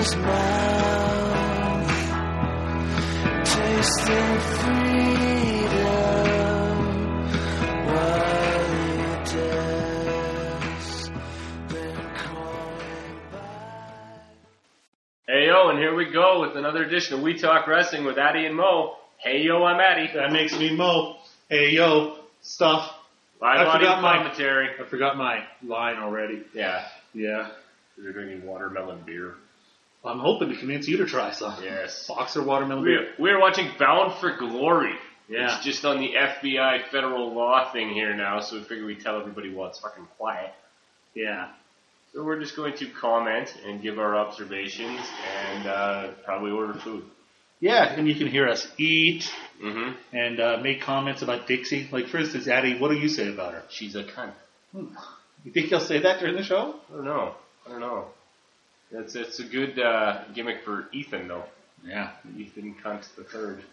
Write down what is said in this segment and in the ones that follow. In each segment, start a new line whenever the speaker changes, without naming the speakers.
his mouth, tasting freedom while he does, then calling back.
Hey yo, and here we go with another edition of We Talk Wrestling with Addy and Mo. Hey yo, I'm Addy.
That makes me Mo. Hey yo, stuff.
Live audio commentary.
I forgot my line already.
Yeah.
Yeah.
You're drinking watermelon beer.
I'm hoping to convince you to try some.
Yes.
Boxer watermelon beer.
We're watching Bound for Glory.
Yeah.
It's just on the FBI federal law thing here now, so we figure we tell everybody while it's fucking quiet.
Yeah.
So we're just going to comment and give our observations and probably order food.
Yeah, and you can hear us eat
Mm-hmm.
and make comments about Dixie. Like, for instance, Addie, what do you say about her?
She's a cunt.
You think he'll say that during the show?
I don't know. It's a good gimmick for Ethan, though.
Yeah.
Ethan Cunt the Third.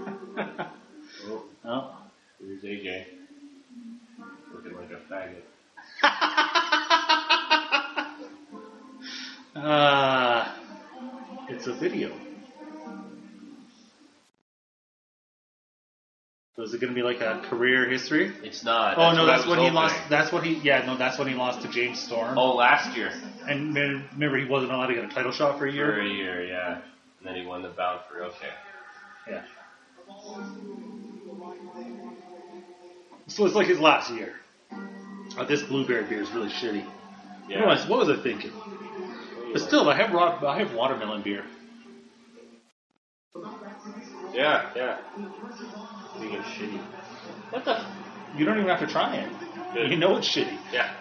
Oh.
Here's AJ. Looking like a faggot.
It's a video. So is it going to be like a career history?
It's not.
Oh no, that's when he lost. That's when he lost to James Storm.
Oh, last year.
And remember, he wasn't allowed to get a title shot for a year.
For a year, yeah. And then he won the Bound for
Yeah. So it's like his last year. This blueberry beer is really shitty.
Yeah.
What was I thinking? But still, I have watermelon beer.
Yeah. Being shitty.
What the? You don't even have to try it.
Good.
You know it's shitty.
Yeah.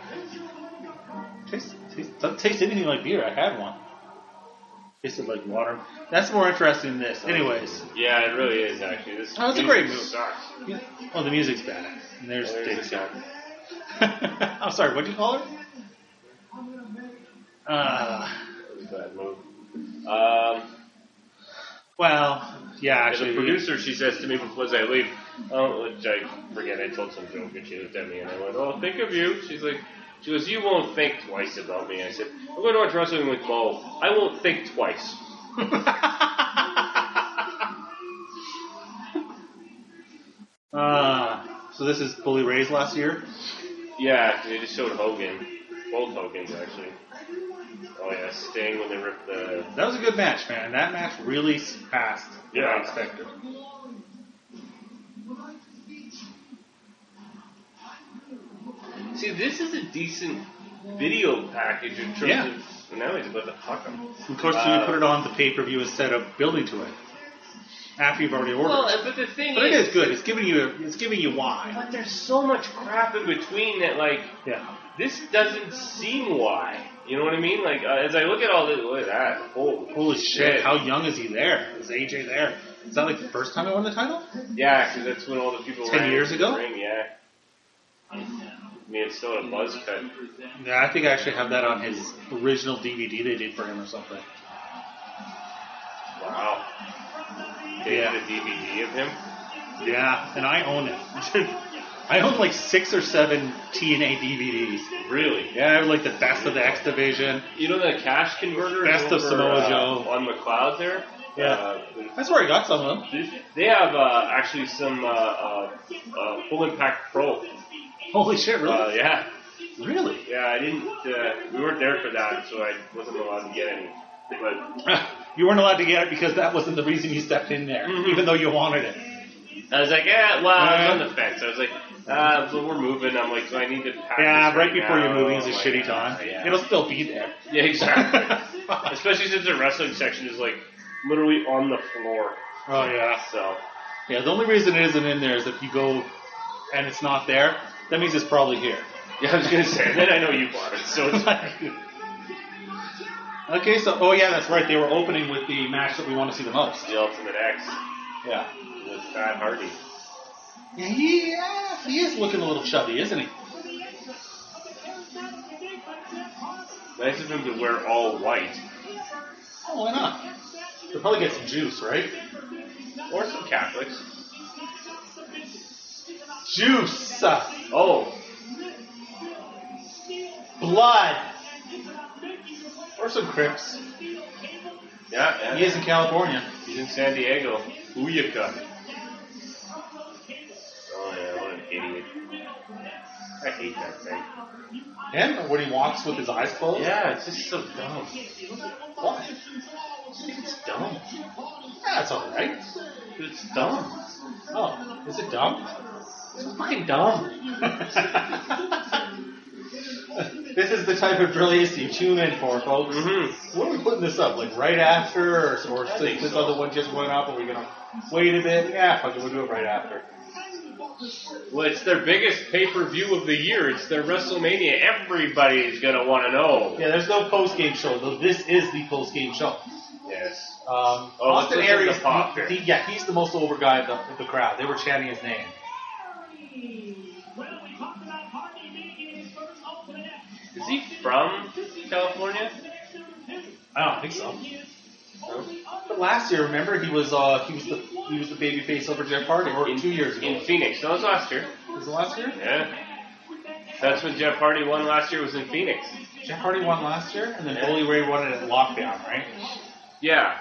Doesn't taste anything like beer. I had one. Tasted like water. That's more interesting than this. Anyways.
Yeah, it really is actually. This
It's a great movie.
Sucks.
Oh, the music's bad. And there's
Dixie.
I'm sorry. What did you call her?
That was a bad move.
Well, yeah, actually.
The producer, she says to me before I leave, which I forget, I told some joke and she looked at me and I went, oh, think of you. She goes, you won't think twice about me. I said, I'm going to watch wrestling with Mo. I won't think twice.
So this is Bully Ray's last year?
Yeah, they just showed Hogan. Both Hogans, actually. Oh, yeah, Sting when they ripped the...
That was a good match, man. That match really passed what I expected.
See, this is a decent video package in terms of... Now he's about to fuck him.
Of course, you put it on the pay-per-view instead of building to it. After you've already ordered.
Well, but the thing
it is good. It's giving you why.
But there's so much crap in between that, like...
Yeah.
This doesn't seem why. You know what I mean? Like, as I look at all this, look at that. Holy
shit. How young is he there? Is AJ there? Is that like the first time he won the title?
Yeah, because that's when all the people
10 years ago?
Ring, yeah. I mean, it's still a buzz cut.
Yeah, I think I actually have that on his original DVD they did for him or something.
Wow. They did a DVD of him?
Yeah, and I own it. I own like 6 or 7 TNA DVDs.
Really?
Yeah, I have like the best of the X Division.
You know the cash converter?
Best of Samoa Joe.
On McLeod there?
Yeah. That's where I got some of them.
They have actually some Full Impact Pro.
Holy shit, really?
Yeah.
Really?
Yeah, I didn't, we weren't there for that, so I wasn't allowed to get any. But
you weren't allowed to get it because that wasn't the reason you stepped in there, even though you wanted it.
I was like, I was on the fence. I was like, but we're moving. I'm like, so I need to pack this
right before
now.
you're moving is a shitty time.
Yeah.
It'll still be there.
Yeah, exactly. Especially since the wrestling section is like literally on the floor.
Oh, yeah.
So.
Yeah, the only reason it isn't in there is if you go and it's not there, that means it's probably here.
Yeah, I was going to say, then I know you bought it, so it's fine.
Okay, so, that's right. They were opening with the match that we want to see the most.
The Ultimate X.
Yeah.
With Matt Hardy.
Yeah, he is looking a little chubby, isn't he?
Nice of him to wear all white.
Oh, why not? They'll probably get some juice, right?
Or some Catholics.
Juice!
Oh.
Blood! Or some Crips.
Yeah,
He is in California.
He's in San Diego. Booyaka. Oh yeah, what an idiot. I hate that thing.
Him? When he walks with his eyes closed?
Yeah, it's just so dumb.
What?
It's dumb.
Yeah, it's alright.
It's dumb.
Oh, is it dumb?
It's fucking dumb.
This is the type of brilliance you tune in for, folks.
Mm-hmm.
When are we putting this up? Like right after? Or
I
since
think
this
so.
other one just went up? Are we going to wait a bit? Yeah, fuck it, we'll do it right after.
Well, it's their biggest pay-per-view of the year. It's their WrestleMania. Everybody's gonna want to know.
Yeah, there's no post-game show, though this is the post-game show.
Yes.
Austin
let's listen
Aries,
to Pop here.
he's the most over guy of the crowd. They were chanting his name.
Is he from California?
I don't think so.
No?
But last year, remember, he was the baby face over Jeff Hardy, or 2 years ago.
In Phoenix. No, it was last year.
Was it last year?
Yeah. That's when Jeff Hardy won last year. Was in Phoenix.
Jeff Hardy won last year, and then
Yeah.
Bully Ray won it at Lockdown, right?
Yeah.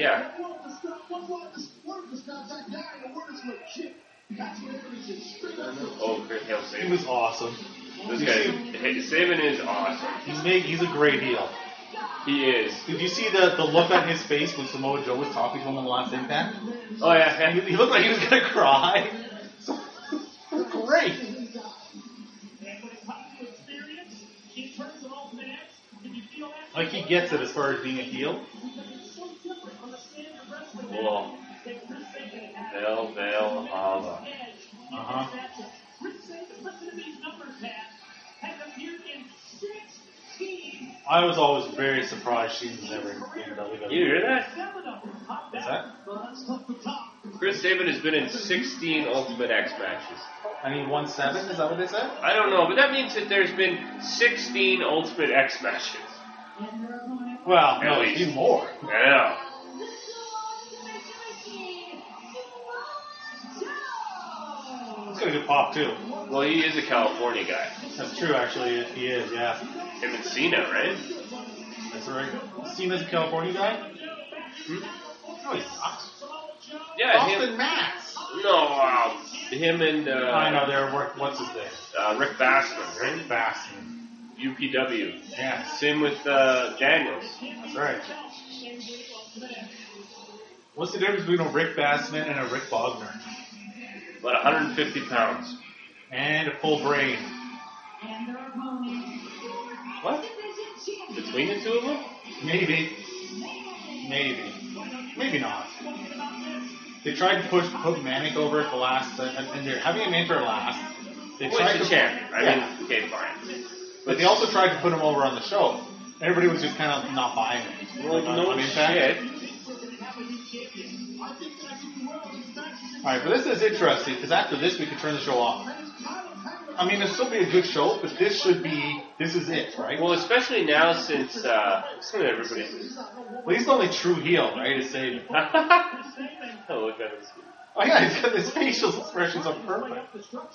Oh, Chris Hale
He
Saban.
was awesome.
This guy, Saban is awesome.
He's a great heel.
He is.
Did you see the look on his face when Samoa Joe was talking to him on the last Impact?
Oh yeah.
He looked like he was gonna cry. Great. Like he gets it as far as being a heel.
Cool. Valhalla.
Uh-huh. I was always very surprised she was never in WWE.
You hear that?
What's that?
Chris Saban has been in 16 Ultimate X matches.
I mean, 1-7, is that what they said?
I don't know, but that means that there's been 16 Ultimate X matches.
Well, no,
At
a
least.
few more.
I know.
It's got a good pop, too.
Well, he is a California guy.
That's true, actually. He is, yeah.
Him and Cena, right?
That's right. Cena's a California guy?
Hmm?
No, he's not.
Yeah,
Austin
him.
Max.
No, him and
I know, they're, what's his name?
Rick Bassman, right?
Bastion.
UPW.
Yeah,
Same with Daniels.
that's right. What's the difference between a Rick Bassman and a Rick Bogner?
About 150 pounds.
And a full brain.
What? Between the two of them?
Maybe. Maybe not. They tried to put Manic over at the last, and they're having him enter last. They
Well,
tried
he's
to
a champion. I
yeah.
mean, okay, fine.
But they also tried to put him over on the show. Everybody was just kind of not buying it.
Well,
On
no
Impact.
shit.
Alright, but this is interesting, because after this we can turn the show off. I mean, it'll still be a good show, but this is it, right?
Well, especially now since everybody's.
Well, he's the only true heel, right? Is Saban.
Oh, look at this.
Oh yeah, he's got his facial expressions are perfect.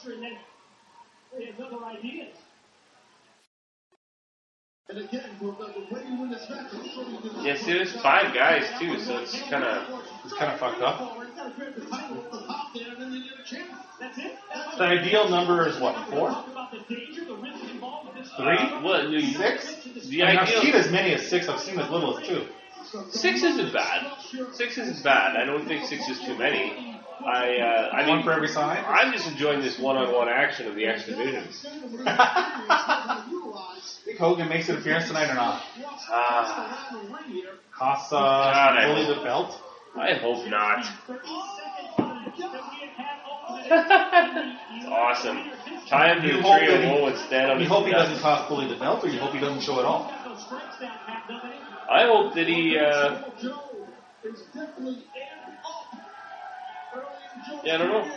Yeah, see, there's 5 guys too, so it's kind of.
It's kind of fucked up. The ideal number is what? 4? 3?
What? No,
6?
The
I mean, I've seen
ideal.
as many as 6. I've seen as little as 2.
6 isn't bad. 6 isn't bad. I don't think 6 is too many. I
One
mean,
for every side.
I'm just enjoying this one-on-one action of the X divisions.
Think Hogan makes an appearance tonight or not? Costs
I
Bully
hope.
the belt.
I hope not. It's awesome. Tie him to
You
the
hope
tree
that
of
he-
woe and stand on
You
his
hope he
nuts.
doesn't cost Bully the belt, or you hope he doesn't show at all.
I hope that he. Yeah, I don't know.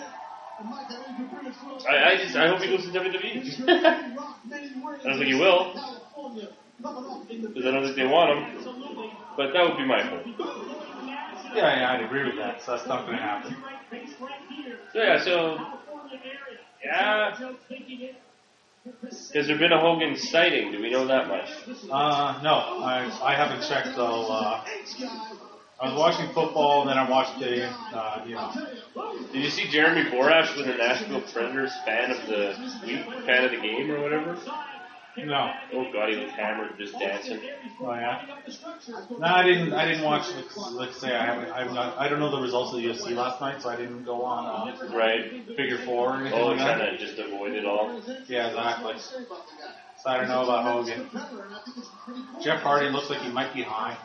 I hope he goes to WWE. I don't think he will, because I don't think they want him. But that would be my hope.
Yeah, I'd agree with that. So that's not going to happen.
So yeah, Has there been a Hogan sighting? Do we know that much?
No, I haven't checked though. I was watching football, and then I watched the,
Did you see Jeremy Borash with the Nashville Predators fan of the week, fan of the game or whatever?
No.
Oh god, he was hammered just dancing.
Oh yeah. No, I didn't watch. Let's say I don't know the results of the UFC last night, so I didn't go on
Right.
Figure 4 or anything
Oh,
like
trying
that.
to just avoid it all.
Yeah, exactly. So I don't know about Hogan. Jeff Hardy looks like he might be high.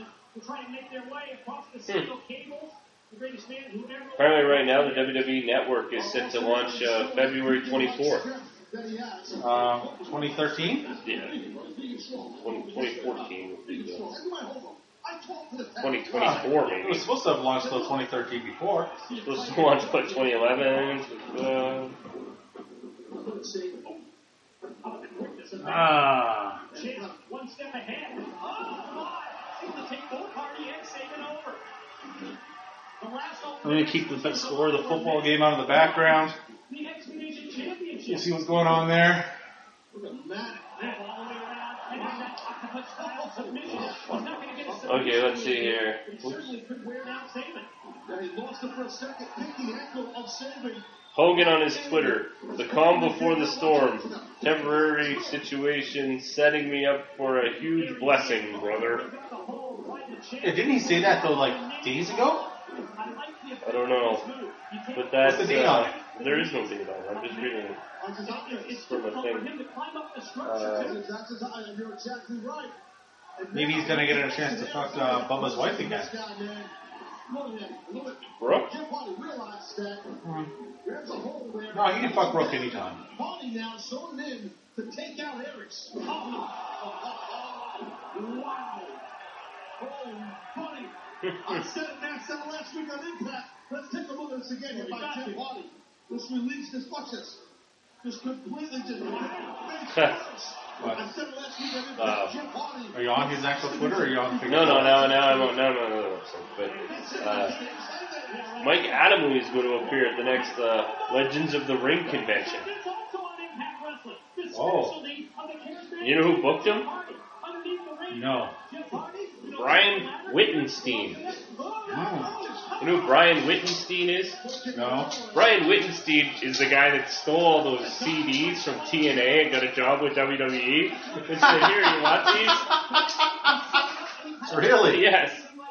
Apparently right now the WWE Network is set to launch February 24th.
2013.
Yeah. 2014 would be the 2024
It was
maybe.
supposed to have launched till 2013 before.
Supposed to launch by 2011.
One step ahead. To take both Hardy and Saban over.
I'm going to keep the score of the football game out of the background.
The X Division Championship.
We'll see what's going on there.
Okay, let's see here. Hogan on his Twitter. The calm before the storm. Temporary situation setting me up for a huge blessing, brother.
Yeah, didn't he say that though, like days ago?
I don't know. But that's,
What's the date on it?
There is no date on it. I'm just reading it. It's from a thing.
Maybe he's going to get a chance to fuck Bubba's wife again.
Brooke?
No, he can fuck Brooke anytime.
I said it last week on Impact. Let's take a look at this again here by Jeff Hardy. This release, this watch this. This completely just I said it last week on Impact. Jeff Hardy.
Are you on his actual Twitter or are you on Figure
No,
4?
now I'm on. No. But Mike Adamle is going to appear at the next Legends of the Ring convention.
Oh.
You know who booked him?
No.
Brian Wittenstein.
Oh.
You know who Brian Wittenstein is?
No.
Brian Wittenstein is the guy that stole all those CDs from TNA and got a job with WWE. And said, here, you want these?
Really?
Yes.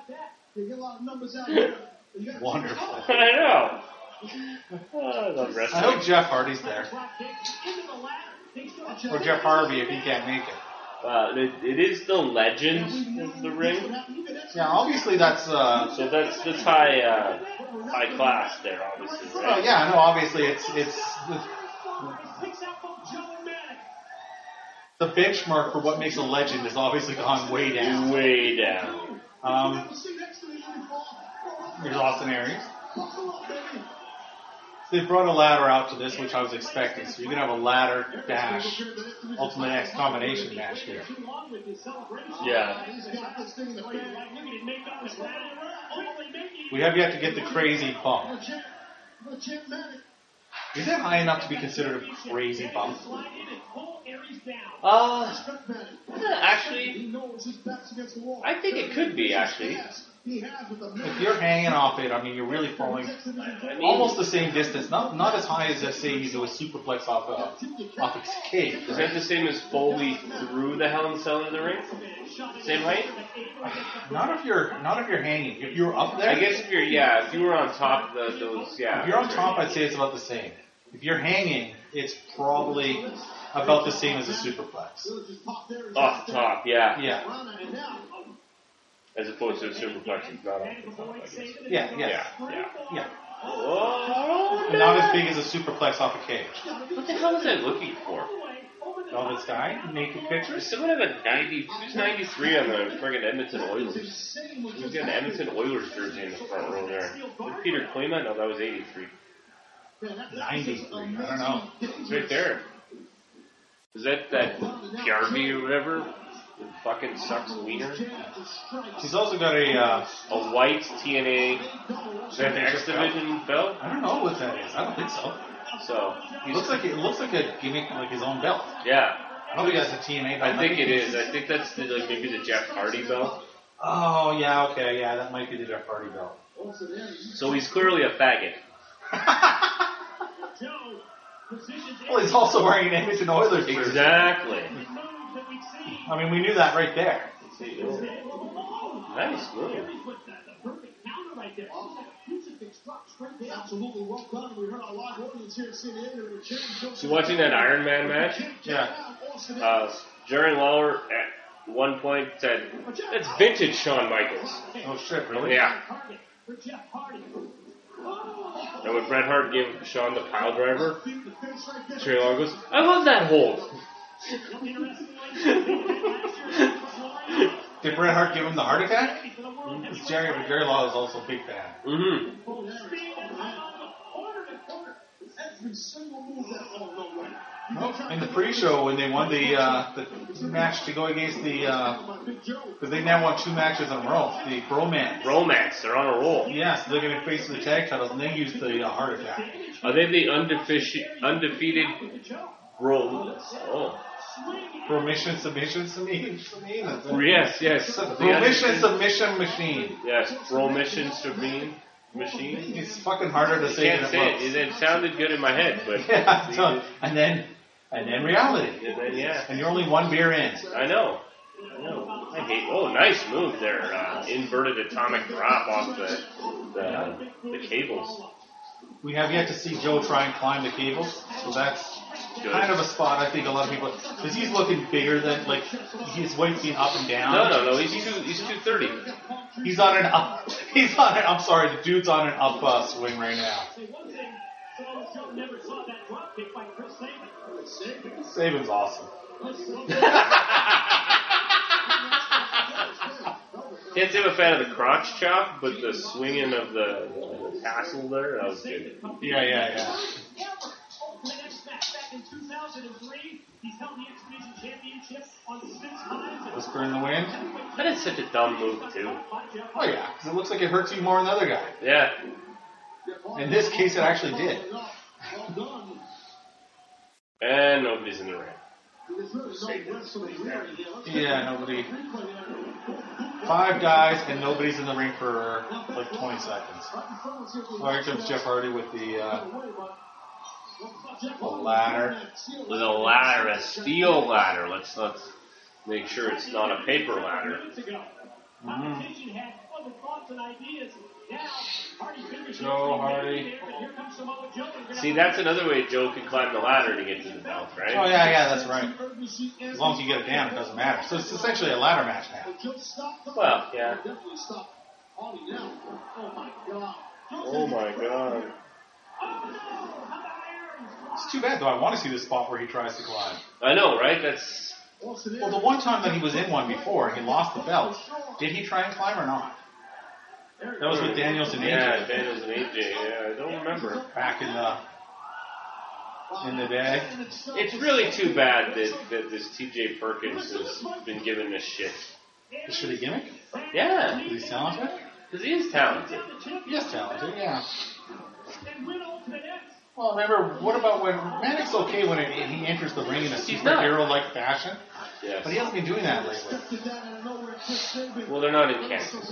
Wonderful.
I know. Oh, I love
I
wrestling.
hope Jeff Hardy's there. Or Jeff Harvey if he can't make it.
It is the Legends of the Ring.
Yeah, obviously that's
So that's high class there, obviously,
oh
right?
yeah, no, obviously it's the benchmark for what makes a legend has obviously gone way down.
Way down.
Here's Austin Aries. They brought a ladder out to this, which I was expecting. So you can have a ladder dash Ultimate X combination match here.
Yeah.
We have yet to get the crazy bump. Is it high enough to be considered a crazy bump?
Actually, I think it could be, actually.
If you're hanging off it, I mean, you're really falling almost the same distance. Not as high as, let's say, you do a superplex off a cage.
Is that the same as Foley through the Hell in a Cell into the ring? Same height?
Not if you're hanging. If you're up there,
I guess if you were on top of those, yeah.
if you're on top, I'd say it's about the same. If you're hanging, it's probably about the same as a superplex.
Off the top, yeah.
Yeah.
As opposed to a superplex, it's not off the top, I guess.
Yeah.
Oh,
And not as big as a superplex off a cage.
what the hell was I looking for?
Oh, this guy? Naked
Does
pictures?
someone have a 90? Who's 93 on the friggin' Edmonton Oilers? Who's got an Edmonton Oilers jersey in the front row there? Was it Peter Klima? No, that was 83.
93. I don't know.
It's right there. Is that PRV or whatever? It fucking sucks wiener.
She's also got a
white TNA then X Division belt.
I don't know what that is. I don't think so.
So
It looks like a gimmick, like his own belt.
yeah,
I don't think that's a TNA belt.
I think it is. I think that's like maybe the Jeff Hardy belt.
Oh yeah, okay, yeah, that might be the Jeff Hardy belt.
So he's clearly a faggot.
Well, he's also wearing an Edmonton Oilers jersey.
Exactly.
I mean, we knew that right there.
Nice move.
Absolutely well done. We heard our live audience here in San Diego.
So watching that Iron Man match,
Yeah.
Jerry Lawler at one point said, "That's vintage Shawn Michaels."
Oh shit, really?
Yeah. And when Bret Hart gave Shawn the pile driver, Jerry Lawler goes, "I love that hold."
Did Bret Hart give him the heart attack? Because Jerry Lawler is also a big fan.
Mm-hmm.
In the pre-show, when they won the match to go against the, because they now won 2 matches in a row, the Bromance.
Romance, they're on a roll.
Yes, they're going to face the tag titles, and they used the heart attack.
Are they the undefeated
Promission submission machine.
Yes.
Promission submission machine.
Yes, Promission submission machine.
It's fucking harder to say
Can't
than
say
it
it.
looks.
It sounded good in my head, but
Yeah, so, and then reality.
and then, yeah,
And you're only 1 beer in.
I know. I hate. Oh, nice move there. Inverted atomic drop off the cables.
We have yet to see Joe try and climb the cables, so that's
Good.
kind of a spot I think a lot of people, because he's looking bigger than, like, his weight's being up and down.
No. He's 230.
He's on an up, I'm sorry, the dude's on an up swing right now. Saban's awesome.
Can't say I'm a fan of the crotch chop, but the swinging of the tassel there, that was good.
Yeah.
For the next match back in 2003, he's held the X Division Championship on 6 times.
Whisper in the wind.
That is such a dumb move, too.
Oh yeah, because it looks like it hurts you more than the other guy.
Yeah.
In this case, it actually did.
And nobody's in the ring.
Yeah, nobody. 5 guys and nobody's in the ring for like 20 seconds. So here comes Jeff Hardy with the ladder.
With a ladder, a steel ladder. Let's make sure it's not a paper ladder.
Joe Hardy.
See, that's another way Joe can climb the ladder to get to the belt, right?
Oh yeah, that's right. As long as you get it down, it doesn't matter. So it's essentially a ladder match now.
Well, yeah. Oh my god.
It's too bad though. I want to see the spot where he tries to climb.
I know, right? That's.
Well, the one time that he was in one before and he lost the belt, did he try and climb or not? That was with Daniels and AJ.
Yeah, Daniels and AJ. Yeah, I don't remember.
Back in the day.
It's really too bad that this TJ Perkins has been given this shit.
Is she a gimmick?
Yeah,
He's talented?
because he is talented.
He is talented, yeah. Well, remember, what about when Manic's okay when he enters the ring in a superhero-like fashion?
Yes.
But he hasn't been doing that lately.
Well, they're not in Kansas.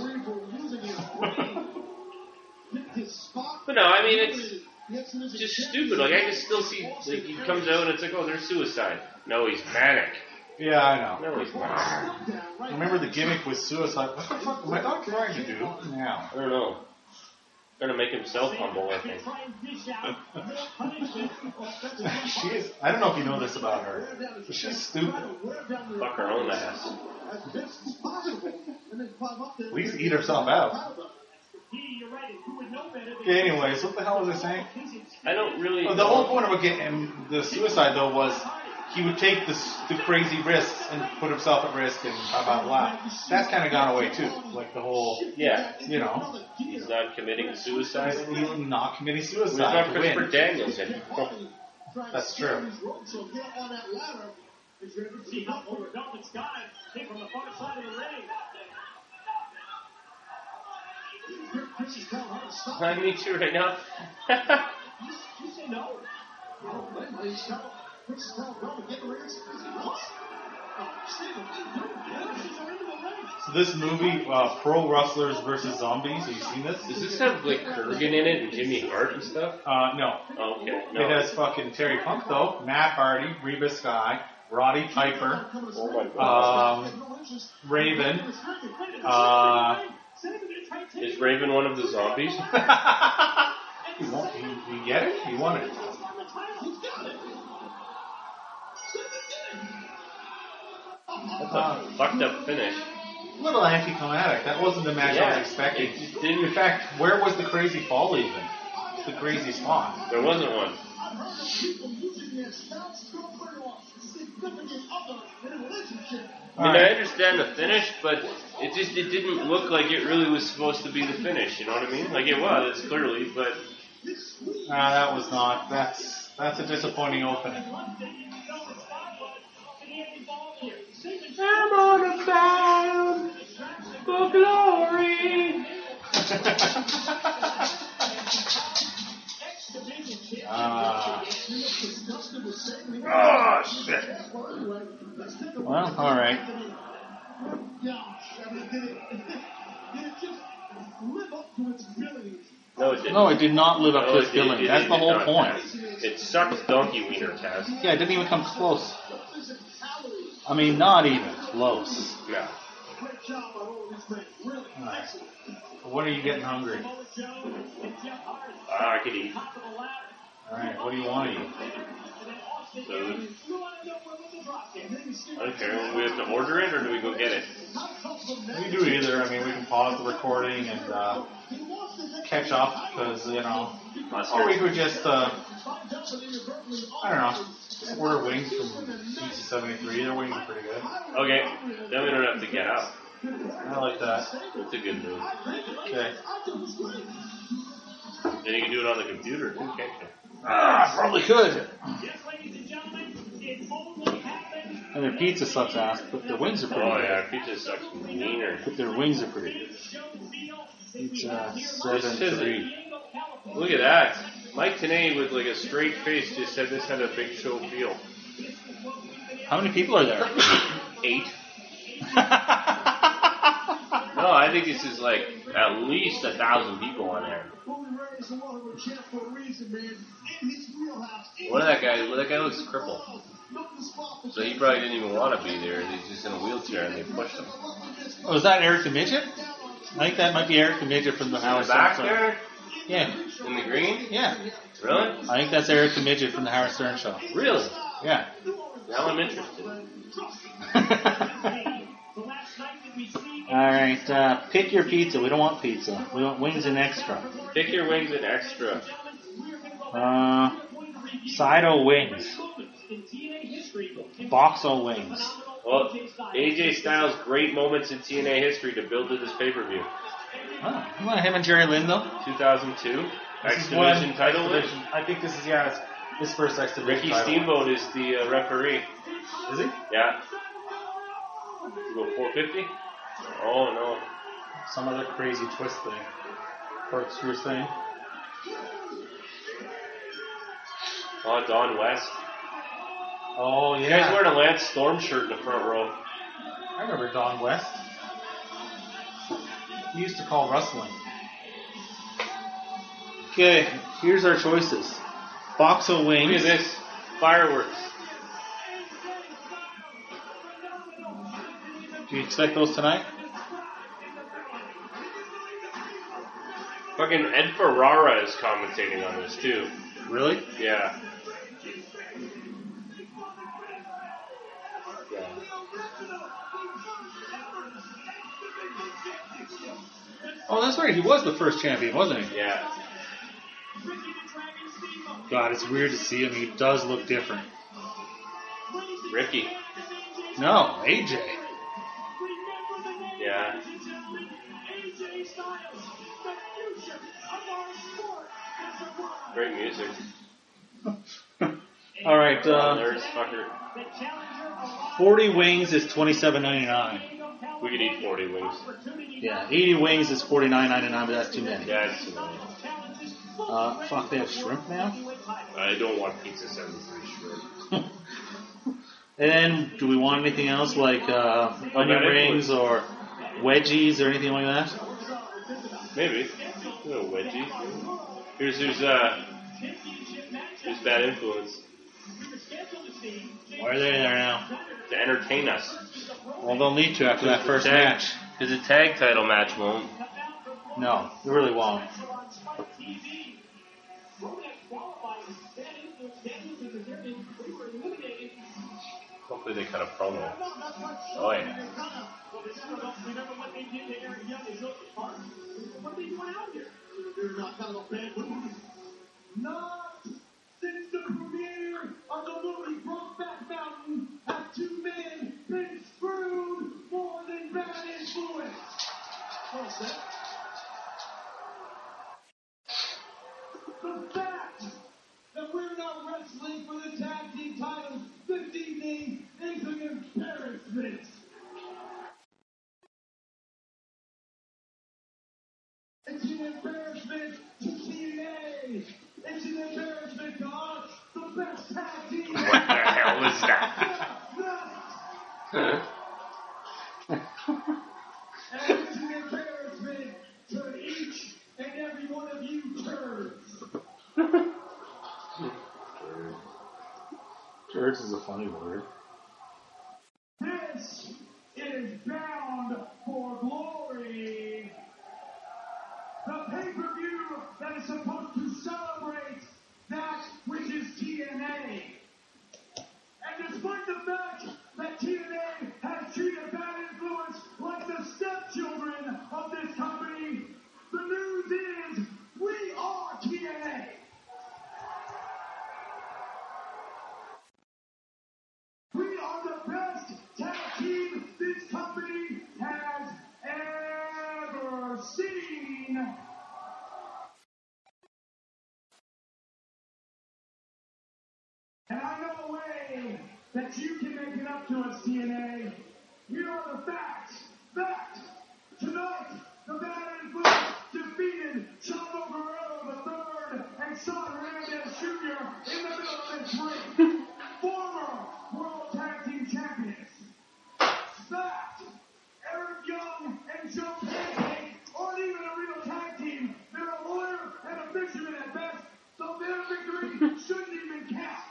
But no, I mean, it's just stupid. Like, I can still see, like, he comes out and it's like, oh, there's suicide. No, he's manic.
Yeah, I know.
No, he's not.
Remember the gimmick was suicide? What the fuck am I not trying to do? Yeah.
I don't know. Trying to make himself humble, I think.
She is, I don't know if you know this about her, but she's stupid.
Fuck her own ass.
At least eat herself out. Okay, anyways, what the hell was I saying?
I don't really.
Oh, the whole point about getting the suicide, though, was he would take the crazy risks and put himself at risk and blah, blah, blah. That's kind of gone away, too. Like the whole,
Yeah.
you know,
He's not committing suicide.
he's not committing
He's
suicide
not
to
Christopher
win.
Daniels anymore.
That's true.
See how over Velvet's guy came from the far side of the ring.
Chris is telling her to stop.
I need you right now.
You say no?
Chris is telling Velvet, get in the ring. What? Steven, what are you doing? She's already in the ring.
So this movie, Pro Wrestlers versus Zombies, have you seen this?
Does this have like Kurgan in it and Jimmy Hart and stuff?
No.
Oh, okay. No.
It has fucking Terry Funk though, Matt Hardy, Reba Sky, Roddy Piper,
Oh my god.
Raven.
Is Raven one of the zombies?
You get it? You want it?
That's a fucked up finish.
A little anticlimactic. That wasn't the match I was expecting.
It just didn't.
In fact, where was the crazy fall even? The crazy spot.
There wasn't one.
I've heard of people using their spouse, girlfriend, or significant other in a relationship.
I mean, I understand the finish, but it didn't look like it really was supposed to be the finish. You know what I mean? Like it was, it's clearly, but
That was not. That's a disappointing opening. I'm on a bound for glory.
oh shit!
Well, all right.
No, it didn't.
No, it did not live up to its
it
billing.
did-
That's
it
the
did
whole
not,
point.
Taz. It sucked donkey wiener, Taz.
Yeah, it didn't even come close. I mean, not even close.
No.
Alright. When are you getting hungry?
I could eat.
Alright, what do you want to eat?
Food. I don't care. Do we have to order it or do we go get it?
We can do either. I mean, we can pause the recording and catch up because, you know. Or we could just, I don't know, order wings from Pizza 73. Their wings are pretty good.
Okay. Then we don't have to get up.
I like that.
That's a good move.
Okay.
Then you can do it on the computer too, can't you?
Probably could.
Yes, ladies and gentlemen, it only happened.
And their pizza sucks ass, but their wings are pretty
Oh
good.
yeah, pizza sucks meaner.
But their wings are pretty good. Pizza 7-3.
Look at that. Mike Tenay with like a straight face just said this had a Big Show feel.
How many people are there?
8. No, I think this is like at least 1,000 people on there. What that guy? Well, that guy looks crippled. So he probably didn't even want to be there. He's just in a wheelchair and they pushed him.
Oh, is that Eric the Midget? I think that might be Eric the Midget from the Howard
Back
Stern Show.
there
Yeah,
in the green?
yeah.
Really?
I think that's Eric the Midget from the Howard Stern Show.
Really?
Yeah.
Now I'm interested.
Alright, pick your pizza. We don't want pizza. We want wings and extra.
Pick your wings and extra.
Sido wings. Boxo wings.
Well, AJ Styles' great moments in TNA history to build to this pay-per-view.
Oh, you want him and Jerry Lynn though?
2002.
This
X
is
Division
one
title win.
X-Division. I think this is, it's his first X Division
Ricky
title.
Steamboat is the referee.
Is he?
Yeah. You go 450? Oh, no.
Some other crazy twist thing. Corkscrew thing.
Oh, Don West.
Oh,
You guys
yeah.
wearing a Lance Storm shirt in the front row.
I remember Don West. He used to call wrestling. Okay, here's our choices. Boxo wings.
Look at this. Fireworks.
Do you expect those tonight?
Fucking Ed Ferrara is commentating on this, too.
Really?
Yeah.
Oh, that's right. He was the first champion, wasn't he?
Yeah.
God, it's weird to see him. He does look different.
Ricky.
No, AJ.
Yeah. Great music.
All right.
There's fucker.
40 wings is $27.99.
We could eat 40 wings.
Yeah, 80 wings is $49.99, but that's too many.
Yeah, it's too many.
Fuck, they have shrimp now?
I don't want pizza 73 shrimp.
And then, do we want anything else like onion rings or wedgies or anything like that?
Maybe. A little wedgie. Here's Bad Influence.
Why are they there now?
To entertain us.
Well, they'll need to after that first match.
Because the tag title match won't.
No, they really won't.
Hopefully they cut a promo. Oh yeah.
Not since the premiere of the movie Brokeback Mountain have two men been screwed more than Bad Influence. What's that? The fact that we're not wrestling for the tag team titles this evening is an embarrassment. It's an embarrassment to TNA. It's an embarrassment to us, the best tag team.
What the hell is that?
And it's an embarrassment to each and every one of you turds.
Turds is a funny word.
This is Bound for Glory. The pay-per-view that is supposed to celebrate that which is TNA. And despite the fact that TNA has treated Bad Influence like the stepchildren of this company, the news is we are TNA. We are the best tag team this company has ever seen. And I know a way that you can make it up to us, TNA. Here are the facts. Fact. Tonight, the Bad Influence defeated Chavo Guerrero III and Shawn Hernandez Jr. in the middle of this ring. Former World Tag Team Champions. Fact. Eric Young and Joe Pancake aren't even a real tag team. They're a lawyer and a fisherman at best, so their victory shouldn't even count.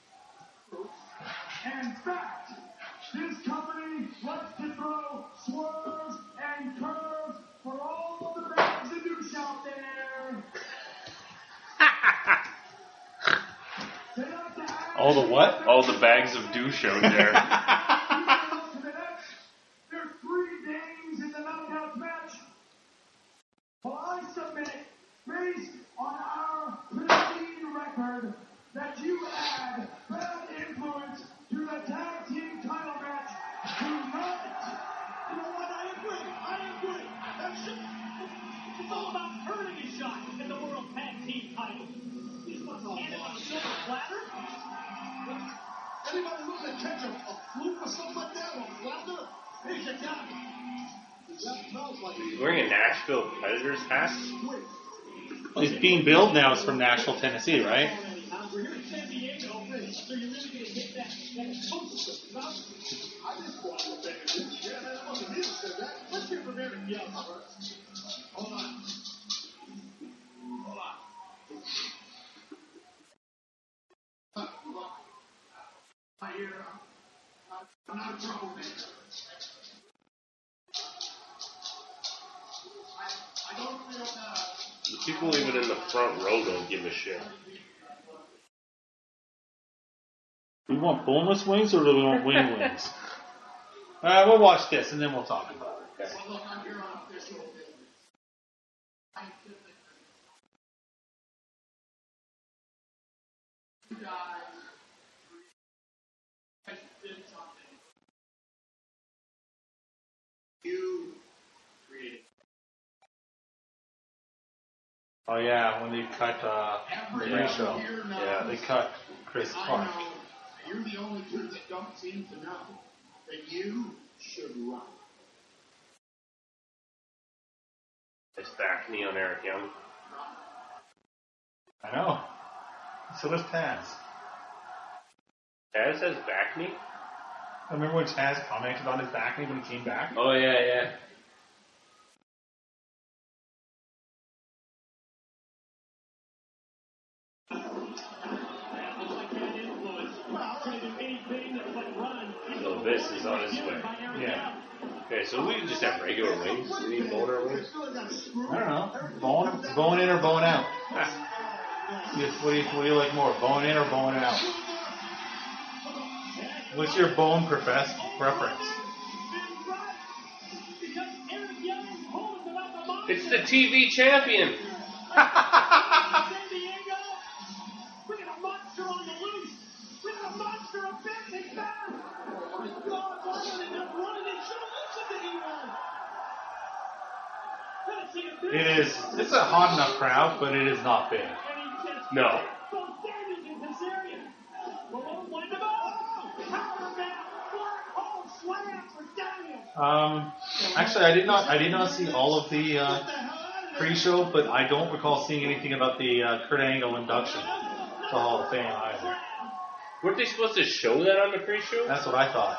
And fact, this company likes to throw swerves and curves for all the bags of douche out there.
All the what?
All the bags of douche out there.
There's 3 names in the knockout match. Well, I submit, based on our pristine record, that you add Bad Influence to the tag team title match tonight. You know what? I agree.
It's all about earning a shot at the World Tag Team title. He's going to hand it on a silver platter.
Anybody looking to catch a fluke or something like that, or a flounder? Here's your guy. That smells like
He's wearing a Nashville Predators hat.
Well, he's being billed now as from Nashville, Tennessee, right?
We're here in San Diego, so you're really going to get that post.
I just want to bet it. Yeah, that wasn't me that said that. Let's hear from Eric Young first. Hold on. I hear I'm not a troublemaker. I don't feel
The people even in the front row don't give a shit.
Do we want boneless wings or do we want wing wings? We'll watch this and then we'll talk about it. Okay.
Well, look, I'm here on official business. You guys did something. You created.
Oh yeah, when they cut the pre-show.
Here now.
Yeah, they cut Chris
I
Clark.
know you're the only two that don't seem to know. then you should run.
It's back knee on Eric Young.
I know. So does Taz.
Taz has back knee?
I remember when Taz commented on his back knee when he came back?
Oh, yeah. So this is on his way.
Yeah.
Okay, so we can just have regular wings. Do we need boner wings?
I don't know. Bone in or bone out? What do you like more? Bone in or bone out? What's your bone preference?
It's the TV champion.
San Diego. We got a monster on the loose. We got a monster of business back. Oh my God! Why are they not running? They should have listened to Elon.
It is. It's a hot enough crowd, but it is not big.
No.
Both Daniels in this area. Malone won the ball. Power back. Black hole slam for Daniels.
Actually, I did not see all of the pre-show, but I don't recall seeing anything about the Kurt Angle induction to Hall of Fame either.
Weren't they supposed to show that on the pre-show?
That's what I thought.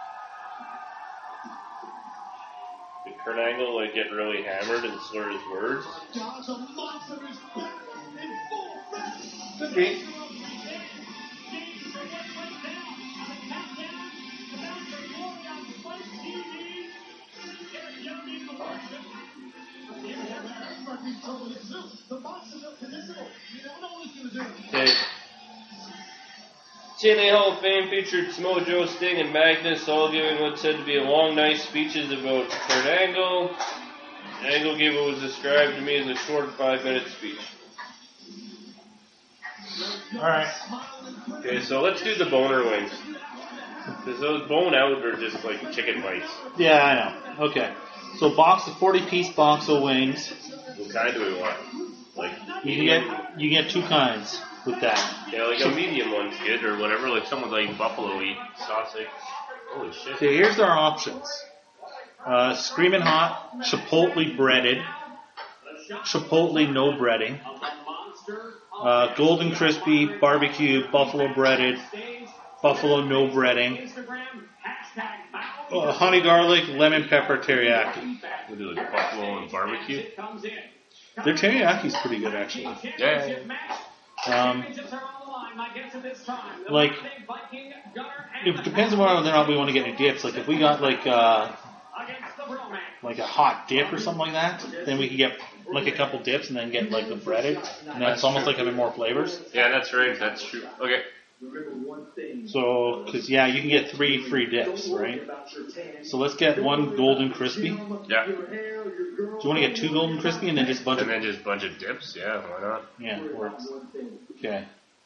Did Kurt Angle get really hammered and slur his words?
God's a monster is back in full effect.
Could be.
Okay. TNA Hall of Fame featured Samoa Joe, Sting, and Magnus, all giving what said to be a long, nice speeches about Kurt Angle. Angle gave what was described to me as a short 5-minute speech.
Alright.
Okay, so let's do the boner wings. Because those bone out are just like chicken bites.
Yeah, I know. Okay. So 40-piece box of wings.
What kind do we want? Like
You get two kinds with that.
yeah, like a medium one's good, or whatever, like someone like buffalo eat sausage. Holy shit.
Okay, here's our options. Screaming Hot, Chipotle breaded, Chipotle no breading, Golden Crispy, Barbecue, Buffalo breaded, Buffalo no breading, Honey Garlic, Lemon Pepper Teriyaki.
We do like buffalo and barbecue.
Their teriyaki's pretty good, actually.
Yeah.
Like, it depends on whether or not we want to get any dips. Like, if we got like a hot dip or something like that, then we can get like a couple dips and then get like the breaded, and that's almost like having more flavors.
Yeah, that's right. That's true. Okay.
So, because you can get 3 free dips, right? So let's get one Golden Crispy.
Yeah.
Do you want to get 2 Golden Crispy and then just a bunch
And then just a bunch of dips? Yeah, why not?
Yeah, it works. Okay.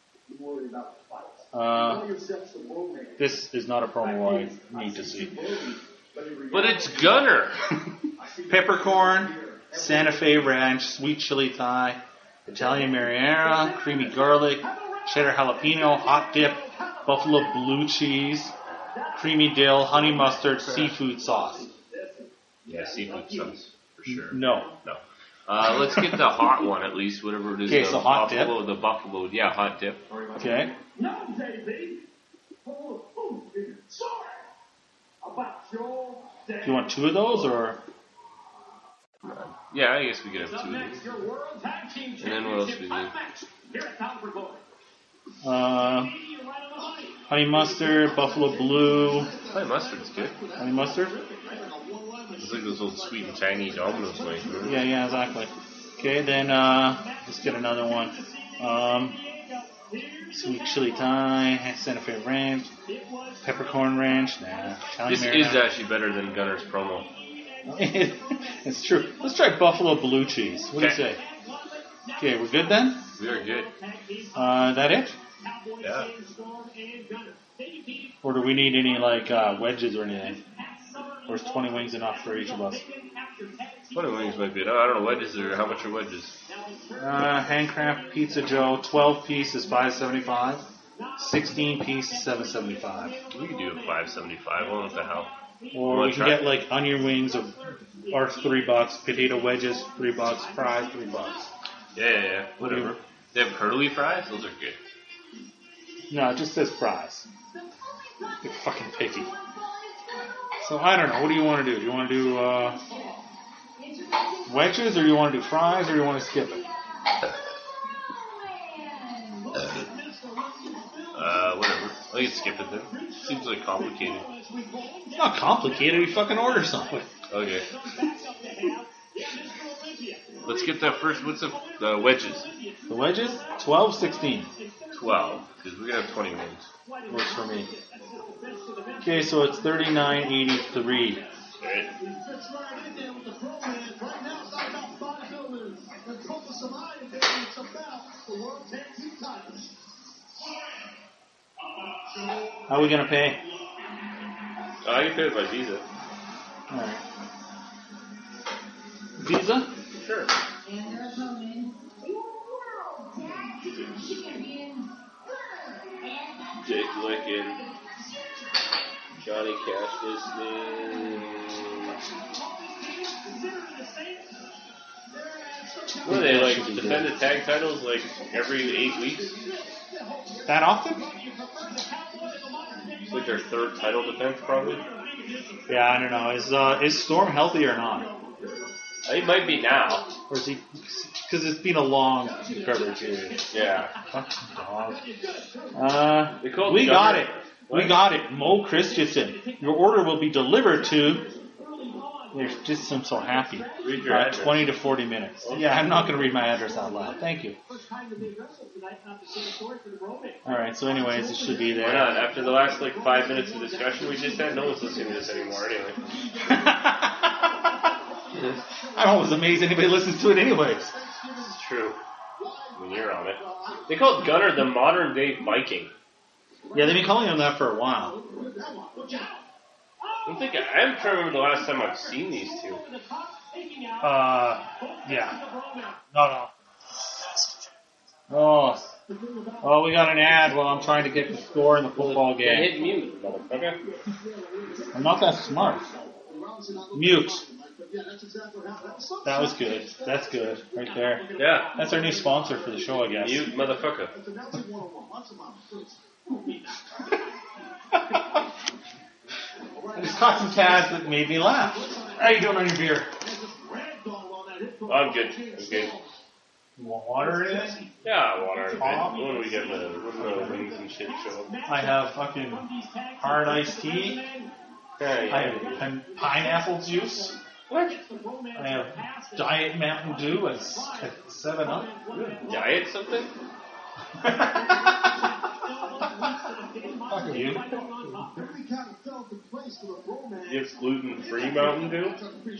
This is not a promo I need to see.
But it's Gunner.
Peppercorn, Santa Fe Ranch, Sweet Chili Thai, Italian Marinara, Creamy Garlic, Cheddar Jalapeno, Hot Dip, Buffalo Blue Cheese, Creamy Dill, Honey Mustard, Seafood Sauce.
Yeah, seafood sauce for sure.
No.
Let's get the hot one at least, whatever it is.
Okay, so hot dip.
The buffalo, yeah, hot dip.
Okay.
No, baby. Sorry about your day.
Do you want 2 of those or?
Yeah, I guess we could have 2 of
Next,
these.
your World Tag Team
And then what else we
Championship
do?
fight match here at Concord Bowl.
Honey Mustard, Buffalo Blue.
Honey mustard's good.
Honey Mustard?
It's like those old sweet and tangy Domino's wings. Right?
Yeah, exactly. Okay, then let's get another one. Sweet Chili Thai, Santa Fe Ranch, Peppercorn Ranch. Nah, Italian
This
Marinara.
is actually better than Gunner's promo.
It's true. Let's try Buffalo Blue Cheese. What do you say? Okay, we're good then?
We are good.
That it?
Yeah.
Or do we need any wedges or anything? Or is 20 wings enough for each of us?
20 wings might be. No, I don't know wedges or how much are wedges.
Handcraft Pizza Joe, 12 piece is $5.75. 16 piece, $7.75.
We could do a $5.75. Well, what the hell?
Or
Wanna
you can
try?
get like onion wings or $3, potato wedges $3, fries $3.
Yeah. Whatever. They have curly fries? Those are good.
No, it just says fries. They're fucking picky. So I don't know. What do you want to do? Do you want to do wedges, or do you want to do fries, or do you want to skip it?
Whatever. I can skip it then. Seems like complicated.
It's not complicated. You fucking order something.
Okay. Let's get that first. What's the wedges?
The wedges, 12.16.
12. Because we're going to have 20 wings.
Works for me. Okay, so it's $39.83.
Right.
How are we gonna pay?
I can pay it by Visa.
All right. Visa?
Sure. Jake Licken, Johnny Cash listening. What are they like? Defend the tag titles like every 8 weeks?
That often?
It's like their third title defense, probably.
Yeah, I don't know. Is Storm healthy or not?
He might be now.
Or is he? Because it's been a long recovery period.
Yeah.
Fucking dog.
They called
We
the
got
governor-
it.
What?
We got it. Mo Christensen. Your order will be delivered to. There's just I'm so happy.
Read your address.
20 to 40 minutes. Yeah, I'm not going to read my address out loud. Thank you. All right. So, anyways, it should be
Why
there.
not? After the last 5 minutes of discussion we just had, no one's listening to this anymore anyway.
I'm always amazed anybody listens to it, anyways.
It's true. When you're on it. They called Gunner the modern day Viking.
Yeah, they've been calling him that for a while.
I'm trying to remember the last time I've seen these two.
Yeah. No. Oh, we got an ad while I'm trying to get the score in the football
Yeah,
game.
hit mute, motherfucker.
I'm not that smart. Mute. That was good. That's good. Right there.
Yeah.
That's our new sponsor for the show, I guess.
Mute, motherfucker.
I just caught some tabs that made me laugh. How you doing on your beer?
I'm good. I'm good.
You want water in it?
Yeah, water.
Pop.
When we get the wings and shit show up.
I have fucking hard iced tea. I have pineapple juice.
What?
I have Diet Mountain Dew and 7-Up.
Diet something?
Fuck you.
You have gluten-free Mountain Dew?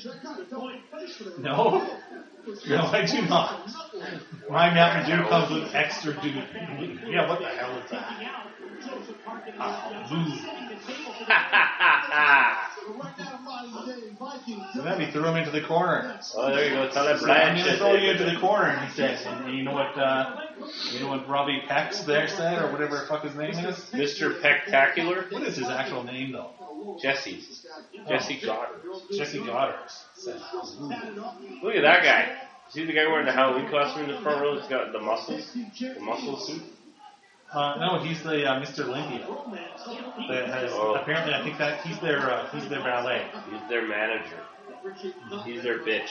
No, I do not. My Mountain Dew comes with extra dew. Yeah, what the hell is that? And then he threw him into the corner.
Oh, there you go. Tell that
So
Brian
I'm going to throw you into the corner, he says. And you know what Robbie Peck's there said, or whatever the fuck his name is?
Mr. Pectacular?
What is his actual name, though?
Jesse. Jesse Goddard.
Jesse Goddard.
Look at that guy. See the guy wearing the Halloween costume in the front row that's got the muscles? The muscle suit?
No, he's the Mr. Olympia. That has, apparently, I think that he's their valet.
He's their manager. He's their bitch.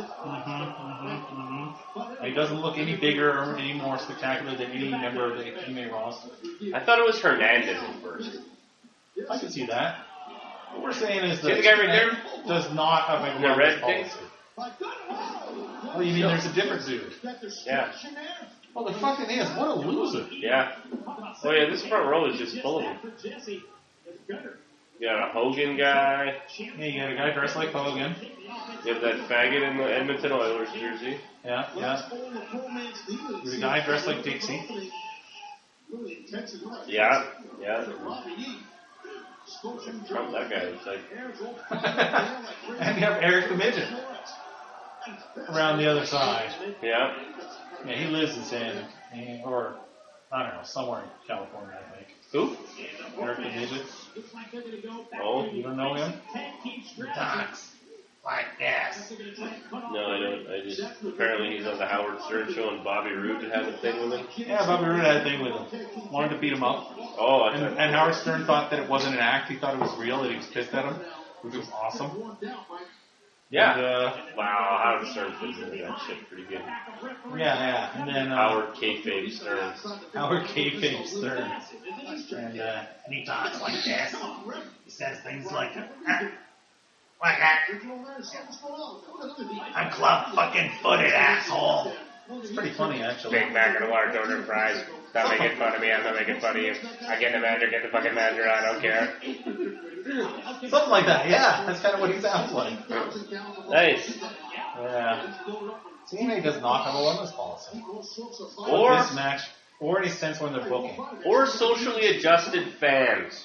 He doesn't look any bigger or any more spectacular than any member of the female roster.
I thought it was Hernandez at first.
I can see that. What we're saying is
See
that
the guy right there?
does not have a
The red thing?
Oh, you mean there's a different dude?
Yeah.
Oh, there fucking is. What a loser.
Yeah. Oh yeah, this front row is just full of them. You got a Hogan guy.
Yeah, you got a guy dressed like Hogan.
You have that faggot in the Edmonton Oilers jersey.
Yeah. There's a guy dressed like Dixie.
Yeah. Trump, that guy looks like.
And you have Eric the Midget around the other side.
Yeah.
Yeah, he lives in San, or I don't know, somewhere in California, I think.
Who?
Eric the Midget.
Oh,
You don't know him? Talks like this.
no, I don't. I just apparently he's on the Howard Stern show, and Bobby Roode had a thing with him.
Yeah, Bobby Roode had a thing with him. Wanted to beat him up.
Oh, I
And,
thought.
and Howard Stern thought that it wasn't an act. He thought it was real, that he was pissed at him, which was awesome.
Yeah.
And,
Wow, Howard Stern fits into that shit pretty good.
yeah. And then
Howard kayfabe Stern.
Howard kayfabe Stern. And he talks like this. He says things like that. I'm club fucking footed, asshole. It's pretty funny, actually.
Big Mac and a water donor fries. Stop making fun of me. I'm not making fun of you. I get the manager, get the fucking manager. I don't care.
Something like that, yeah. That's kind of what he sounds like.
Nice.
Yeah. TNA does not have a wellness policy.
Or
This match, or any sense when they're booking.
socially adjusted fans.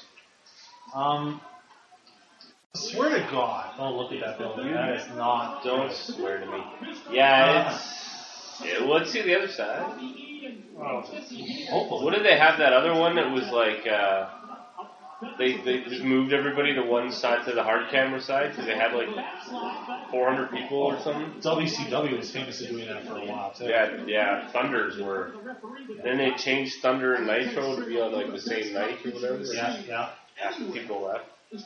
Swear to God, don't look at that building. That is not.
Don't swear to me. Yeah, it's. Yeah, let's see the other side.
Hopefully.
What did they have that other one that was like? They just moved everybody to one side, to the hard camera side, because they had like 400 people or something.
WCW was famously doing that for a while too.
Yeah. Thunders were. Then they changed Thunder and Nitro to be on like the same night or whatever.
Yeah.
After people left.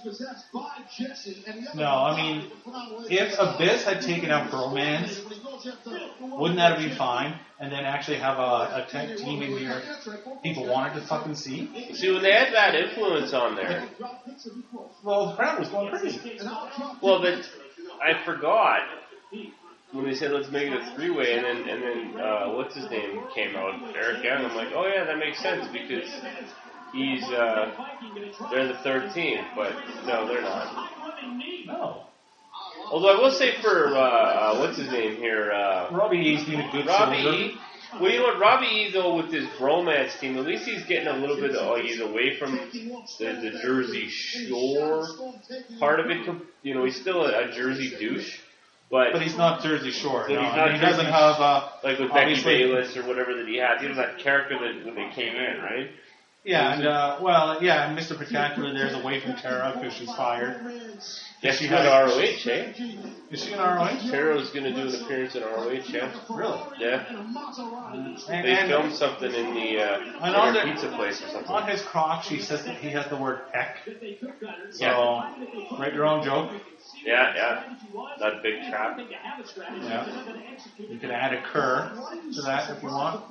No, I mean, if Abyss had taken out Bromance, wouldn't that have been fine? And then actually have a tech team in here people wanted to fucking see?
See, when they had that influence on there,
Well, the crowd was going crazy.
well, that I forgot when they said let's make it a three-way, and then what's his name came out, Eric Young. I'm like, oh yeah, that makes sense because he's they're the third team, but no, they're not.
No.
Although I will say for what's his name here,
Robbie E's been a good
Robbie
soldier.
E. Well, you know what, Robbie E though with his bromance team, at least he's getting a little bit. He's away from the Jersey Shore part of it. You know, he's still a Jersey douche, but
he's not Jersey Shore.
But
No,
he's not
he doesn't
Jersey-
have
like with Becky
obviously-
Bayless or whatever that he had. You know that character that when they came in, right?
Yeah, and Mr. Spectacular there's away from Tara because she's fired.
Yeah,
she
she's got
had-
ROH, eh?
Is she in ROH?
Tara's going to do an appearance in ROH, yeah.
Really?
Yeah.
And,
They
and
filmed something in the
And on
their
the-
pizza place or something.
on his crotch, he says that he has the word peck. So,
Yeah.
write your own joke.
Yeah. That big trap.
Yeah. You can add a cur to that if you want.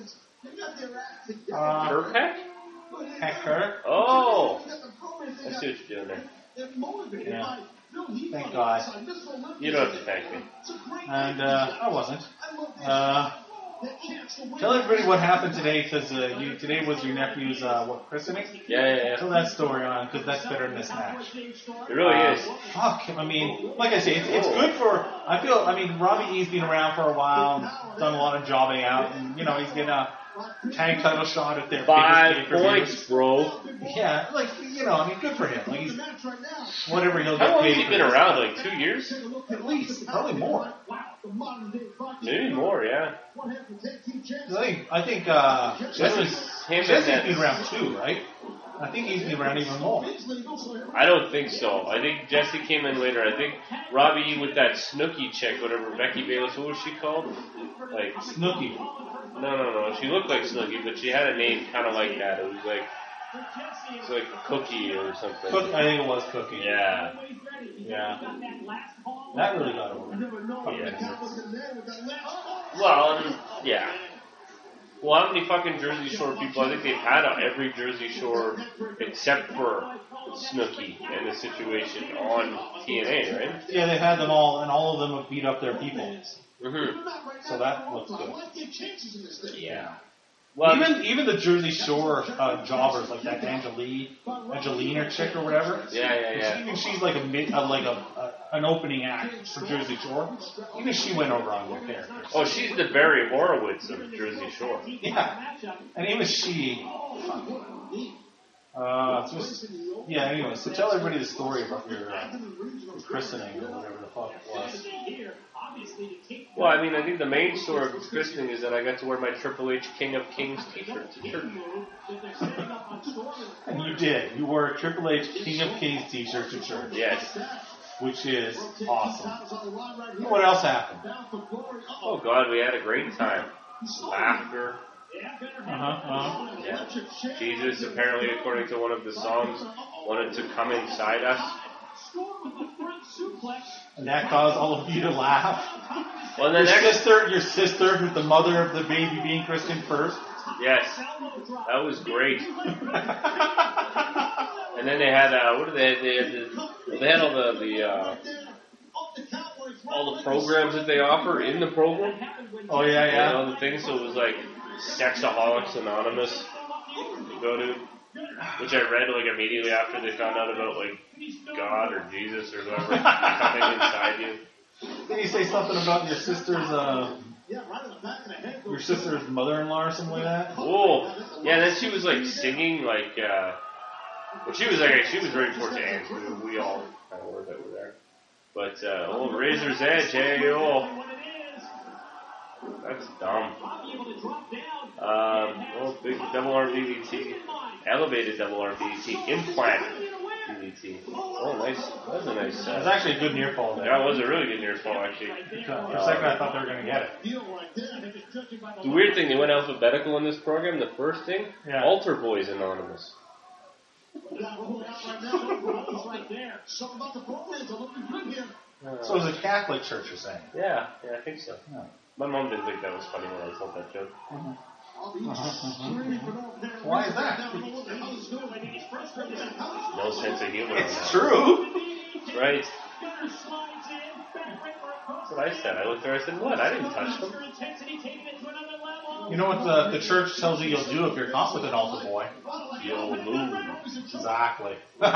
Perpeck?
Pecker.
Oh! I see what you're doing there.
Yeah. Thank God.
You don't have to thank me.
And I wasn't. Tell everybody what happened today, because today was your nephew's christening.
Yeah.
Tell that story on, because that's better than this match.
It really is.
Fuck. I mean, like I say, it's good for. I mean, Robbie E's been around for a while, and done a lot of jobbing out, and you know he's getting a tag title shot at their
5
biggest pay-per-view.
points, bro.
Yeah, like I mean, good for him. Like he's whatever he'll get
How long
paid.
has he
for
been
this.
around? Like 2 years?
At least, probably more.
Maybe more, yeah.
I think Jesse's
him and
been
that-
around too, right? I think he's been around even more.
I don't think so. I think Jesse came in later. I think Robbie with that Snooki chick, whatever, Becky Bayless, what was she called? Like,
Snooki.
no. She looked like Snooki, but she had a name kind of like that. It was like Cookie or something.
I think it was Cookie.
Yeah.
Yeah. That really got over.
Well, yeah. Well, how many fucking Jersey Shore people? I think they've had every Jersey Shore except for Snooki and the situation on TNA, right?
Yeah, they've had them all, and all of them have beat up their people.
Mm-hmm.
So that looks good.
Yeah. Well,
Even the Jersey Shore jobbers like that Angelina chick or whatever.
Yeah.
Even she's like an opening act for Jersey Shore. Even she went over on their character.
Oh, she's the Barry Horowitz of Jersey Shore.
Yeah, and even she. Anyway, so tell everybody the story about your christening or whatever the fuck it was.
Well, I mean, I think the main story of christening is that I got to wear my Triple H King of Kings t-shirt to church.
And you did. You wore a Triple H King of Kings t-shirt to church.
Yes.
Which is awesome. What else happened?
Oh, God, we had a great time. Laughter. Yeah. Jesus, apparently, according to one of the songs, wanted to come inside us.
And that caused all of you to laugh.
Well, the next...
Your sister, who's the mother of the baby being christened first.
Yes, that was great. And then they had what did they had all the programs that they offer in the program.
Oh yeah.
And all the things. So it was like Sexaholics Anonymous to go to, which I read like immediately after they found out about like God or Jesus or whoever coming inside you.
Did you say something about your sister's mother-in-law or something like that?
Oh, yeah. Then she was like singing like, well, she was very towards the end. We all kind of were that were there. But old Razor's Edge, hey oh, that's dumb. Big double arm DDT, elevated double arm DDT, implant DDT. Oh, nice. That was a nice.
That was actually a good near fall there.
Yeah, it was a really good near fall actually.
For a second, I thought they were going to get it.
The weird thing, they went alphabetical in this program. The first thing, Altar Boys Anonymous.
So it was a Catholic church, you're saying?
Yeah, I think so. Yeah. My mom didn't think that was funny when I told that joke.
Why is that?
No sense of humor.
It's true.
That's right. That's what I said. I looked there, I said, what? I didn't touch them.
You know what the church tells you you'll do if you're caught with an altar boy?
You'll move.
Exactly.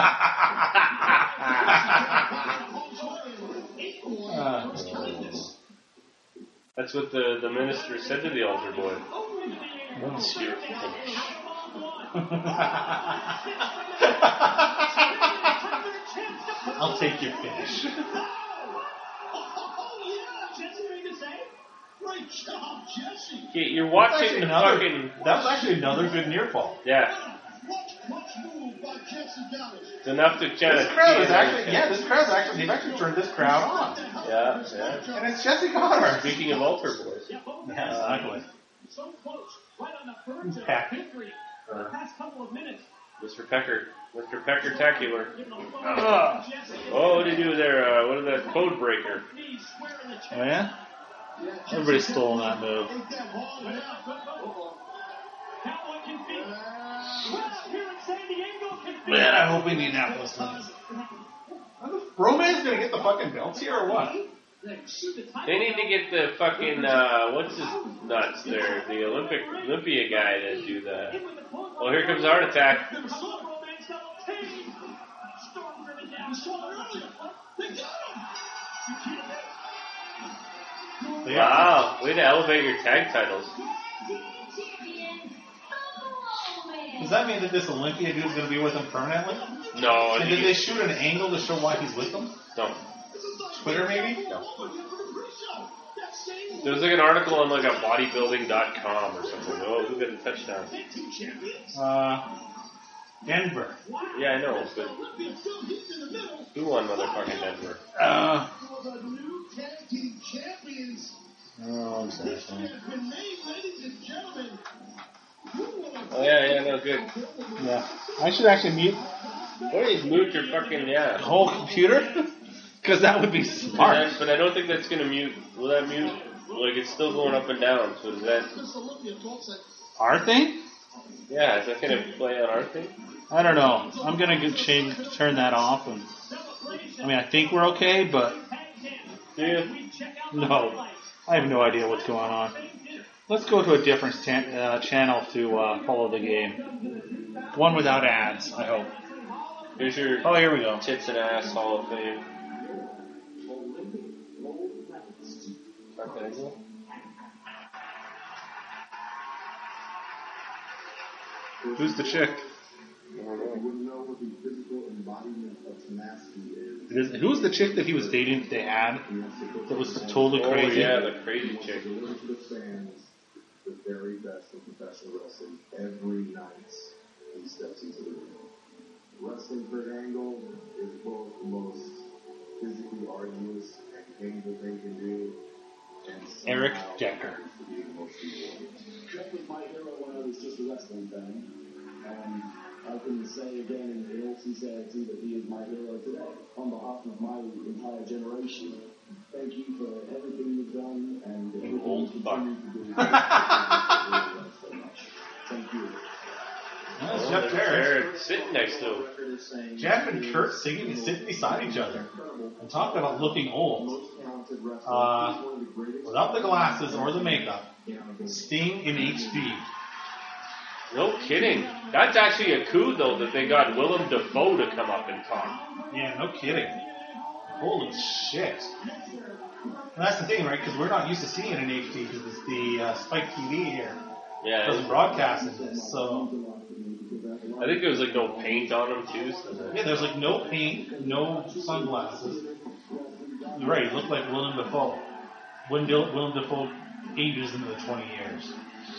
That's what the minister said to the altar boy. Once you're finished.
I'll take your finish.
Yeah, you're watching the fucking...
That was actually another good near fall.
Yeah. It's enough to kind
this crowd is actually, this crowd's actually, they've actually turned this crowd on.
Yeah.
And it's Jesse Goddard.
Speaking of altar boys.
Yeah, exactly. Peck.
Mr. Pecker-tacular. Oh, what did he do there? What is that? Code breaker.
Oh, yeah? Everybody's stolen that move. Man, I hope Indianapolis wins. Roman's gonna get the fucking belts here or what?
They need to get the fucking, what's his nuts there? The Olympia guy to do that. Oh, here comes Art Attack. Wow, way to elevate your tag titles.
Does that mean that this Olympia dude is going to be with them permanently?
No.
And did they shoot an angle to show why he's with them?
No.
Twitter, maybe?
No. There was like an article on like a bodybuilding.com or something. Oh, who got a touchdown?
Denver.
Yeah, I know, but who won motherfucking Denver?
Oh, exactly.
Oh, yeah, no, good.
Yeah. I should actually mute.
Please mute your fucking,
the whole computer? Because that would be smart.
But I don't think that's going to mute. Will that mute? Like, it's still going up and down, so is that...
Our thing?
Yeah, is that going to play on our thing?
I don't know. I'm going to turn that off. And I mean, I think we're okay, but...
Do you?
No. I have no idea what's going on. Let's go to a different channel to follow the game. One without ads, I hope.
Here's your
here we go.
Tits and Ass Hall of Fame. Okay.
Who's the chick?
I don't know.
Who was the chick that he was dating that they had that was totally
Oh,
crazy?
yeah, the crazy chick.
The very best of professional wrestling every night he steps into the ring. Wrestling Kurt Angle is both the most physically arduous and painful thing to do. And
Eric Decker.
Jeff was my hero when I was just a wrestling fan. And I can say again in all sincerity that he is my hero today. On behalf of my entire generation, thank you for everything you've done and everything
old
you
fuck.
continue to do. So much. Thank you.
That's
Oh,
Jeff
there's
Jarrett.
Jarrett sitting next to him.
Jeff and Kurt sitting beside each other and talking about looking old. Without the glasses or the makeup, Sting in HD.
No kidding. That's actually a coup, though, that they got Willem Dafoe to come up and talk.
Yeah, no kidding. Holy shit. And that's the thing, right? Because we're not used to seeing it in HD because it's the Spike TV here.
Yeah,
Doesn't broadcast in this, so
I think there was like no paint on him too. So
yeah, there's like no paint, no sunglasses. You're right, it looked like Willem Dafoe. Willem Dafoe ages into the 20 years.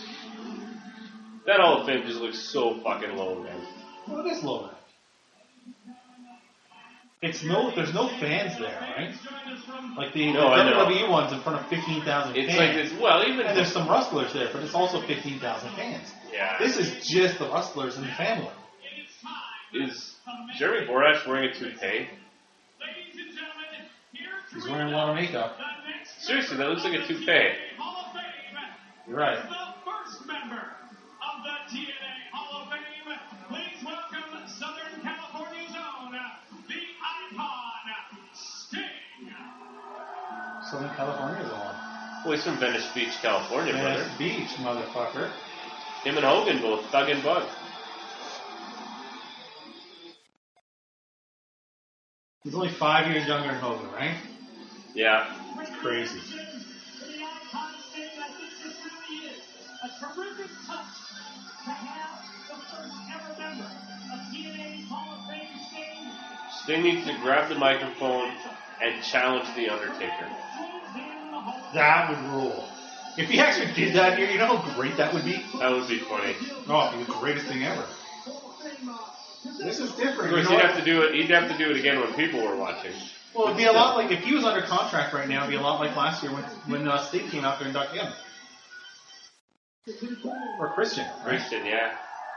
that whole thing just looks so fucking low, man.
Well, it is low. There's no fans there, right? Like the
No, I know.
WWE one's in front of 15,000
It's
fans.
like this. Well, even
And there's some wrestlers there, but it's also 15,000 fans.
yeah.
This is just the wrestlers and the family.
Is Jeremy Borash wearing a toupee?
He's wearing a lot of makeup.
Seriously, that looks like a toupee.
You're right.
The first member of the TNA Hall of Fame, please welcome Southern California's own, the icon, Sting.
Southern California's on.
Well, he's from Venice Beach, California, brother.
Venice Beach, motherfucker.
Him and Hogan both thug and bug.
He's only 5 years younger than Hogan, right?
Yeah.
It's crazy.
The icon Sting, I think this really is a terrific touch to have the first ever member of TNA Hall of Fame Sting.
Sting needs to grab the microphone and challenge The Undertaker.
That would rule. If he actually did that here, you know how great that would be?
That would be funny.
Oh, it'd be the greatest thing ever. This is different.
Of
You
course,
know
he'd
what?
have to do it. He'd have to do it again when people were watching.
Well, it'd be a lot like, if he was under contract right now, it'd be a lot like last year when Sting came out to induct him. Or Christian. Right?
Christian, yeah.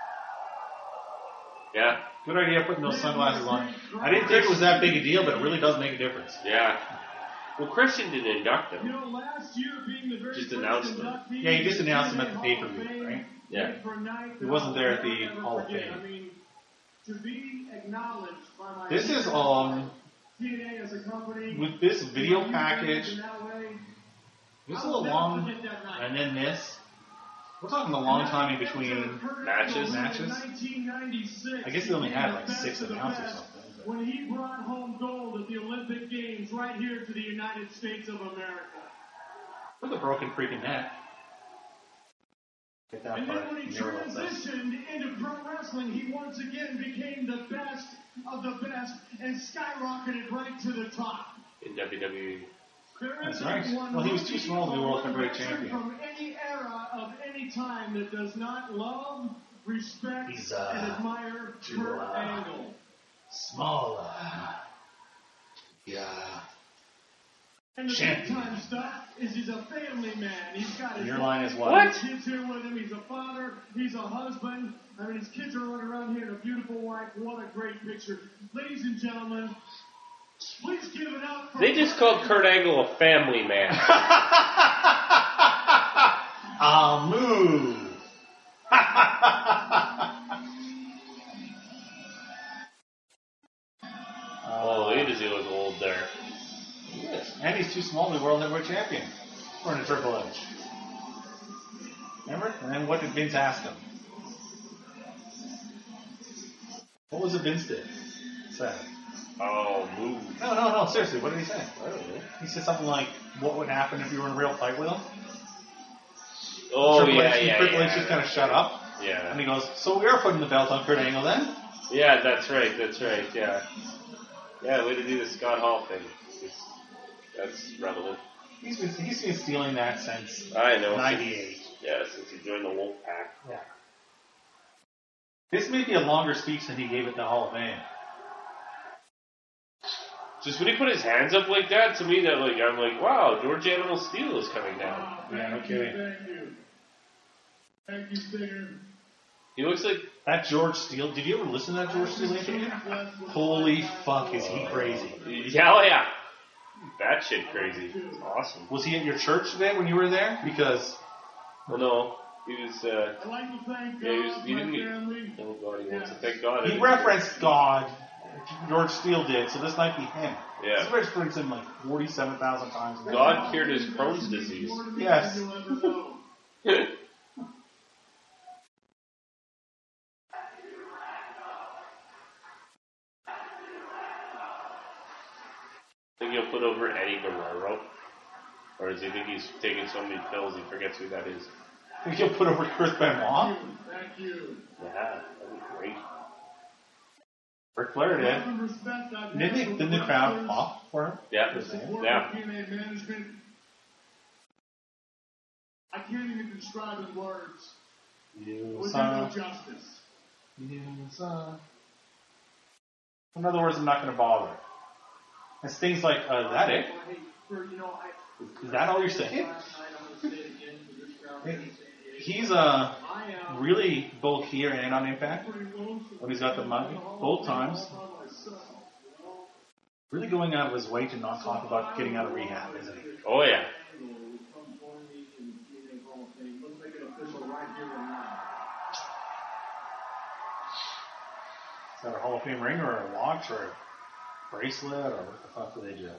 Yeah,
Good idea putting those sunglasses on. I didn't think it was that big a deal, but it really does make a difference.
yeah. Well, Christian didn't induct
You
him.
know, last year being the very
Just
first
announced them.
inductee
Yeah, he just
to the
announced them at the
Hall of
pay-per-view,
Fame,
right?
Yeah.
for a night
He wasn't there at the
I'll never
Hall of
forget.
Fame.
I mean, to be acknowledged by my
This is
TNA as a company
with this video
in
package,
that way,
this is a
I'll never
long,
forget that night.
and then this. We're talking a long time in between.
Matches?
Matches?
1996,
I guess they only had like
best
6
of the
announcers or
best,
something. but-
when he brought home gold at the Olympic Games right here to the United States of America.
With a broken freaking neck. Get that
And
part.
then when he
Never left that.
transitioned into pro wrestling, he once again became the best of the best and skyrocketed right to the top.
In WWE.
There
That's
isn't
right.
one
Well, he was too small to be World
wrestler
Heavyweight Champion.
from any era of any time that does not love, respect,
He's,
and admire
too,
Kurt Angle.
Smaller. Yeah.
And the big
Champion.
time stuff is he's a family man. He's got his
Your line is what?
What?
kids here with him. He's a father. He's a husband. I mean, his kids are running around here and a beautiful wife. What a great picture. Ladies and gentlemen, please give it up for...
They just called Kurt Angle a family man.
I'll move.
Holy, does he look old there?
Yes. And he's too small to be World Heavyweight Champion. According to Triple H. Remember? And then what did Vince ask him? What was it Vince did? Say.
Oh, move.
No. Seriously, what did he say?
I don't know.
He said something like, "What would happen if you were in a real fight with him?"
Oh,
Triple
yeah,
H,
yeah,
Triple H
yeah.
just kind of shut up.
Yeah.
And he goes, "So we are putting the belt on Kurt Angle then?"
Yeah, that's right, yeah. Yeah, way to do the Scott Hall thing. That's relevant.
He's been stealing that since
I know.
'98.
Since he joined the Wolf Pack.
Yeah. This may be a longer speech than he gave at the Hall of Fame.
Just when he put his hands up like that, to me, I'm like, wow, George Animal Steel is coming down.
Yeah, no kidding.
Thank you. Thank you, Stinger.
He looks like...
That George Steele, did you ever listen to that George Steele interview? Holy fuck, is he crazy.
Yeah, oh yeah. That shit crazy. It's awesome.
Was he at your church today when you were there? Because...
Well, no. He was,
I'd like to thank
yeah, he
my
didn't...
family.
Oh, God, he wants to thank God.
He referenced God. George Steele did, so this might be him.
Yeah.
This referenced him like 47,000 times.
God cured his Crohn's disease.
Yes.
You'll ever know.
Think he'll put over Eddie Guerrero? Or does he think he's taking so many pills he forgets who that is?
Think he'll put over Chris Benoit?
Thank you.
Yeah, that'd be great.
Ric Flair did.
Love and respect I've had for
Didn't the crowd pop for him?
Yeah.
the support
Yeah.
of TNA management. I can't even describe in words.
You
It would do
son.
no justice.
You son. In other words, I'm not going to bother. It's things like, is that it? Is that all you're saying? He's really both here and on Impact when he's got the money, both times. Really going out of his way to not talk about getting out of rehab, isn't he?
Oh, yeah.
Is that a Hall of Fame ring or a watch or a bracelet or what the fuck do they do?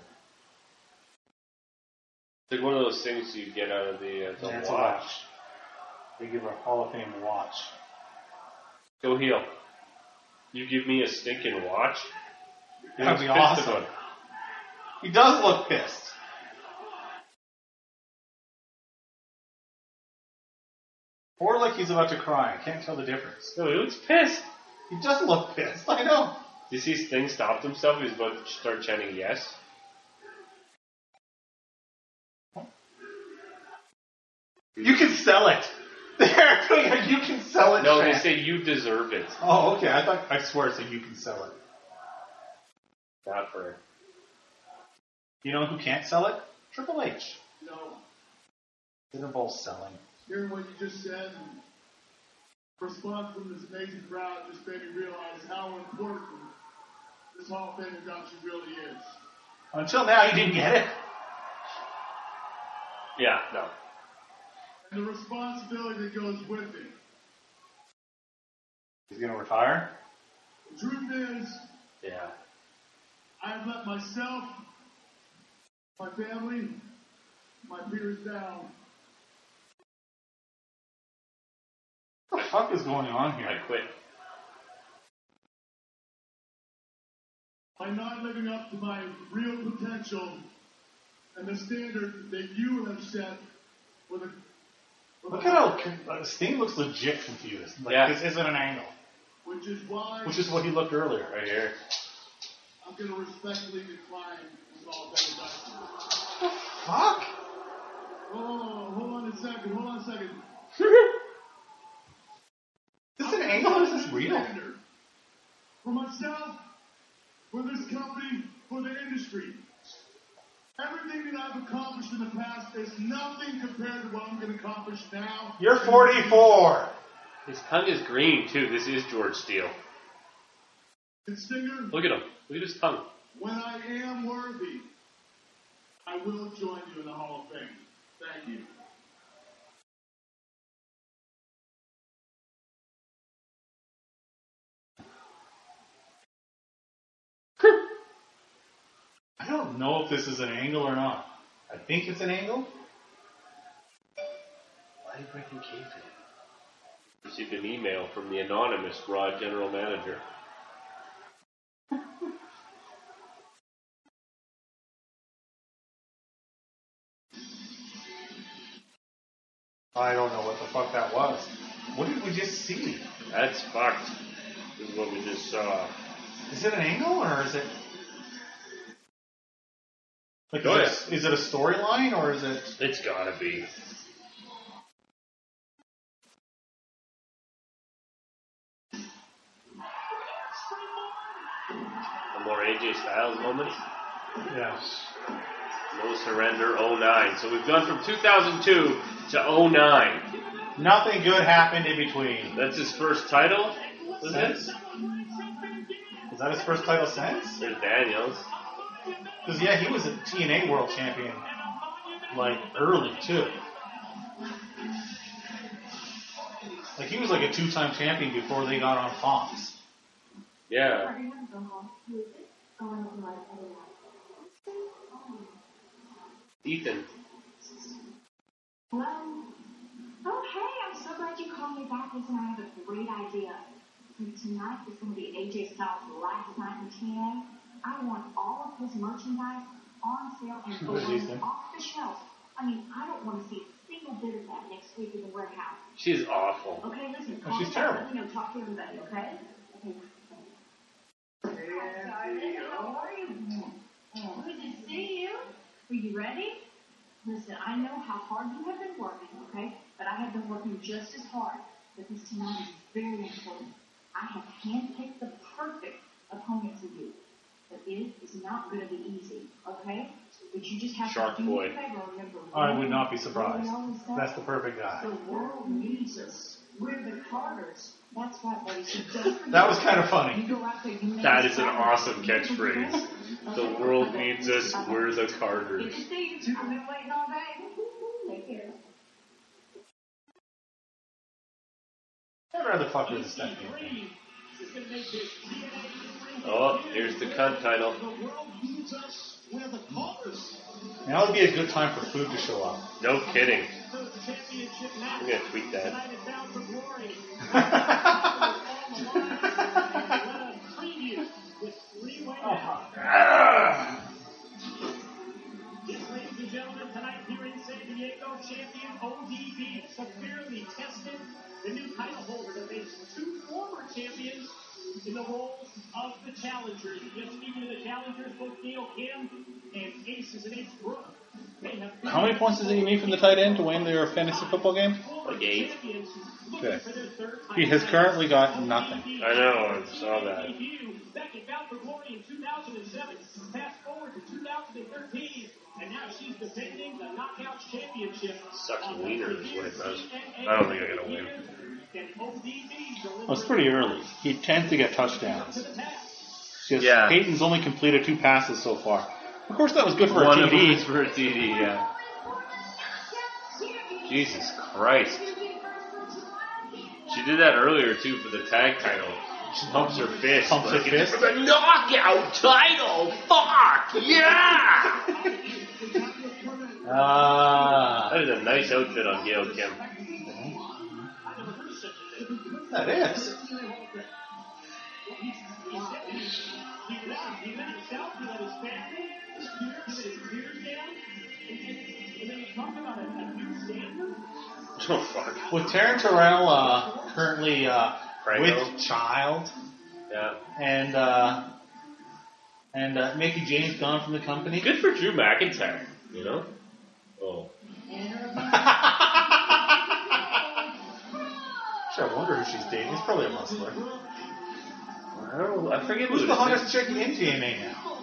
It's like one of those things you get out of the
Yeah, it's a
watch.
watch. They give a Hall of Fame watch.
Go heel. You give me a stinking watch? He
That'd
looks
be
pissed
awesome.
about it.
He does look pissed. Or like he's about to cry. I can't tell the difference.
No, he looks pissed.
He does look pissed. I know.
Do you see Sting stopped himself? He was about to start chanting yes.
You can sell it. They're doing a you can sell it
No, they
chant.
say you deserve it.
Oh, okay. I swear it said you can sell it.
Not for...
You know who can't sell it? Triple H.
No.
It involves selling.
Hearing what you just said, and response from this amazing crowd just made me realize how important this Hall of Fame induction really is.
Until now, you didn't get it.
Yeah, no.
And the responsibility that goes with it.
He's going to retire?
The truth is,
Yeah.
I've let myself, my family, my peers down.
What the fuck is going on
I
here?
quit.
By not living up to my real potential and the standard that you have set for the...
Look at how Sting looks legit confused. Like,
Yeah.
this isn't an angle.
Which is why
Which is what he looked earlier.
Right here.
I'm going to respectfully decline this Hall of Fame induction.
Fuck?
Oh, hold on a second.
Is this an angle or is this real?
For myself, for this company, for the industry. Everything that I've accomplished in the past is nothing compared to what I'm going to accomplish now.
You're 44.
His tongue is green, too. This is George Steele.
And Stinger,
Look at him. Look at his tongue.
when I am worthy, I will join you in the Hall of Fame. Thank you.
I don't know if this is an angle or not. I think it's an angle. Why are you breaking kayfabe?
Received an email from the anonymous Raw general manager.
I don't know what the fuck that was. What did we just see?
That's fucked. is what we just saw.
Is it an angle or is it? Like,
Oh,
is it a storyline or is it?
It's gotta be. A more AJ Styles moment.
Yes.
No Surrender 09. So we've gone from 2002 to 09.
Nothing good happened in between.
That's his first title? Was it?
Is that his first title since?
There's Daniels.
Because, yeah, he was a TNA World Champion, like, early, too. Like, he was like a 2-time champion before they got on Fox.
Yeah. Ethan.
Hello? Oh, hey, I'm so glad you called me back. Listen, I have a great idea. Tonight is going to be AJ Styles' last night in TNA. I want all of his merchandise on sale and going off the shelf. I mean, I don't want to see a single bit of that next week in the warehouse.
She's awful.
Okay, listen.
Oh, she's terrible.
You know, talk to everybody, okay? Okay. How are you? Good to see you. Are you ready? Listen, I know how hard you have been working, okay? But I have been working just as hard. Because tonight is very important. I have handpicked the perfect opponent for you. But it is not going to be easy, okay? But you just have
Shark
to do me
Boy.
a favor. Remember,
I would not be surprised.
we always say,
That's the perfect guy.
the world needs us. We're the Carters. That's right, buddy. So don't forget.
That was kind of funny.
You go out there, you make
That is an
it
awesome catchphrase. The world needs us, we're the Carters.
Good to see you. I've been waiting all day. Take care.
I'd rather fuck with the Stephanie.
Oh, here's the cunt title.
The world needs us. We're the Carters.
Now would be a good time for food to show up.
No kidding.
The championship match.
I'm gonna tweet that.
Tonight is bound for glory. On the line. Let us preview this three-way match. Yes, ladies and gentlemen, tonight here in San Diego, champion ODB severely tested. The new title holder to face 2 former champions in the roles of the challengers. Yes, speaking of the challengers, both Gail Kim and Aces and Ace Brooke. They have
How many points does he need from the tight end to win their fantasy football game?
Like 8.
Okay. He has currently got nothing.
I know, I saw that.
Back at Bound for Glory in 2007. Fast forward to 2013, and now she's defending the Knockouts Championship.
Sucks wiener is what it does. I don't think I'm gonna win.
Well, it's pretty early. He tends to get touchdowns. Just
Yeah.
Peyton's only completed 2 passes so far. Of course, that was good for
One
a
of them
TD.
is for a TD, yeah. Jesus Christ. She did that earlier, too, for the tag title. She pumps her fist.
Pumps her
like,
fist?
For the knockout title! Fuck! Yeah! That is a nice outfit on Gail Kim.
That is.
He let himself, he let his family, he let his peers down, and then he talked about a new standard.
Oh, fuck.
With Taryn Terrell currently
Franco.
with child,
Yeah.
and Mickey James gone from the company.
Good for Drew McIntyre, you know? Oh.
Sure, I wonder who she's dating. It's probably a wrestler.
I don't know. I forget
Who's
who
the
it is.
hottest chick in TNA now?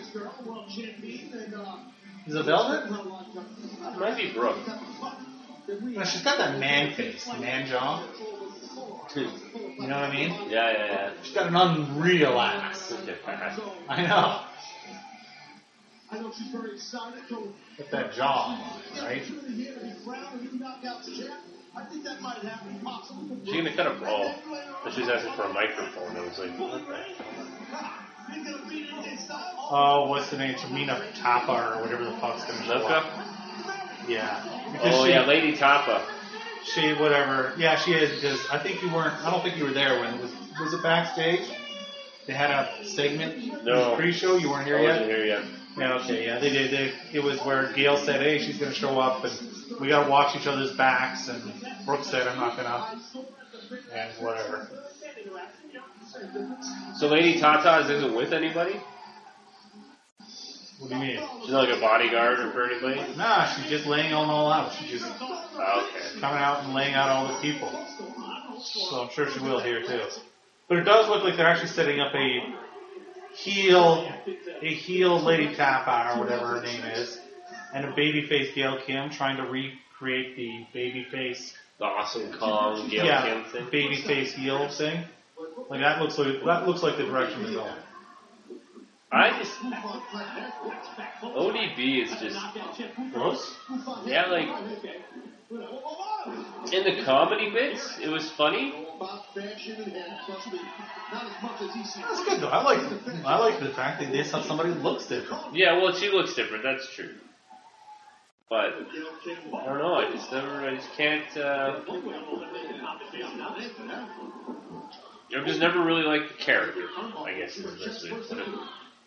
Is it Velvet?
It might be Brooke.
No, she's got that man face, man jaw. You know what I mean?
Yeah.
She's got an unreal ass. I know.
I know she's very excited. So
With that jaw, right?
really here to be crowned a new Knockouts champ. I think that might happen possible.
She's gonna cut a brawl. But she's asking for a microphone. I was like, what the hell?
He's gonna beat AJ Styles.
Oh, what's the name? Tamina Tapa or whatever the fuck's gonna show
Luka?
up. Yeah. Because
Oh,
she,
yeah, Lady Tapa.
She, whatever. Yeah, she is, because I think you weren't, I don't think you were there when it was it backstage? They had a segment?
No.
Pre-show? You weren't here
I
yet?
wasn't here yet.
Yeah, okay, yeah, they did. It was where Gail said, hey, she's going to show up, and we got to watch each other's backs, and Brooke said, I'm not going to, and whatever.
So Lady Tata's isn't with anybody?
What do you mean?
She's not like a bodyguard or for anybody?
Nah, she's just laying them all out. She's just
Oh, okay.
coming out and laying out all the people. So I'm sure she will here too. But it does look like they're actually setting up a heel Lady Tapa or whatever her name is, and a babyface Gail Kim trying to recreate the babyface.
The Awesome Kong Gail Kim thing?
Babyface heel thing. Like that looks like the direction they're going.
I just ODB is just
Gross.
yeah, like in the comedy bits, it was funny.
That's good though. I like the fact that they saw somebody who looks different.
Yeah, well, she looks different. That's true. But I don't know. I just can't. I've just never really liked the character. I guess is the best way to put it.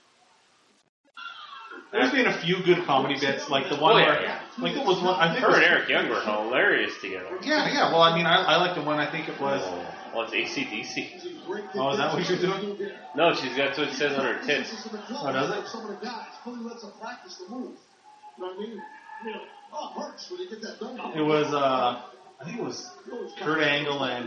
There's been a few good comedy bits, like the one where, like it was one. I think
her and Eric Young were hilarious together.
Yeah. Well, I mean, I like the one. I think it was.
Oh, it's AC/DC.
Oh, is that what you're doing?
No, she's got what it says on her tits.
Oh, does it?
Some of the guys fully lets them practice the move. You know what I mean? Oh, it hurts when you get that done.
It was. I think it was Kurt Angle and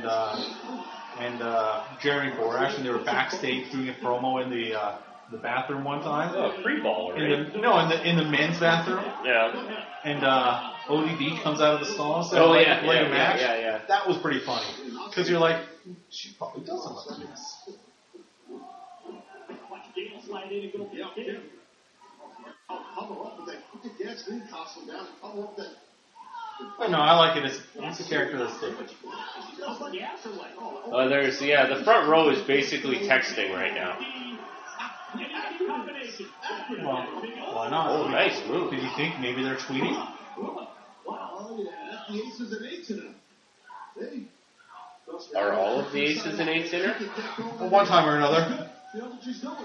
Jeremy Borash, and they were backstage doing a promo in the bathroom one time.
Oh, free ball, right?
In the men's bathroom.
Yeah.
And ODB comes out of the stall. So
a
match.
Yeah.
That was pretty funny because you're like, she probably doesn't like this.
Cover up with that. Put the Gatsby costume down and cover up that.
But no, I like it. It's a character that's different.
There's the front row is basically texting right now.
Well, why not?
Oh, nice move.
Did you think maybe they're tweeting?
Oh yeah, the aces and eights in it. Hey.
Are all of the aces and eights in her?
Well, one time or another.
You know what she's doing?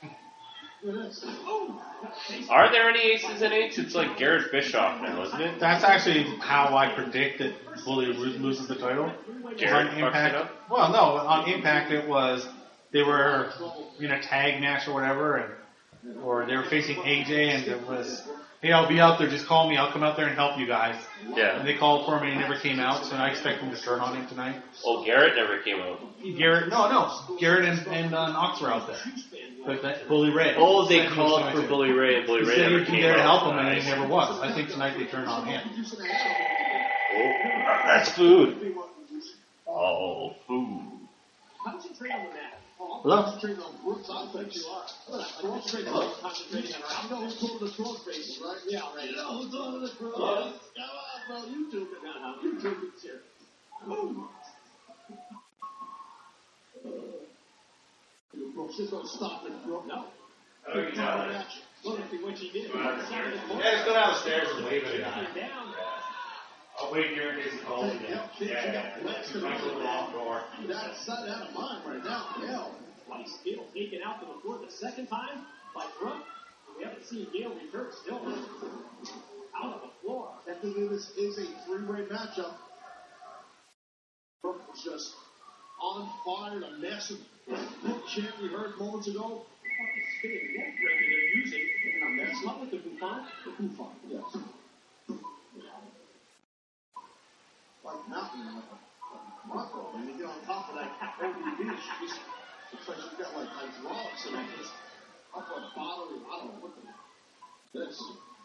Are there any aces and eights? It's like Garrett Bischoff now, isn't it?
That's actually how I predict that Bully loses the title.
Garrett
on
fucks
Impact.
it up?
Well, no, on Impact it was they were in a tag match or whatever, or they were facing AJ, and it was, hey, I'll be out there. Just call me. I'll come out there and help you guys.
Yeah.
And they called for him, and he never came out. So I expect them to turn on him tonight.
Oh, Garrett never came out.
Garrett, Garrett and Knox were out there. But that Bully Ray.
Oh, they called for Bully Ray, and Bully
He
Ray
said
never
he'd be
came
there to
out.
help him, and he never was. I think tonight they turn on him.
Oh, that's food. Oh, food.
How did you train on that?
Hello?
Concentrating on Brooks, I bet you are. Concentrating on you know who's doing the cross faces, right? Yeah, right. You know who's doing the cross? Come on, bro. You do it now. You do it here. Brooks just don't stop it, Brooks. No. Look at what she did.
Yeah, just go down the stairs and wave at a guy. I'll wait here in case he calls again. Yeah. Nice little long door.
That's out of mind right now. Hell.
Twice Gale taken out to the floor the second time by Brooke. We haven't seen Gale return still out of the floor.
That thing is a three-way matchup. Brooke was just on fire, a massive hook chant we heard moments ago.
Spinning neck breaker they're using. That's not with the bouffant.
The bouffant, yes. Like mountain, like a Marco. And you get on top of that ODB, looks like she's got like hydraulics in it. Just up a bottle, I don't know what this.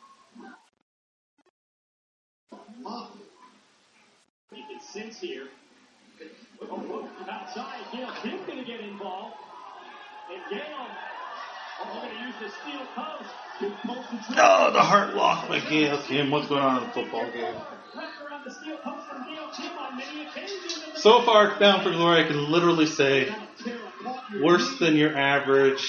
Mom.
Making sense here. Oh, look, outside. Gale Kim's going to get involved. And Gale, going to use the steel post.
Oh, the heart lock by Gail Kim. What's going on in the football game? So far, Bound for Glory, I can literally say worse than your average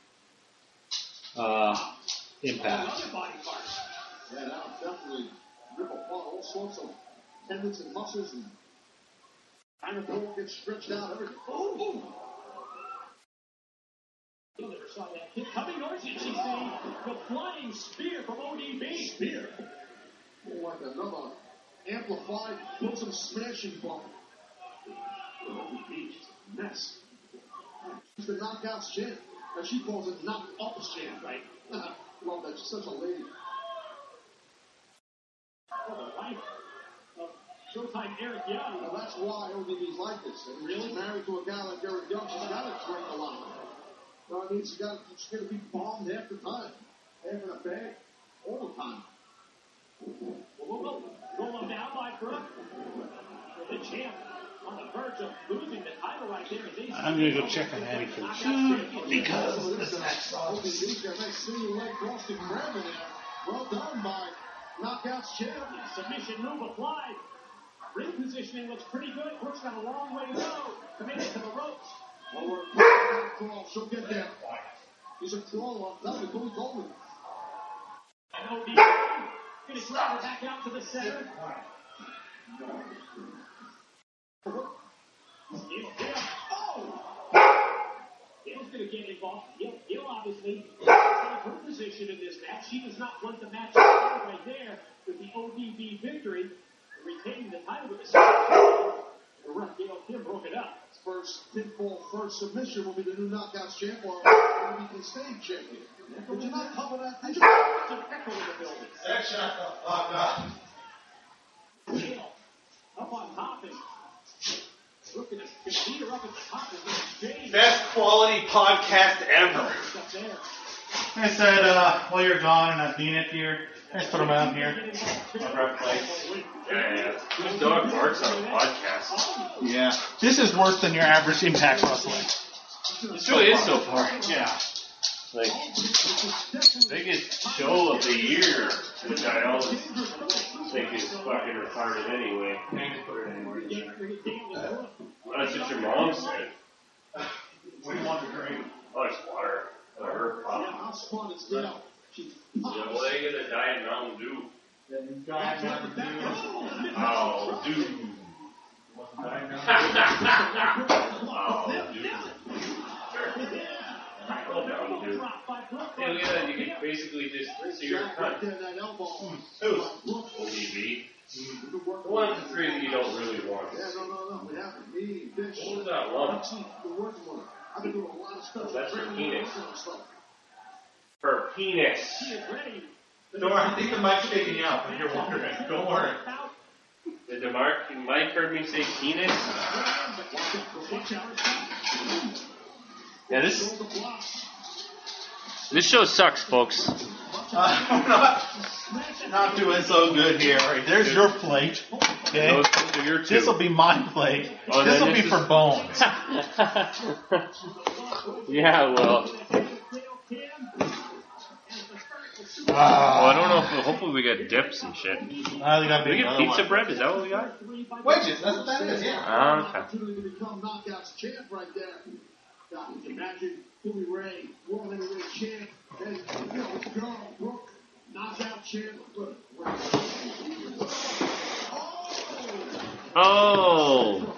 Impact.
Yeah, that'll definitely rip apart all sorts of tendons and muscles and kind of bone gets stretched out, everything. Oh!
Never saw that kid coming towards you. She's saying the flying spear from ODB.
Spear? More like another amplified, put some smashing bump. ODB, just a mess. the Knockouts champ. And she calls it Knock Ups champ, right? Love that. She's such a lady.
The wife of Showtime Eric Young.
Well, that's why ODB's like this. I mean, she's married to a guy like Eric Young. She's got to drink a lot. You know what I mean? She's going to be bombed half the time. Half in a bag. All the time.
Roll him down by Brooke. The champ on the verge of losing the title right there.
I'm going to go check on Addie for because this is next.
ODB's got a nice single leg cross and grab in there. Well done by Knockouts champ.
Submission move applied. Ring positioning looks pretty good. Brooke's got a long way to go to make it to the ropes.
Well, we're crawl. She'll get there. He's a crawler. That was Billy Goldman.
And ODB going to drive her back out to the center. Gail's going to get involved. Gail obviously takes her position in this match. She does not want the match to end right there with the ODB victory, retaining the title with the second. The ref Gail Kim broke it up.
First pinfall, first submission will be the new Knockouts champ or will be the stage champion. Did you not cover that? Did you?
It's an echo in the building.
Shut the fuck up.
Gail up on top and looking to beat her up at the top of the exchange.
Best quality podcast ever.
Up there.
I said, while you're gone and I've been it here, I just put them out here. A rough place.
Yeah. Whose dog barks on a podcast?
Yeah. This is worse than your average Impact Wrestling.
This really is so far.
Yeah.
Like, biggest show of the year, which I always think is fucking retarded anyway. That's what your mom said.
What do you want to drink?
Oh, it's water. Or
Yeah, how smart is Gail? She's
well, they get a Diet Mountain Dew.
Oh,
Oh, dude. Oh, dude. Yeah, you can basically just see your cunt.
that elbow.
ODB. The one of the three that you don't really want.
Yeah, no. We haven't. Me, Fish.
What was that one?
We're working on it. I've been doing a lot of stuff.
That's her
Training
penis.
and stuff.
Her penis.
Don't worry, I think the mic's picking you up, but you're wondering. Don't worry.
Did the Mike heard me say penis? Yeah, this show sucks, folks.
We're not doing so good here. All right, there's your plate. Okay.
Those are your two.
This will be my plate.
Oh,
this will
then
be
this
for bones.
Yeah, well. Oh, I don't know if hopefully we got dips and shit.
They got
Do we get pizza bread? Is that what we got?
Wedges, that's what that is, yeah.
Oh, okay.
Opportunity to become Knockouts champ right there. God, imagine Billy Ray, World Heavyweight champ, and girl, Brooke, Knockout champ.
Oh.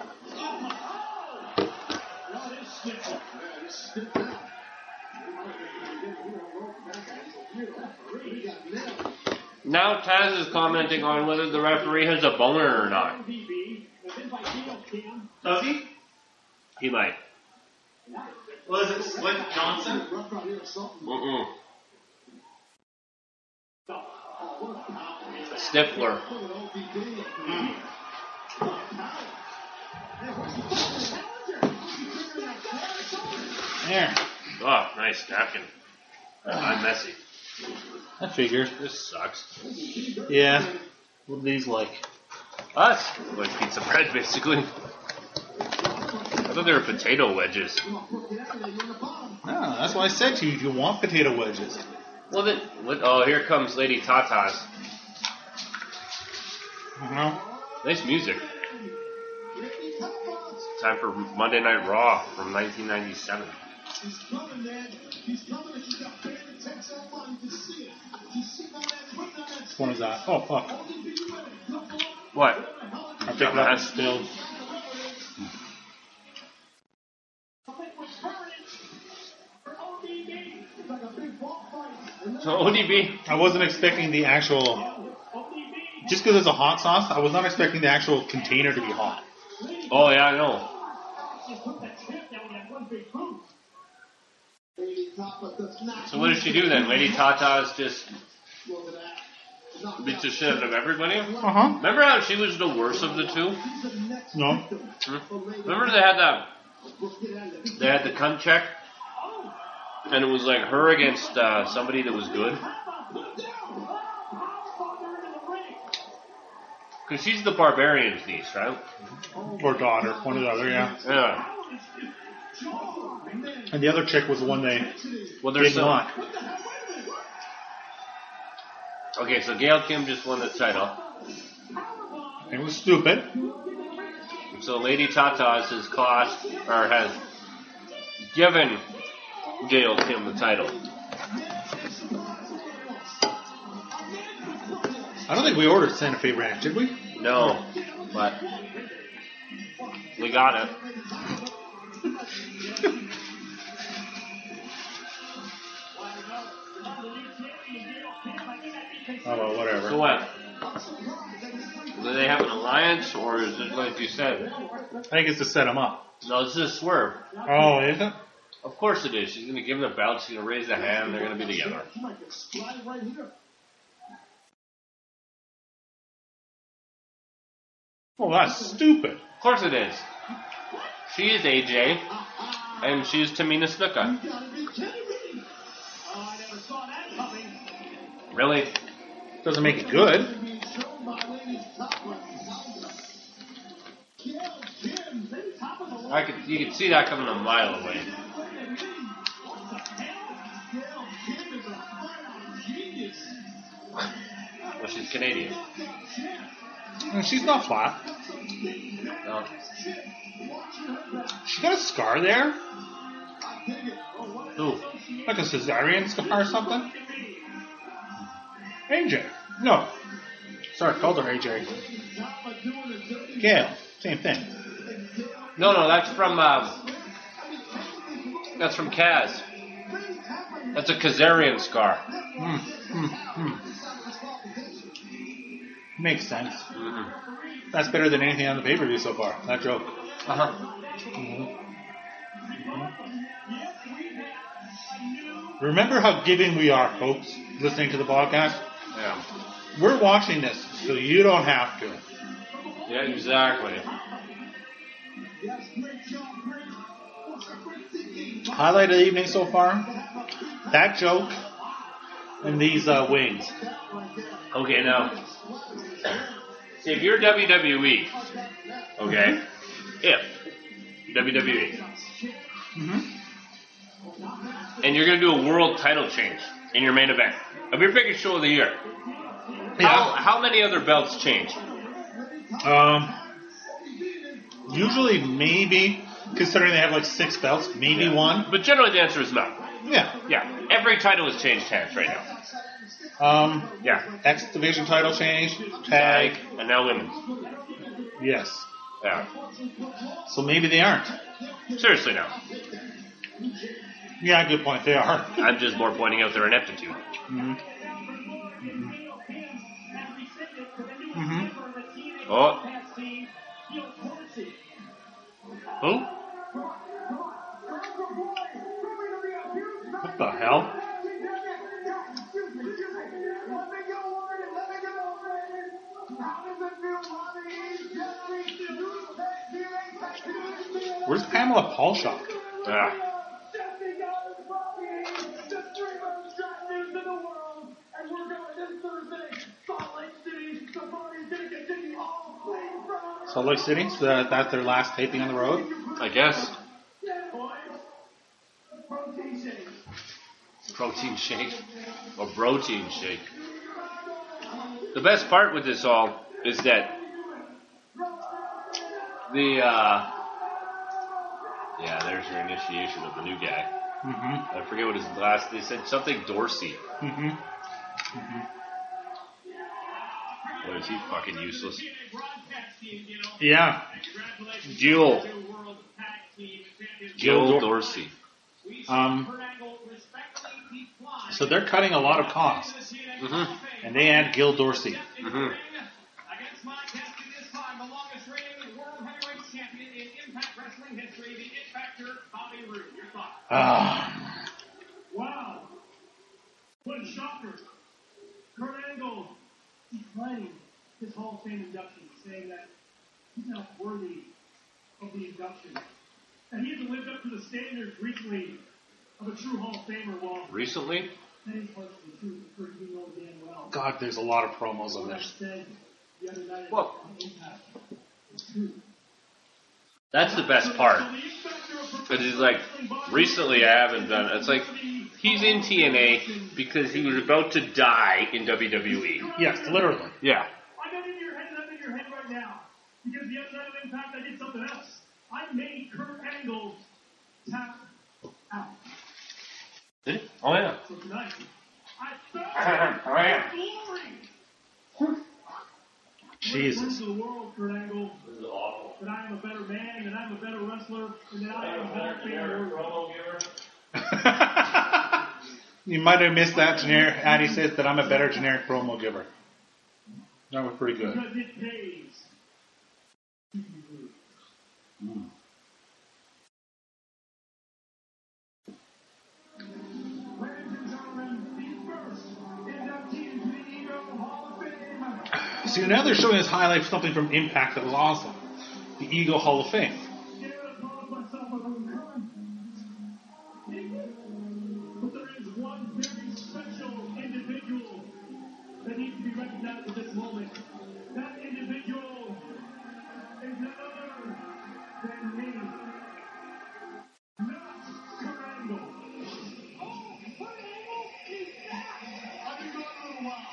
Now Taz is commenting on whether the referee has a boner or not.
Does he?
He might.
Was it Slick Johnson?
Mm-mm. Stifler.
There.
Oh, nice napkin. I'm messy.
I figured.
This sucks.
Yeah. What are these like?
Us? Like pizza bread, basically. I thought they were potato wedges.
Oh, that's why I said to you, you want potato wedges.
Well, then, oh, here comes Lady Tata's. Nice music. Time for Monday Night Raw from 1997.
He's coming, man. He's coming, and she's got paid to take some money to see it. She's sitting on that, putting on that.
Which one is that? Oh, fuck.
What?
I picked up and spilled.
So ODB.
I wasn't expecting the actual... Just because it's a hot sauce, I was not expecting the actual container to be hot.
Oh, yeah, I know. So what does she do then? Lady Tata's just beats the shit out of everybody?
Uh-huh.
Remember how she was the worst of the two?
No.
Remember they had the cunt check? And it was like her against somebody that was good? Because she's the barbarian's niece, right?
Or daughter. One or the other, yeah.
Yeah.
And the other chick was the one they
Well,
did not.
Okay, so Gail Kim just won the title.
It was stupid.
So Lady Tata has cost, or has given Gail Kim the title.
I don't think we ordered Santa Fe Ranch, did we?
No, but we got it.
Oh, well, whatever.
So what? Do they have an alliance, or is it like you said?
I think it's to set him up.
No, this is a swerve.
Oh, is it?
Of course it is. She's going to give him the belt. She's going to raise the hand. They're going to be together.
Oh, that's stupid.
Of course it is. She is AJ, and she's Tamina Snuka. Really?
Doesn't make it good.
You could see that coming a mile away. Well, she's Canadian.
And she's not flat.
No.
She got a scar there?
Who?
Like a cesarean scar or something? AJ. No. Sorry, I called her AJ. Gail. Same thing.
No, that's from Kaz. That's a Kazarian scar.
Makes sense.
Mm-hmm.
That's better than anything on the pay-per-view so far. That joke.
Uh-huh.
Remember how giving we are, folks, listening to the podcast?
Yeah.
We're watching this, so you don't have to.
Yeah, exactly.
Highlight of the evening so far? That joke and these wings.
Okay, now, see, if you're WWE, okay, if WWE, and you're going to do a world title change in your main event of your biggest show of the year, how many other belts change?
Usually maybe, considering they have like 6 belts, maybe one.
But generally the answer is no.
Yeah.
Yeah, every title has changed hands right now. Yeah.
X Division title change, tag,
and now women's.
Yes.
Yeah.
So maybe they aren't.
Seriously now.
Yeah, good point. They are.
I'm just more pointing out their ineptitude. Oh. Who?
What the hell? Where's Pamela Paulshock? Salt Lake City? So that's their last taping on the road?
I guess. Protein shake. Or protein shake. The best part with this all is that there's your initiation of the new guy. I forget what his last, they said something Dorsey. What is he, fucking useless?
Yeah.
Jill Dorsey.
So they're cutting a lot of costs. And they add Gil Dorsey.
declining his Hall of Fame induction, saying that he's not worthy of the induction. And he hasn't lived up to the standards recently of a true Hall of Famer. Well,
Recently?
that is partially true for you know damn well.
God, there's a lot of promos on
What I
this.
said the other night
Well,
on Impact is true.
that's the best part. Because he's like, recently I haven't done it. It's like, he's in TNA because he was about to die in WWE.
Yes, literally.
Yeah.
I'm not in your head, and I'm in your head right now. Because the other night on Impact, I did something else. I made Kurt Angle tap out.
Did he? Oh, yeah.
So tonight, I
Oh, yeah.
glory.
Jesus.
Prove to the world, Kurt Angle, that I am a better man, that I'm a better wrestler, and that I am a Hall of Fame worthy.
You might have missed that generic. Addy says that I'm a better generic promo giver. That was pretty good.
Because it pays. Ladies and gentlemen, the first inductee into the Ego Hall of Fame.
See, now they're showing us highlights something from Impact that was awesome. The Ego Hall of Fame.
But there is one very special individual that needs to be recognized at this moment. That individual is none other than me. Not Kurt Angle. Oh, Kurt Angle is back! I've been gone a little while.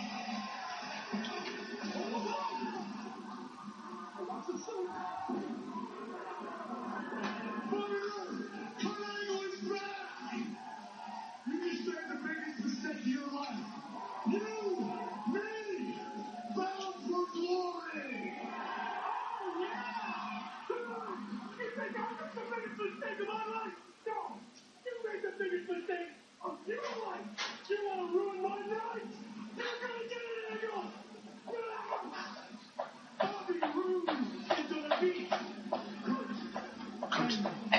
Kurt Angle is back! You just made the biggest mistake of your life. You, me, bound for glory.
Oh, yeah! You think I made the biggest mistake of my life? No! You made the biggest mistake of your life! You want to ruin my night? You're gonna get it, Angle! Bobby Roode is gonna beat Kurt.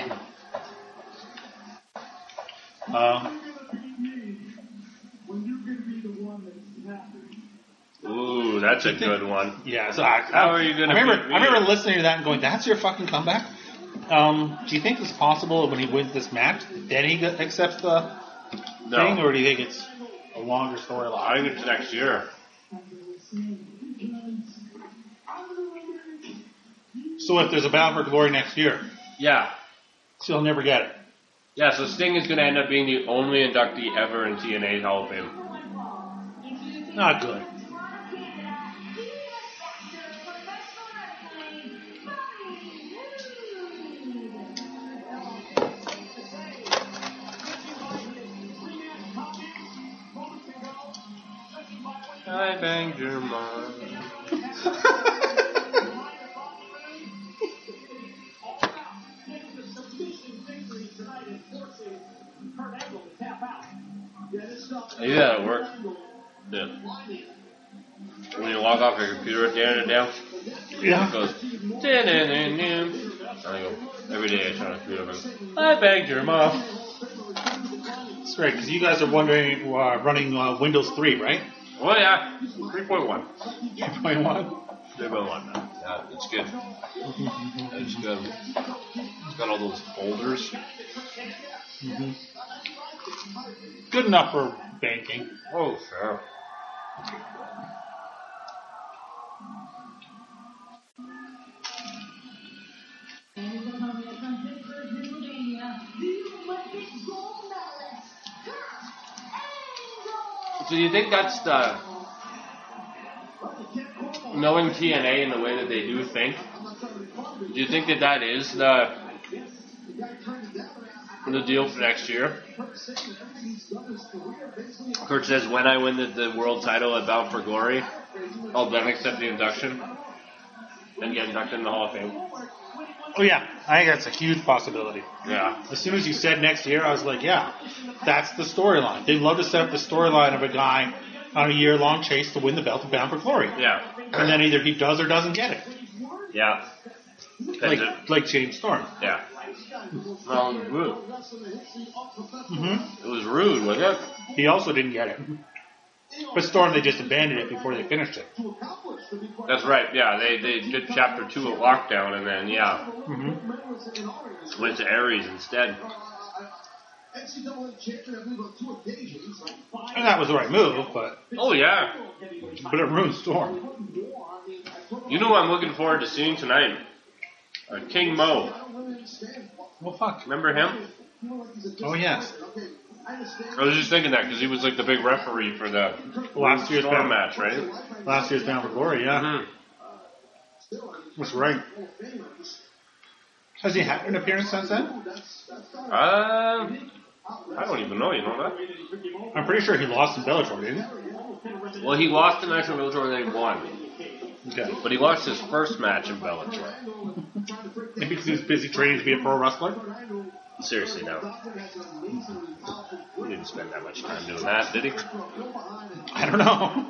You're gonna beat me when you're gonna be the one that's happy.
Ooh, that's a good one.
Yeah, so
How are you going to
I remember listening to that and going, that's your fucking comeback? Do you think it's possible when he wins this match, then he accepts the thing, or do you think it's a longer storyline?
I think it's next year.
So if there's a Battle for Glory next year,
Yeah.
so he'll never get it.
Yeah, so Sting is going to end up being the only inductee ever in TNA's Hall of Fame.
Not good.
I banged your mom. I do that at work. Yeah. When you log off your computer at the end of the day,
Yeah.
it goes, "Dun-dun-dun-dun." And I go, every day I turn on the computer and I banged your mom.
That's right, because you guys are wondering, running Windows 3, right?
Oh yeah, 3.1.
3.1?
3.1 now. Yeah, it's good. It's good. It's got all those folders.
Mm-hmm. Good enough for banking.
Oh, sure. So you think that's the knowing TNA and the way that they do think? Do you think that that is the deal for next year? Kurt says, when I win the world title at Bound for Glory, I'll then accept the induction and get inducted in the Hall of Fame.
Oh yeah, I think that's a huge possibility.
Yeah.
As soon as you said next year, I was like, yeah, that's the storyline. They'd love to set up the storyline of a guy on a year-long chase to win the belt of Bound for Glory.
Yeah.
And then either he does or doesn't get it.
Yeah.
Like James Storm.
Yeah. Well, it was rude.
Mm-hmm.
It was rude, wasn't it?
He also didn't get it. But Storm, they just abandoned it before they finished it.
That's right. Yeah, they did chapter 2 of Lockdown, and then went to Ares instead.
And that was the right move, but
Oh yeah.
it ruined Storm.
You know what I'm looking forward to seeing tonight? King Mo.
Well, fuck.
Remember him?
Oh, yes.
I was just thinking that because he was like the big referee for the
Last year's
Storm
Bound
match, right?
Last year's Bound for Glory, yeah. That's right. Has he had an appearance since then?
I don't even know. You know that?
I'm pretty sure he lost in Bellator, didn't he?
Well, he lost the match in Bellator and then he won.
Okay.
But he lost his first match in Bellator.
Maybe because he was busy training to be a pro wrestler?
Seriously, no. He didn't spend that much time doing that, did he?
I don't know.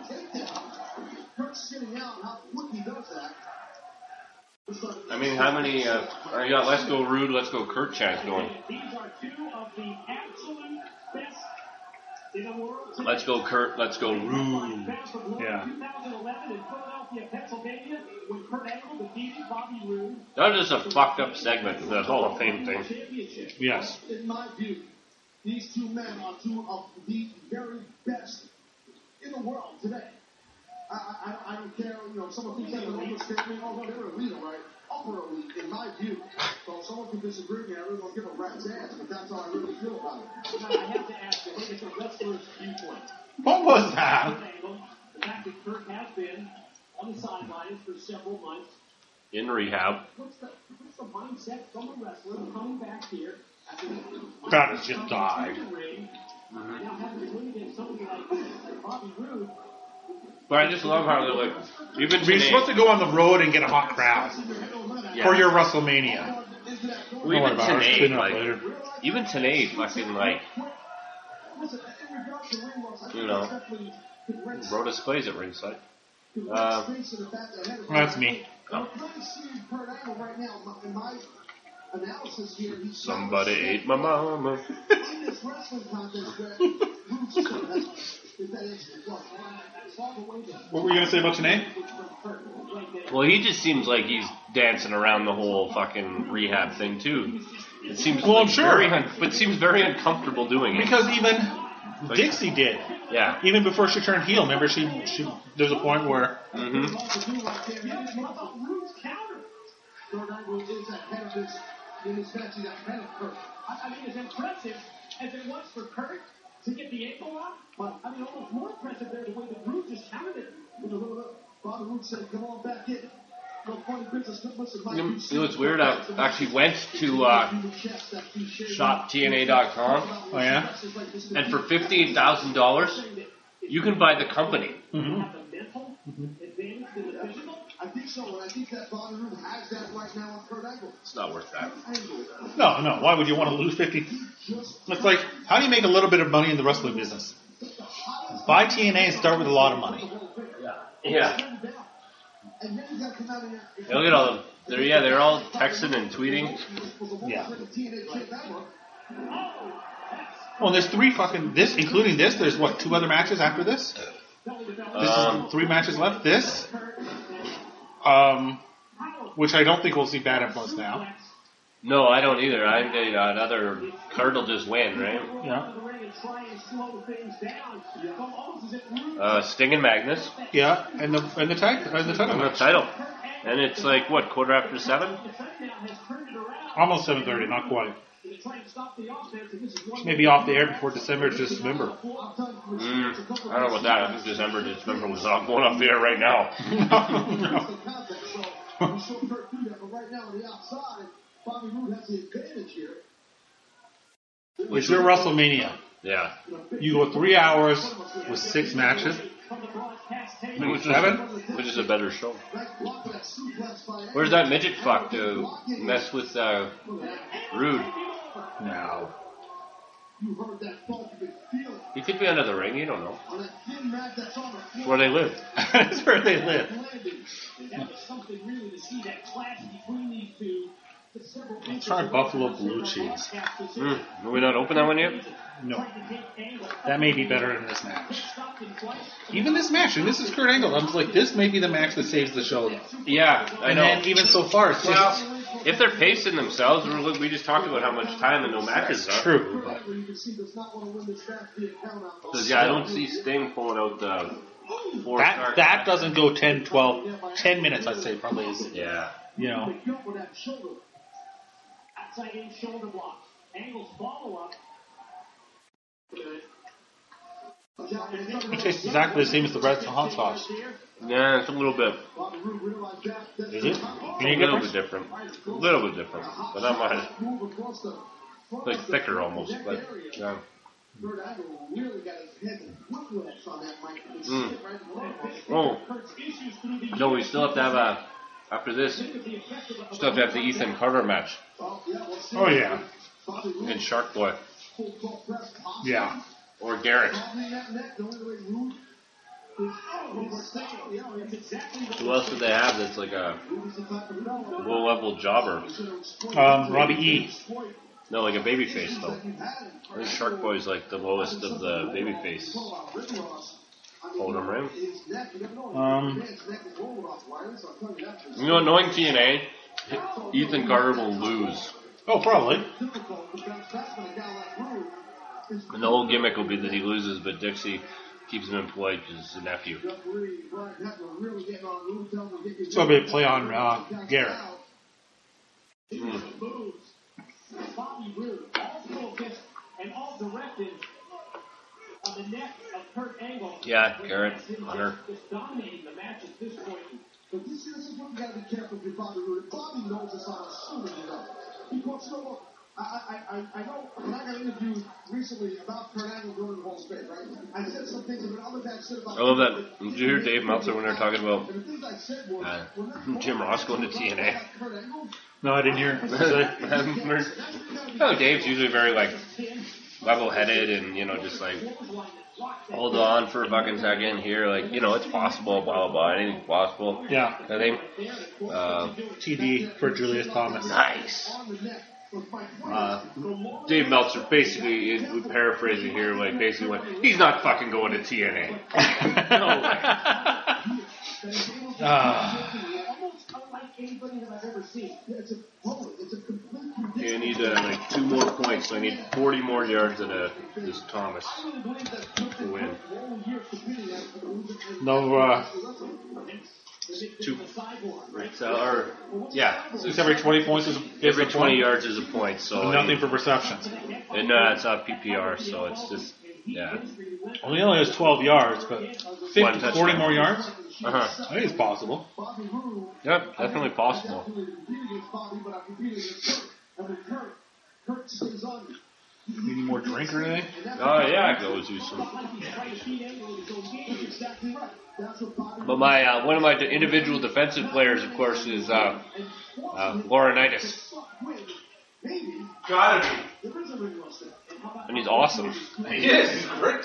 I mean, how many? You got Let's Go Rude, Let's Go Kurt chants going.
These are two of the absolute best in the world.
Let's go Kurt, let's go Rude.
Yeah.
2011 in Philadelphia, Pennsylvania, when Kurt Angle defeated Bobby Roode.
That was just a fucked up segment of the Hall of Fame thing.
Yes.
In my view, these two men are two of the very best in the world today. I don't care, someone thinks that's an overstatement, although they're elite, right? Upper elite, in my view. So if someone can disagree with me, I really don't give a rat's ass, but that's how I really feel about it.
Now, I have to ask you, I think it's a wrestler's viewpoint.
What was that?
The fact that Kurt has been on the sidelines for several months.
In rehab.
What's the mindset from a wrestler coming back here after
Crowd has just died.
now having to win against somebody like Bobby Roode?
But I just love how they're like, even
You're
today,
supposed to go on the road and get a hot crowd for your WrestleMania.
well,
Don't worry
even
about it.
today,
Clean up
like,
later.
even today, fucking like, Brodus plays at ringside.
That's me.
Somebody ate my mama.
What were you going to say about Tanay?
Well, he just seems like he's dancing around the whole fucking rehab thing too. It seems
Well, I'm sure.
but seems very uncomfortable doing it.
Because even Dixie did.
Yeah.
Even before she turned heel, remember she there's a point where
Mm-hmm.
I mean, as impressive as it was for Kurt to get the ankle out, but I mean, almost more impressive there the way that Roode just countered it.
Bobby Roode said, "Come on back in."
You know what's weird? I actually went to shoptna.com,
oh yeah,
and for $15,000, you can buy the company.
mm-hmm.
I think so, and I think that Bobby Roode has that right now on Kurt Angle.
It's not worth that.
No. Why would you want to lose 50? It's like, how do you make a little bit of money in the wrestling business? Buy TNA and start with a lot of money.
Yeah. Look at all of them. They're all texting and tweeting.
Yeah. Well, there's three fucking this, including this. There's what, 2 other matches after this? This is 3 matches left. This, which I don't think we'll see Bad Influence now.
No, I don't either. I think another Kurt will just win, right?
Yeah.
Sting and Magnus.
Yeah, and the title
And the
match.
title. And it's like, what, 7:15?
Almost 7:30, not quite. Maybe off the air before December to December.
I don't know about that. I think December was off, going off the air right now.
It's your WrestleMania.
Yeah.
You go 3 hours with 6 matches.
Which
7?
is a better show. Where's that midget fuck to mess with Rude?
No.
He could be under the ring, you don't know. Where they live.
That's where they live. Let's try Buffalo blue cheese.
Are we not open that one yet?
No. That may be better in this match. Even this match, and this is Kurt Angle. I was like, this may be the match that saves the show, though.
Yeah, I know.
And even so far, it's just...
If they're pacing themselves, we just talked about how much time and no matches are.
True, but...
I don't see Sting pulling out the 4-star.
That doesn't go 10, 12, 10 minutes, I'd say, probably is.
Yeah.
You know.
Outside in shoulder block. Angle's follow-up.
It tastes exactly the same as the red hot sauce.
Yeah, it's a little bit.
Is it?
A little bit different. A little bit different. But not much. Like thicker almost. But, yeah. Oh. No, we still have to have after this, we still have to have the Ethan Carter match.
Oh, yeah.
And Shark Boy.
Yeah.
Or Garrett. Who else do they have that's like a low-level jobber?
Robbie E.
No, like a babyface, though. I think Shark Boy's like the lowest of the babyface. Hold him, right? You know, knowing TNA, Ethan Carter will lose.
Oh, probably.
And the whole gimmick will be that he loses, but Dixie keeps him employed because it's a nephew.
So it'll be a play on Garrett.
Bobby Roode, all focused and all directed on the neck of Kurt Angle.
Yeah, Garrett, Hunter.
Just dominating the match at this point.
But this is what you got to be careful with Bobby Roode. Bobby knows this, I'm assuming he knows. Because, you know, look, I know when I got interviewed recently about Kurt Angle going to Hall of Fame, right? I said some things about other guys said about.
I love that. Did you hear Dave Meltzer when they were talking about Jim Ross going to TNA?
No, I didn't hear.
Oh, Dave's usually very like level-headed and just like hold on for a fucking second here, like it's possible, blah blah blah, anything's possible.
Yeah.
I think
TD for Julius Thomas.
Nice. Dave Meltzer basically, paraphrasing here, like basically went, he's not fucking going to TNA. No way. You need like 2 more points, so I need 40 more yards than this Thomas to win.
No,
2. Right, so,
it's every 20 points is
every 20 yards is a point, so
nothing for perceptions.
And it's not PPR, so it's just
Well, he only has 12 yards, but 40 more yards. I think it's possible.
Yep, definitely possible.
Need any more drink or anything?
Oh yeah, I go do some. But my one of my individual defensive players, of course, is Laurinaitis.
Gotta be.
And he's awesome.
He is. He's great.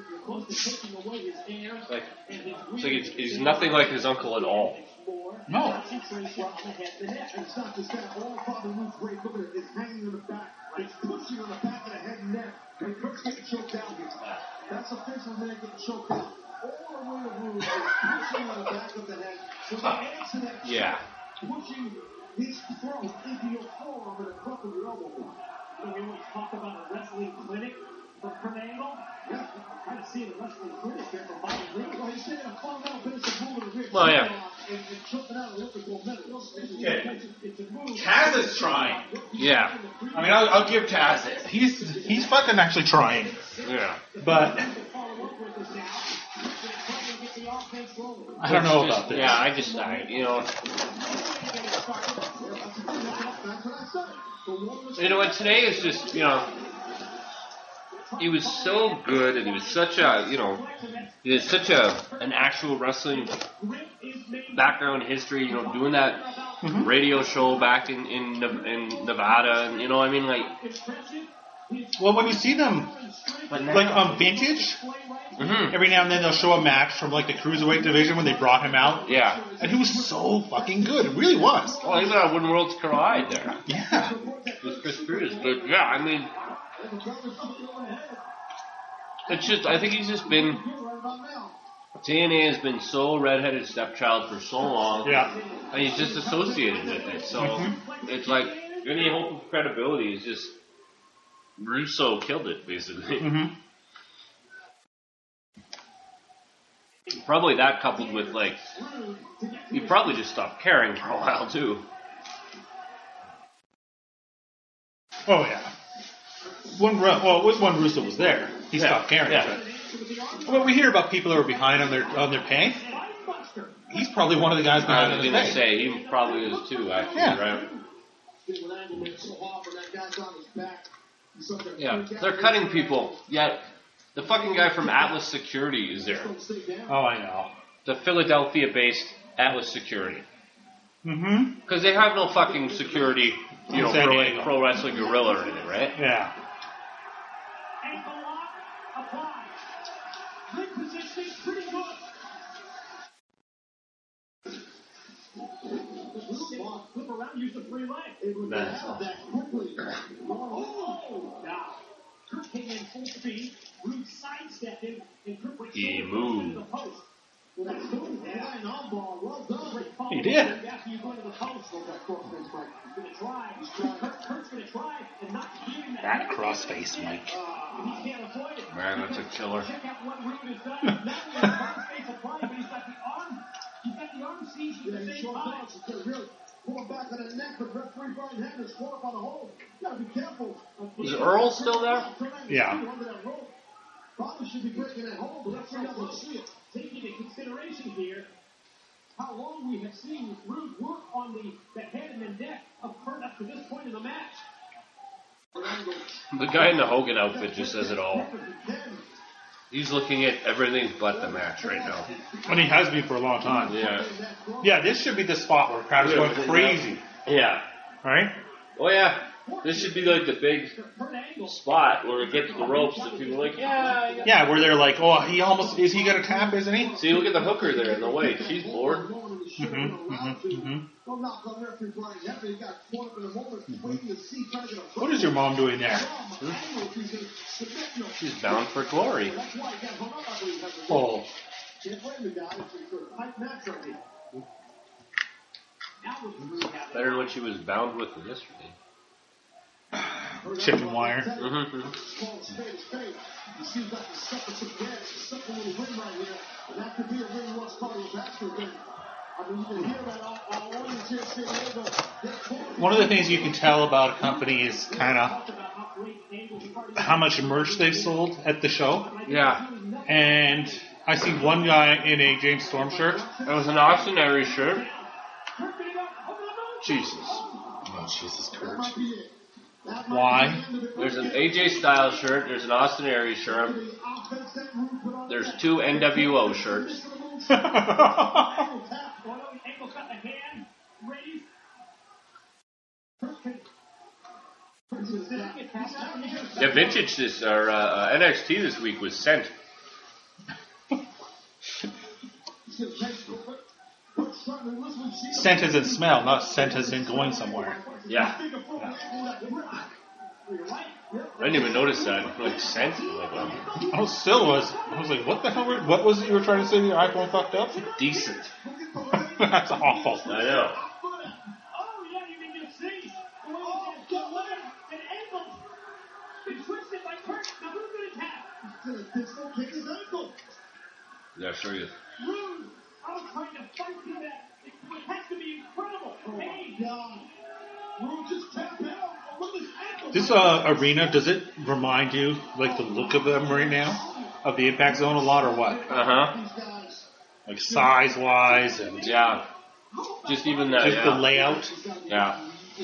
It's like he's nothing like his uncle at all.
No.
It's not just that. All Bobby Roode's great. Look at it. It's hanging on the back. It's pushing on the back of the head and neck. And Kurt's getting choked down here. That's official man getting choked down. All the way to Roode is pushing on the back of the head. So the answer to that pushing his throat into your forearm and the cup of your elbow block.
So we always talk about a wrestling clinic for Kurt Angle. Yeah, I'm kind of seeing a wrestling clinic here for Bobby Roode.
Well, he's saying a fundamental basic movement of wrist.
Well, yeah.
And choking out a little bit more metal.
Taz is trying.
Yeah.
I mean, I'll give Taz it. He's fucking actually trying.
Yeah.
But I don't know about this.
Yeah, I just what today is just he was so good and he was such an actual wrestling background history, doing that radio show back in Nevada, and
well, when you see them like on Vintage,
Mhm.
Every now and then they'll show a match from like the cruiserweight division when they brought him out.
Yeah.
And he was so fucking good. It really was.
Well, even on When Worlds Collide there
Yeah.
with Chris Cruz. But yeah, I mean, it's just, I think he's just been, TNA has been so redheaded stepchild for so long.
Yeah.
And he's just associated with it. So it's like, any hope of credibility is just, Russo killed it, basically.
Mm-hmm.
Probably that coupled with, like, he probably just stopped caring for a while, too.
Oh yeah. It was when Russo was there. He stopped caring.
Yeah.
But when we hear about people who are behind on their pay, he's probably one of the guys
I
behind
was
on his
going to
pay.
say, he probably is too, actually,
Yeah.
right? Yeah, they're cutting people, yet the fucking guy from Atlas Security is there.
Oh, I know.
The Philadelphia-based Atlas Security.
Mm-hmm.
Because they have no fucking security, you know,
San Diego.
pro wrestling gorilla or anything, right?
Yeah.
Ankle lock, apply. Leg positioning, pretty good. Flip around, use the free leg.
Nice.
Oh, now. Kirk came in full speed. Rude sidestepped him, and Kirk went
He
shoulder
moved.
to the post. Well, that's good. Yeah. Well done. Great follow.
He did.
After you go to the post. He's going to try. Kirk's going to try and not give him
That crossface, Mike.
He can't avoid it.
Man, that's a killer.
Check out what Rude has done. Not only the crossface applied, but he's got the arm. He's got the arm seized at the same time.
Pull him back on the neck, but referee Brian Henderson score up on the hole. You gotta be careful.
Is Earl still there?
Yeah.
Under that rope. Probably should be breaking that hole, but referee doesn't see it.
Taking into consideration here how long we have seen Rude work on the head and the neck of Kurt up to this point in the match.
The guy in the Hogan outfit just says it all. He's looking at everything but the match right now.
And he has been for a long time.
Yeah.
Yeah, this should be the spot where crowd is going crazy.
Yeah.
Right?
Oh, yeah. This should be like the big spot where it gets to the ropes and people are like, yeah.
Yeah, where they're like, oh, is he going to tap, isn't he?
See, look at the hooker there in the way. She's bored.
Don't knock on referee Brian Henderson. He got caught up in the moment, waiting to see, trying to get a
What is your mom doing there?
She's bound for glory.
That's why he got hung up, I believe.
Oh.
Can't blame the guy. It's a tight match right here.
Better than what she was bound with yesterday.
Chicken wire.
Mm-hmm.
Call spade a spade. You see, you got the separate gas, the separate little ring right here, and that could be a ring Ross cardiovascular ring. I mean, you can hear that all audience here saying,
One of the things you can tell about a company is kind of how much merch they've sold at the show.
Yeah.
And I see one guy in a James Storm shirt.
It was an Austin Aries shirt. Jesus.
Oh, Jesus, Kurt. Why?
There's an AJ Styles shirt. There's an Austin Aries shirt. There's 2 NWO shirts. Yeah, vintage this or NXT this week was sent.
Scent as in smell, not scent as in going somewhere.
Yeah. I didn't even notice that. Like scent. Like,
I was like, what the hell? What was it you were trying to say? The iPhone fucked up?
decent.
That's awful.
I know.
Oh, yeah, you can just see. Oh, good leg. An ankle. Been twisted by Kurt. Now who's going to tap?
He's going to dislocate his ankle.
Yeah, sure is.
Rude. I was trying to fight through that. It has to be incredible. Hey.
God. Rude just tapped out. Look at his ankle.
This arena, does it remind you, like, the look of them right now? Of the Impact Zone a lot, or what?
Uh-huh.
Like, size-wise and
Yeah. Just even that,
just the layout.
Yeah.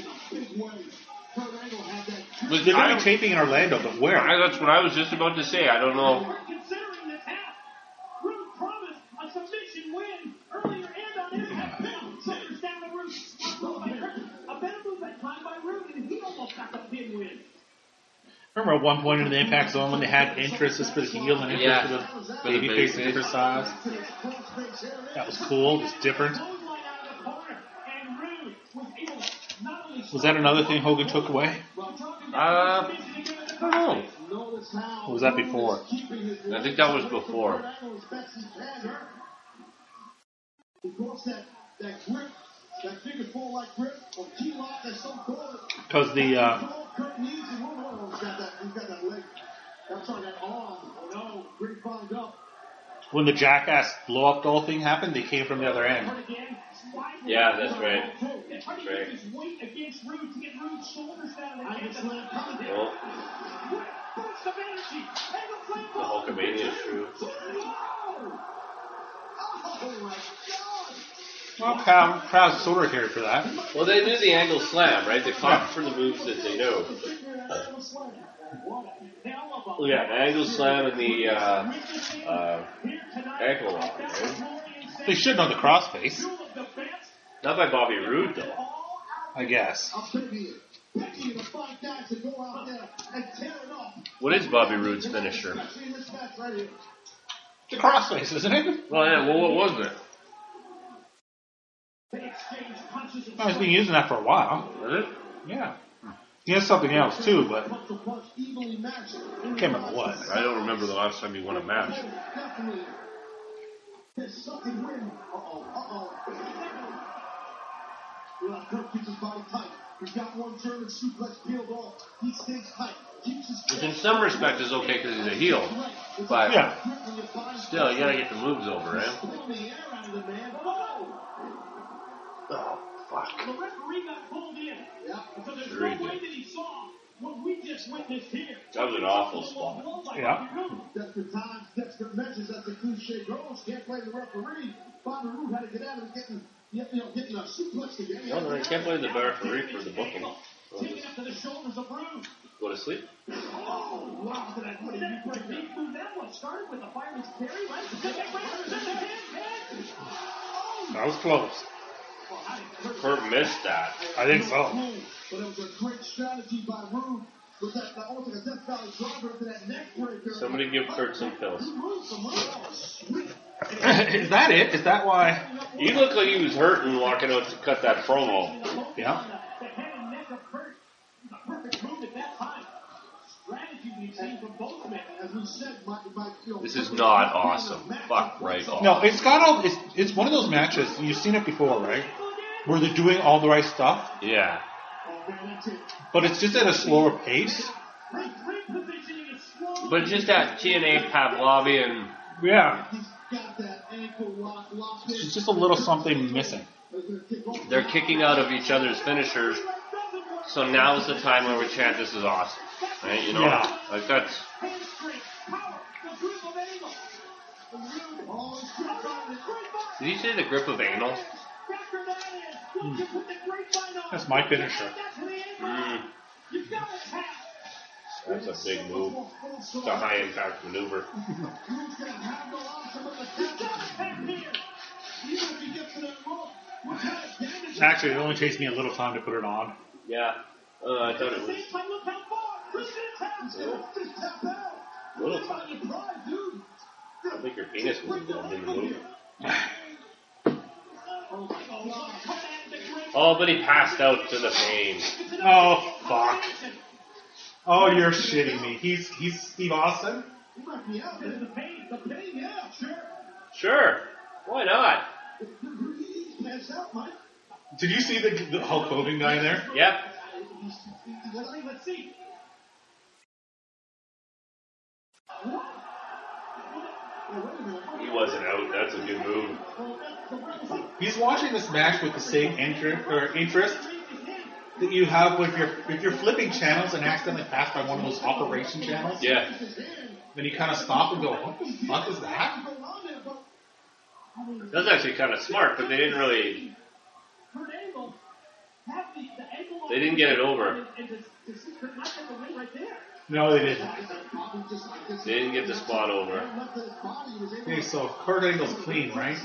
They're going to be taping in Orlando, but where?
That's what I was just about to say. I don't know.
Considering the tap, Rude promised a submission win earlier and on Impact. Shoulders down the Rude. A better move that time by Rude, and he almost got the pin win.
Remember at one point in the Impact Zone when they had interest for the heel and interest for the babyface and different size? That was cool, just different. Was that another thing Hogan took away?
I don't know.
Or was that before?
I think that was before.
Because the when the Jackass blow up doll thing happened, they came from the other end.
Yeah, that's right. That's right. Well, the Hulkamania is true.
Well, crowd's sort of here for that.
Well, they knew the angle slam, right? They fought for the moves that they know. Look at the angle slam and the ankle lock, right?
They should know the crossface.
Not by Bobby Roode, though.
I guess.
What is Bobby Roode's finisher?
The crossface, isn't it?
Well, yeah, well, what was it?
He's been using that for a while.
Was it?
Yeah. He has something else too, but I can't remember what.
I don't remember the last time he won a match. Which in some respect is okay because he's a heel. But still, you gotta get the moves over, right? Oh, fuck.
The referee got pulled in. So there's
Sure
no
he
way
did.
that he saw what we just witnessed here.
That was an awful spot.
Yeah.
Desperate times, desperate measures, as the cliche goes. Can't blame the referee. Bobby Roode had to get out of it, getting a suplex again.
Well, I can't blame the referee for the booking.
Taking it to the shoulders of Roode.
Go to sleep.
Oh, wow, did I put it in break? That one started with the fireman's carry, right?
That was close.
Kurt missed that.
I think so.
But it was a great strategy by Roode. With that, almost like a Death Valley driver into that neck breaker.
Somebody give Kurt some pills.
Is that it? Is that why?
He looked like he was hurting walking out to cut that promo.
Yeah.
The head and neck of Kurt. The perfect move at that time. Strategy we've seen from both men.
As we said,
This is not awesome. Fuck right off.
No, it's got all. It's one of those matches. You've seen it before, right? Where they're doing all the right stuff,
Yeah.
but it's just at a slower pace.
Repositioning is slow.
But just that TNA Pavlovian.
Yeah.
he's got that ankle locked in.
It's just a little something missing.
They're kicking out of each other's finishers. So now's the time where we chant, "This is awesome." Right? You know?
Yeah.
Like that's. Did he say the grip of anal?
That's my finisher.
That's a big move. It's a high impact maneuver.
Actually, it only takes me a little time to put it on.
Yeah. I thought it was. Little time. I think your penis was involved in the move. Oh, but he passed out to the pain.
Oh fuck! Oh, you're shitting me. He's Steve Austin.
Sure. Why not?
Did you see the Hulk Hogan guy there?
Yep.
Let's see.
He wasn't out. That's a good move.
He's watching this match with the same interest that you have with if you're flipping channels and accidentally pass by one of those operation channels.
Yeah.
Then you kind of stop and go, "What the fuck is that?"
That's actually kind of smart, but they didn't really. They didn't get it over.
No, they didn't.
They didn't get the spot over.
Okay, so Kurt Angle's clean, right?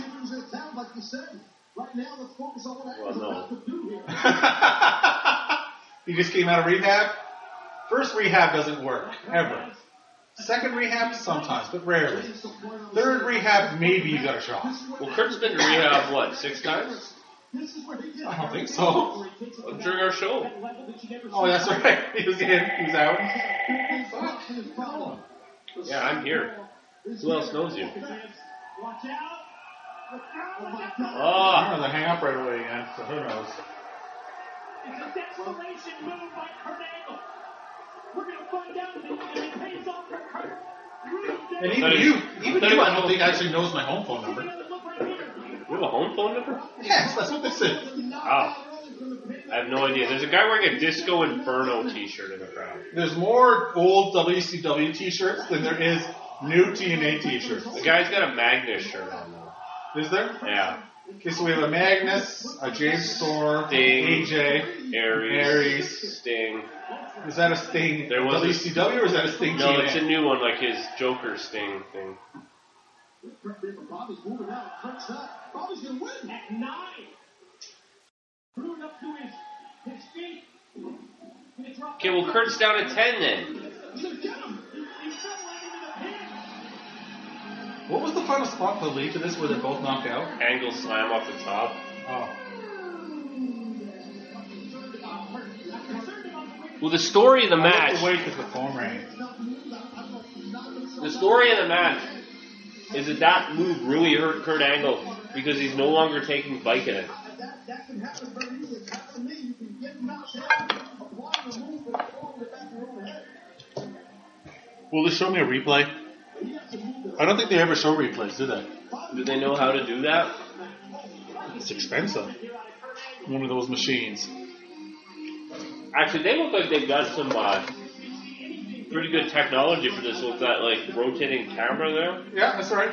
Well, no.
He just came out of rehab. First rehab doesn't work, ever. Second rehab, sometimes, but rarely. Third rehab, maybe you got a shot.
Well, Kurt's been to rehab, what, 6 times?
I don't think so.
During our show.
Oh, that's right. He was out.
Yeah, I'm here. Who else knows you?
I'm going to hang up right away again, so who knows.
It's a desperation move by Kurt Angle. We're going to find out if it pays off for Kurt.
And even you, I don't think actually knows my home phone number.
You have a home phone number?
Yes, that's what they said.
Oh. I have no idea. There's a guy wearing a Disco Inferno t-shirt in the crowd.
There's more old WCW t-shirts than there is new TNA t-shirts.
The guy's got a Magnus shirt on though.
Is there?
Yeah.
Okay, so we have a Magnus, a James Storm,
Sting,
AJ,
Aries, Sting.
Is that a Sting
There was
WCW or is that a Sting
No,
TNA?
it's a new one, like his Joker Sting thing.
Bobby's moving out. Kurt's up. Bobby's going to win.
At 9. Screwed up to his feet.
Okay, well, Kurt's down at 10 then.
He's going to get him. He's separating in the pin.
What was the final spot for the lead to this where they're both knocked out?
Angle slam off the top.
Oh.
Well, the story of the
I
match.
looked away because the phone rang.
The story of the match is that move really hurt Kurt Angle because he's no longer taking Vicodin.
That can happen very easily. It happened to me. You can get knocked out, apply the move, and fall in the back of your own head.
Will they show me a replay? I don't think they ever show replays, do they?
Do they know how to do that?
It's expensive. One of those machines.
Actually, they look like they've got some pretty good technology for this with that like rotating camera there.
Yeah, that's right.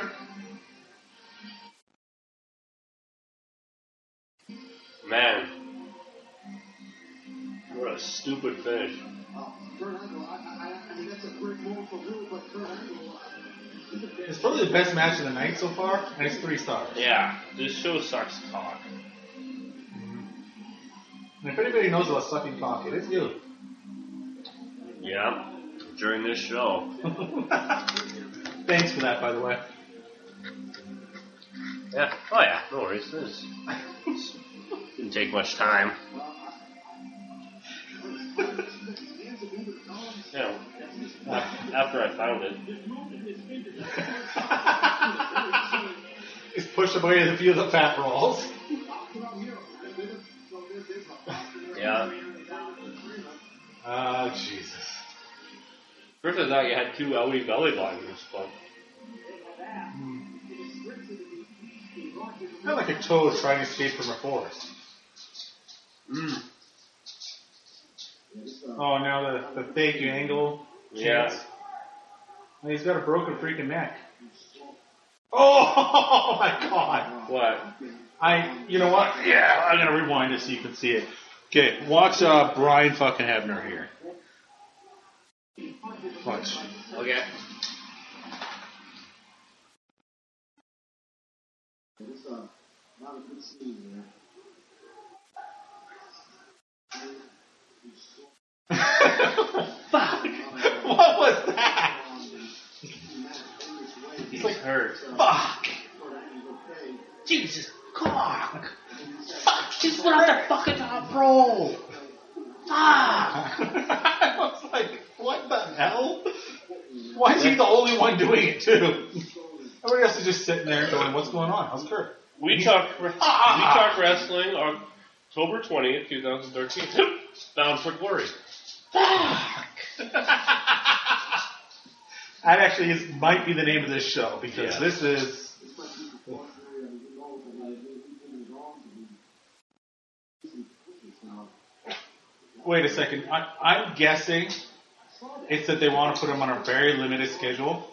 Man, what a stupid finish.
Kurt Angle, I mean, that's a great move from you, but Kurt Angle,
It's probably the best match of the night so far, and it's 3 stars.
Yeah, this show sucks cock.
And if anybody knows about sucking cock, it is you.
Yeah, during this show.
Thanks for that, by the way.
Yeah. Oh yeah, no worries. This didn't take much time. Yeah. After I found it.
He's pushed away a few of the fat rolls.
Yeah.
Oh, Jesus.
First I thought you had 2 LE belly blockers, but
Kind of like a toad trying to escape from a forest. Oh, now the fake angle.
yeah.
chance. And he's got a broken freaking neck. Oh my God.
What?
You know what? Yeah, I'm going to rewind it so you can see it. Okay, watch Brian fucking Hebner here. Watch.
Okay.
It's not a good scene, man.
Fuck! What was that?
He's like hurt.
Fuck! Jesus, cock! Fuck! She's put on the fucking top roll! Fuck! I was like, what the hell? Why is he the only one doing it too? Everybody else is just sitting there going, what's going on? How's Kurt?
We talk wrestling on October 20th, 2013. Bound for Glory.
Fuck! That actually might be the name of this show because this is. Wait a second. I'm guessing it's that they want to put him on a very limited schedule.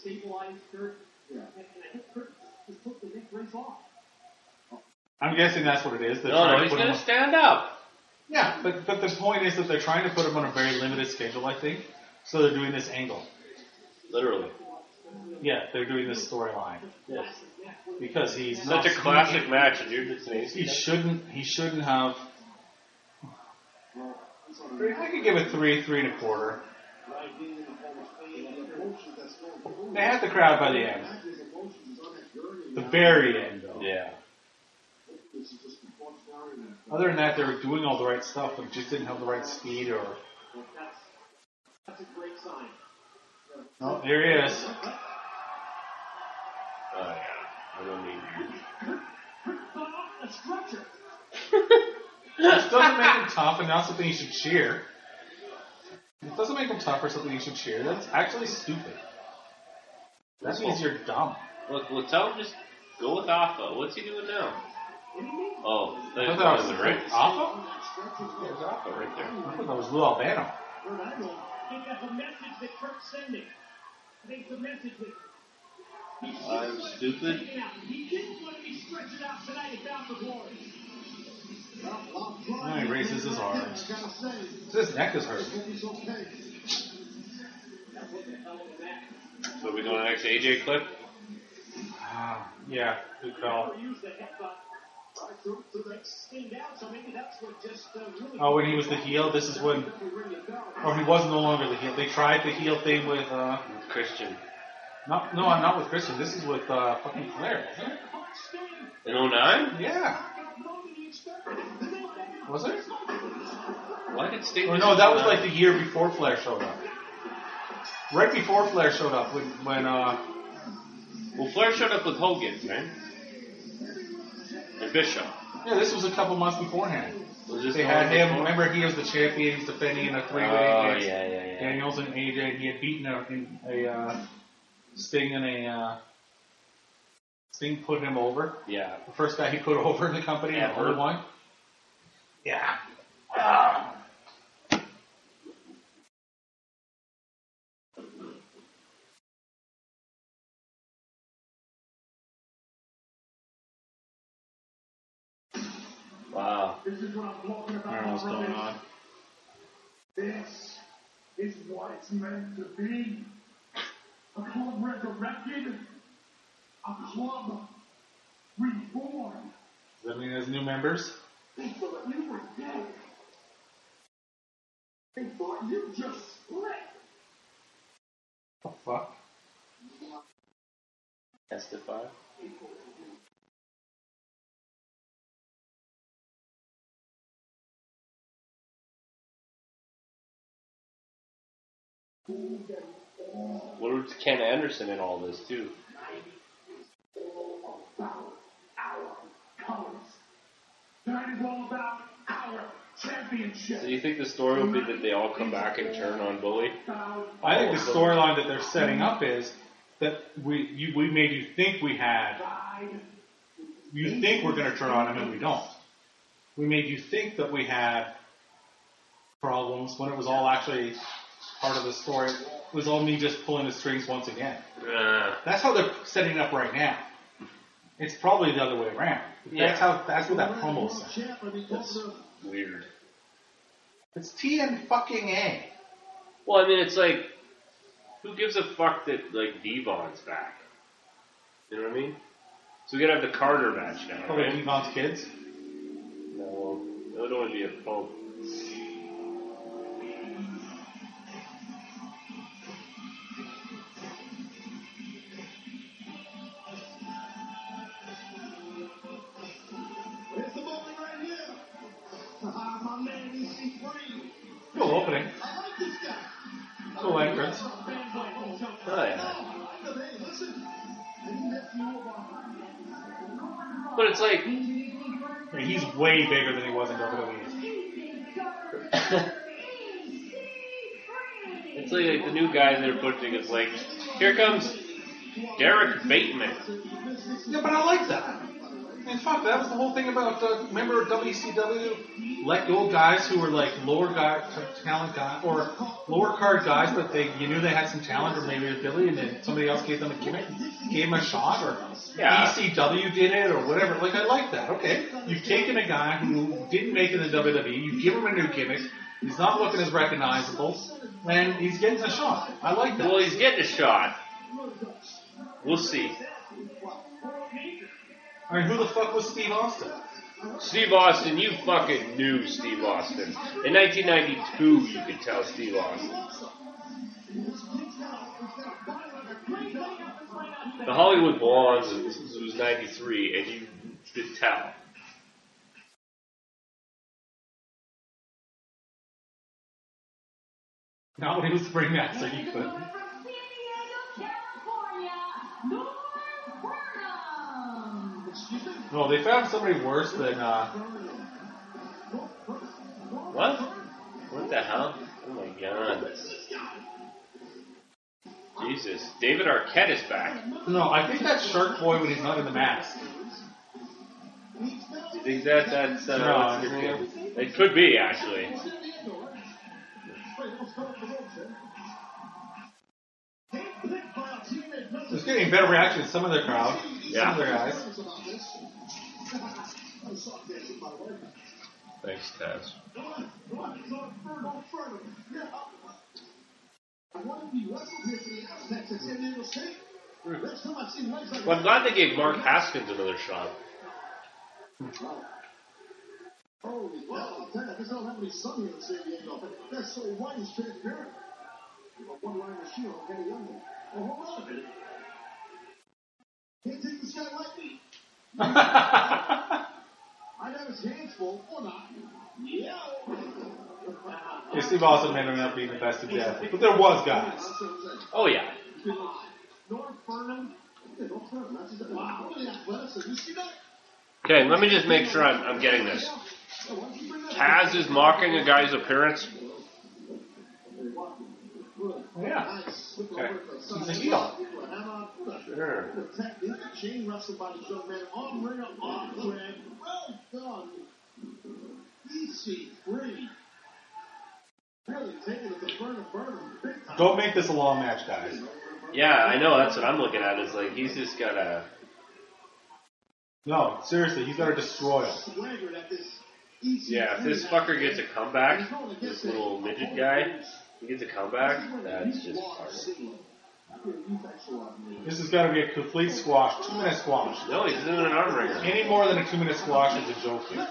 I'm guessing that's what it is. They're
No,
trying to
he's
put
going
him
to stand up.
Yeah, but the point is that they're trying to put him on a very limited schedule, I think. So they're doing this angle.
Literally.
Yeah, they're doing this storyline.
Yes.
Because he's
Such a classic match, and you're just saying
He shouldn't have.
I could give it 3, 3.25. They had the crowd by the end. The very end, though.
Yeah.
Other than that, they were doing all the right stuff, but just didn't have the right speed or.
That's a great sign.
Oh, here he is.
Oh yeah. I don't need.
A stretcher.
Which doesn't make him tough and not something you should cheer. It doesn't make him tough or something you should cheer. That's actually stupid. That means you're dumb.
Look, tell him just go with Alpha. What's he doing now? Oh,
I thought that was
the rings.
Alpha?
There's Alpha right there.
I thought that was Lou Albano.
I think that's a message that Kurt's sending. I think it's a message that
I'm stupid.
he didn't want to be stretching out tonight at Alpha Glory.
Oh, he raises his arms. His neck is hurt.
So we going next AJ clip?
Yeah, good call. Oh, when he was the heel, this is when. Or he was no longer the heel. They tried the heel thing with.
Christian.
Not with Christian. This is with fucking Flair, isn't it?
In 09?
Yeah. Was it?
Why did Sting?
Or no, that was like the year before Flair showed up. Right before Flair showed up, when
Well, Flair showed up with Hogan, right? And Bishop.
Yeah, this was a couple months beforehand.
Was
They had him. Remember, he was the champion. He's defending in a 3-way against
yeah.
Daniels and AJ. He had beaten a Sting and a Sting put him over.
Yeah.
The first guy he put over in the company,
Yeah,
the only one. Yeah.
Wow.
This is what I'm talking about.
I don't know what's going on.
This is what it's meant to be. A club resurrected. A club reborn.
Does that mean there's new members?
They thought you were dead. They thought you just split.
What the fuck?
Testify. What was Ken Anderson in all this too?
About our colors. Tonight is all about our championship.
So do you think the story will be that they all come back and turn on Bully?
I think the storyline that they're setting up is that we made you think we had. You think we're going to turn on him and we don't. We made you think that we had problems when it was all actually part of the story. It was all me just pulling the strings once again. That's how they're setting it up right now. It's probably the other way around. That's what that promo said.
That's weird.
It's TN-fucking-A.
Well, I mean, it's like, who gives a fuck that, like, Devon's back? You know what I mean? So we gotta have the Carter match now,
Probably
right?
Devon's kids.
No, it would only be a Pope.
It's the moment right here. My man EC3.
Cool opening.
I like this guy.
Cool entrance.
Oh, yeah.
Hey, listen. I didn't have to know about
But it's like,
I mean, he's way bigger than he was in WWE.
it's like the new guys they're pushing. It's like, here comes Derek Bateman.
Yeah, but I like that. And fuck, that was the whole thing about, remember WCW let go guys who were like lower talent guys, or lower card guys, but you knew they had some talent or maybe ability, and then somebody else gave them a gimmick, gave them a shot, or ECW did it, or whatever. Like, I like that. Okay, you've taken a guy who didn't make it in WWE, you give him a new gimmick, he's not looking as recognizable, and he's getting a shot. I like that.
Well, he's getting a shot. We'll see.
I mean, who the fuck was Steve Austin?
Steve Austin, you fucking knew Steve Austin. In 1992, you could tell Steve Austin. The Hollywood Blondes was 93, and you could tell.
Not when he was the ringmaster, he could. No, they found somebody worse than,
What? What the hell? Oh my god. Jesus. David Arquette is back.
No, I think that's Shark Boy when he's not in the mask.
Do you think that's
No,
what's his name? It could be, actually.
It's getting better reaction to some of the crowd.
Yeah.
Some of the guys.
Thanks, Taz. Well, I'm glad they gave Mark Haskins another shot.
Holy wow, I guess I don't have any sun here in San Diego. That's so white and transparent. One line of shield, Kenny Youngman. Oh, hold on a minute. Can't take this guy lightly. I got his hands full, or not. Yeah.
Yeah, Steve Austin may not be the best example, but there was guys.
Oh, yeah.
North Furman. Wow. You see that?
Okay, let me just make sure I'm getting this. Taz is mocking a guy's appearance.
Yeah. Okay. He's a heel.
Sure.
Chain wrestle by the young man. On ringer, on Greg. Well done. EC3. Really taking it to burn big time.
Don't make this a long match, guys.
Yeah, I know. That's what I'm looking at. Is like he's just got to.
No, seriously, he's got to destroy him.
Yeah, if this fucker gets a comeback, this little midget guy, he gets a comeback, that's just hard.
This has got to be a complete squash, 2-minute squash.
No, he's doing an arm wringer.
Any more than a 2-minute squash is a joke here.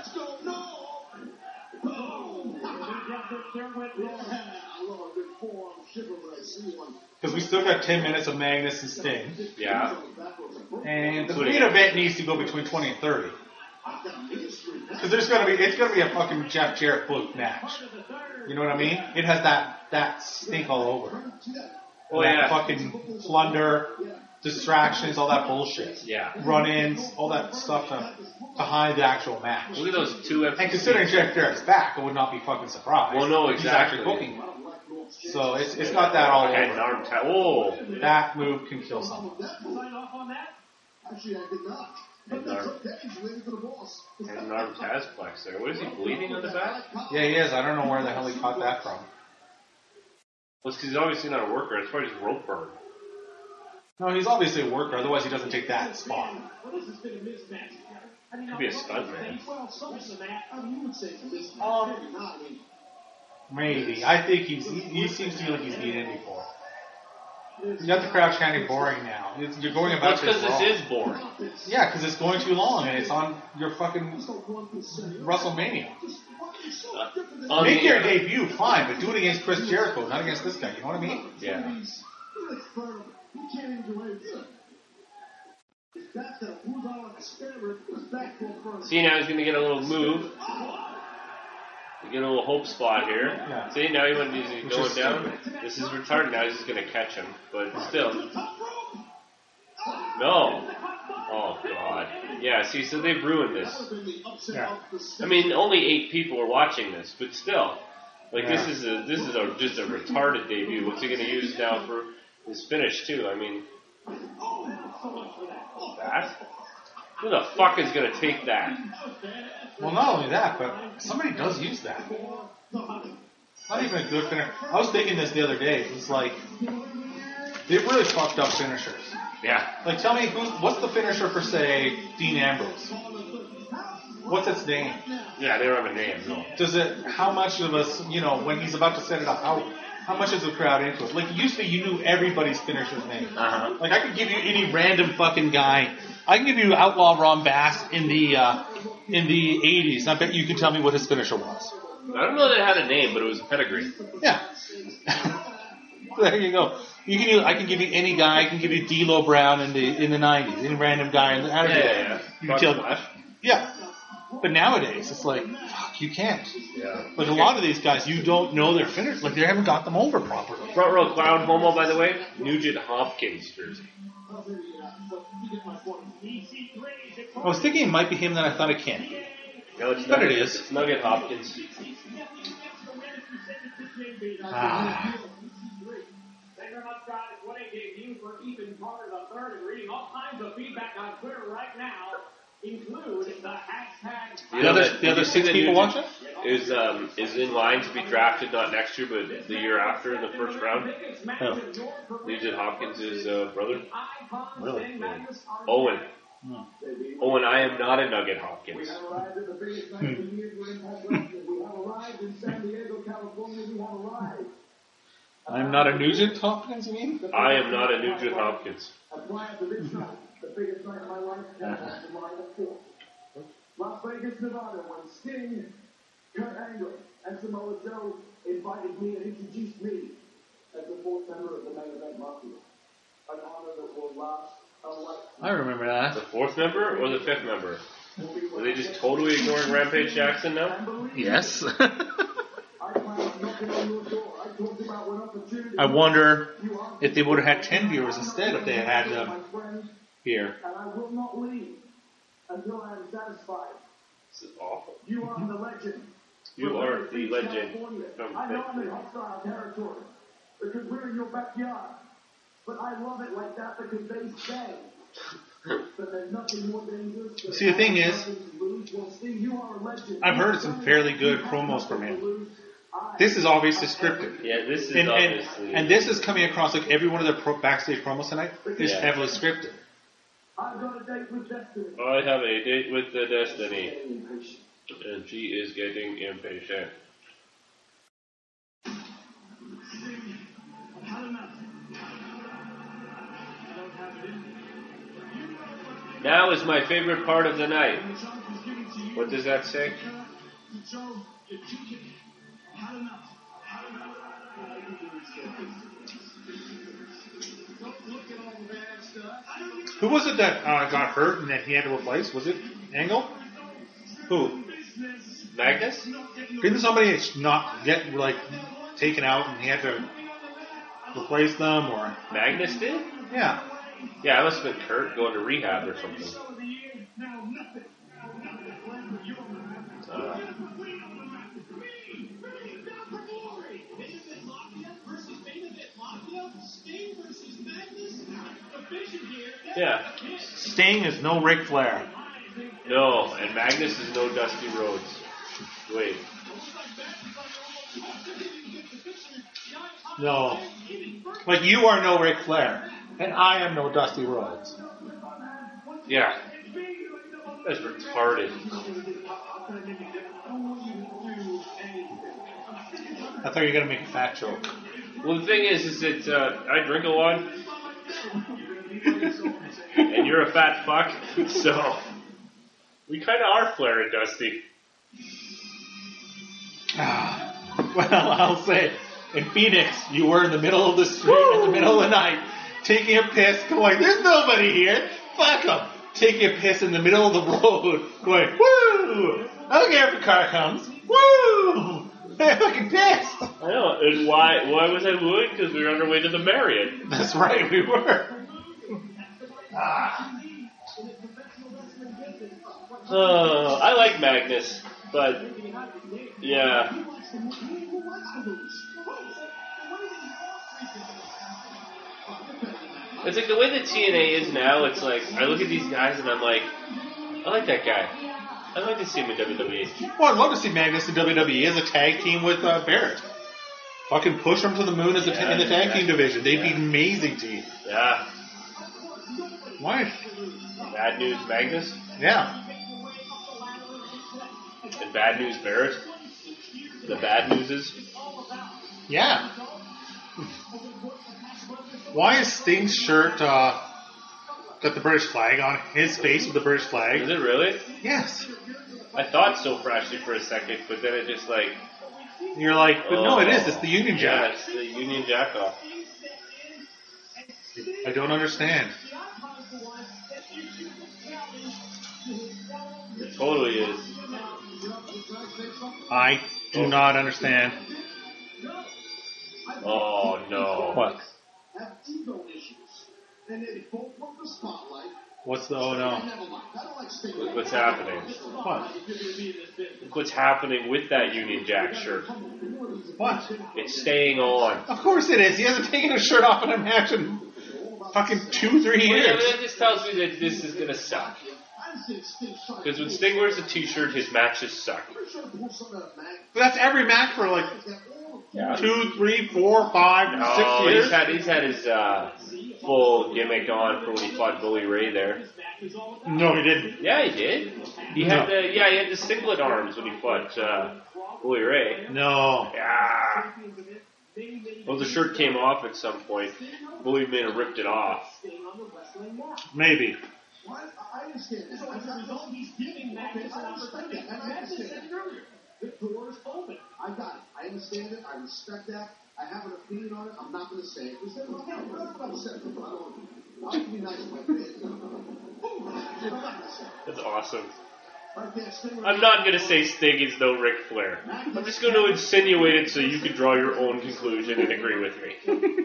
Because we still got 10 minutes of Magnus and Sting.
Yeah.
And the main event needs to go between 20 and 30. Because it's gonna be a fucking Jeff Jarrett Fluke match. You know what I mean? It has that stink all over.
Oh,
that
yeah.
fucking plunder, distractions, all that bullshit.
Yeah.
Run-ins, all that stuff behind the actual match.
Look at those two
And considering Jeff Jarrett's back, I would not be fucking surprised.
Well, no, exactly.
He's actually booking one. So it's got that all
And
over.
arm oh.
That move can kill someone.
Actually, I did not.
And
But that's okay. He's waiting for the boss.
And an arm Tazplex there. What is he, bleeding on the back?
Yeah, he is. I don't know where the hell he caught that from.
Well, it's because he's obviously not a worker. It's probably just rope burn.
No, he's obviously a worker. Otherwise, he doesn't take that spot.
Could be a stunt man.
Maybe. I think he seems to me like he's been in before. You got the crowd chanting boring now. You're going about
That's because
wrong.
this is boring.
Yeah, because it's going too long and it's on your fucking WrestleMania. Make your debut, fine, but do it against Chris Jericho, not against this guy. You know what I mean?
Yeah. See, now he's going to get a little move. You get a little hope spot here.
Yeah.
See, now he's going down. This is retarded. Now he's just going to catch him. But still. No. Oh, God. Yeah, see, so they've ruined this.
Yeah.
I mean, only 8 people are watching this, but still. Like,
Yeah.
this is just a retarded debut. What's he going to use now for his finish, too? I mean, that? Who the fuck is going to take that?
Well, not only that, but somebody does use that. Not even a good finisher. I was thinking this the other day. It was like, they've really fucked up finishers.
Yeah.
Like, tell me, what's the finisher for, say, Dean Ambrose? What's its name?
Yeah, they don't have a name. No.
Does it? How much of us, when he's about to set it up, how much is the crowd into it? Like, used to be, you knew everybody's finisher's name.
Uh-huh.
Like, I could give you any random fucking guy. I can give you Outlaw Ron Bass in the 80s. I bet you can tell me what his finisher was.
I don't know that it had a name, but it was a pedigree.
Yeah. There you go. I can give you any guy. I can give you D'Lo Brown in the 90s. Any random guy in the
Yeah.
You can tell. Yeah. But nowadays, it's like, fuck, you can't.
Yeah.
Like, a lot of these guys, you don't know their finish. Like, they haven't got them over properly.
Front row clown homo, by the way, Nugent Hopkins jersey.
I was thinking it might be him, then I thought it can't be.
No, it's
But
Nugget,
it is.
It's Nugget Hopkins.
Ah.
Thank you very much, guys. What a debut for Ethan Carter III, and reading all kinds of feedback on Twitter right now. Include the hashtag.
The other 6 people watching?
Is in line to be drafted not next year, but the year after in the first round.
Oh.
Nugent Hopkins' brother.
Really?
Owen.
Hmm.
Owen, I am not a Nugget Hopkins.
I'm not a Nugent Hopkins, you mean?
I am not a Nugent Hopkins.
The biggest night of my life happened July the 4th. Las Vegas, Nevada, when Sting, Kurt Angle, and Samoa Joe invited me and introduced me as the 4th member of the main event Mafia. An honor that will last a lifetime.
I remember that.
The 4th member or the 5th member? Are they just totally ignoring Rampage Jackson now?
Yes.
I plan on knocking on your door. I talked about what opportunity.
I wonder if they would have had 10 viewers instead if they had
my friend,
here.
and I will not leave until I am satisfied.
This is awful.
You are the legend.
You are the legend.
I know I'm in hostile territory because we're in your backyard, but I love it like that because they say that there's nothing more dangerous. Than
See, the thing is,
well, Steve, you are a legend.
I've heard some fairly good promos from him. This is obviously scripted.
Yeah, this is
And
obviously.
and this is coming across like every one of their backstage promos tonight is
Yeah.
heavily scripted.
I've got a date with destiny.
I have a date with the Destiny. And she is getting impatient. Now is my favorite part of the night. What does that say?
Who was it that got hurt and that he had to replace? Was it Angle? Who?
Magnus?
Didn't somebody not get like taken out and he had to replace them or?
Magnus did?
Yeah.
Yeah, it must have been Kurt going to rehab or something. Yeah.
Sting is no Ric Flair.
No, and Magnus is no Dusty Rhodes. Wait.
No. Like you are no Ric Flair, and I am no Dusty Rhodes.
Yeah. That's retarded.
I thought you were gonna make a fat joke.
Well, the thing is that I drink a lot, and you're a fat fuck, so we kind of are Flair and Dusty.
Well, I'll say, in Phoenix, you were in the middle of the street, in the middle of the night, taking a piss, going, there's nobody here, fuck them. Taking a piss in the middle of the road, going, woo! I don't care if a car comes, woo! I'm fucking pissed.
I know, and why was I wooing? Because we were on our way to the Marriott.
That's right, we were.
Oh, I like Magnus, but yeah. It's like the way that TNA is now, it's like, I look at these guys and I'm like, I like that guy. I'd like to see him in WWE.
Well, I'd love to see Magnus in WWE as a tag team with Barrett. Fucking push them to the moon as in the tag team division. They'd be amazing to you.
Yeah.
Why?
Bad News Magnus
Yeah.
and Bad News Barrett. The Bad News is.
Yeah. Why is Sting's shirt got the British flag on his face with the British flag?
Is it really?
Yes.
I thought so actually for a second, but then it just like.
You're like, but no, it is. It's the Union
Yeah,
Jack.
it's the Union Jack off.
I don't understand.
It totally is.
I do not understand.
Oh no.
What?
Have ego issues. And they both want the spotlight.
What's the oh no?
I don't like Sting.
Look what's happening.
What?
Look what's happening with that Union Jack shirt.
What?
It's staying on.
Of course it is. He hasn't taken his shirt off in a match in fucking 2-3
Well, yeah,
years.
but that just tells me that this is gonna suck. Because when Sting wears a t-shirt, his matches suck.
But that's every match for like 2, 3, 4, 5, 6
Oh,
years.
he's had his full gimmick on for when he fought Bully Ray there.
No, he didn't.
Yeah, he did. He had the singlet arms when he fought Bully Ray.
No.
Yeah. Well, the shirt came off at some point. Bully may have ripped it off.
Maybe.
I understand that. So as a result, he's giving Magnus an opportunity. And Magnus said it earlier. The door is open. I got it. I understand it. I respect that. I have an opinion on it. I'm not going to say it. Because I'm upset. I'll be nice to my fans. I'm not going to say it.
That's awesome.
Right there, Sting.
I'm not going to say Sting is no Ric Flair. I'm just going to insinuate it so you can draw your own conclusion and agree with me.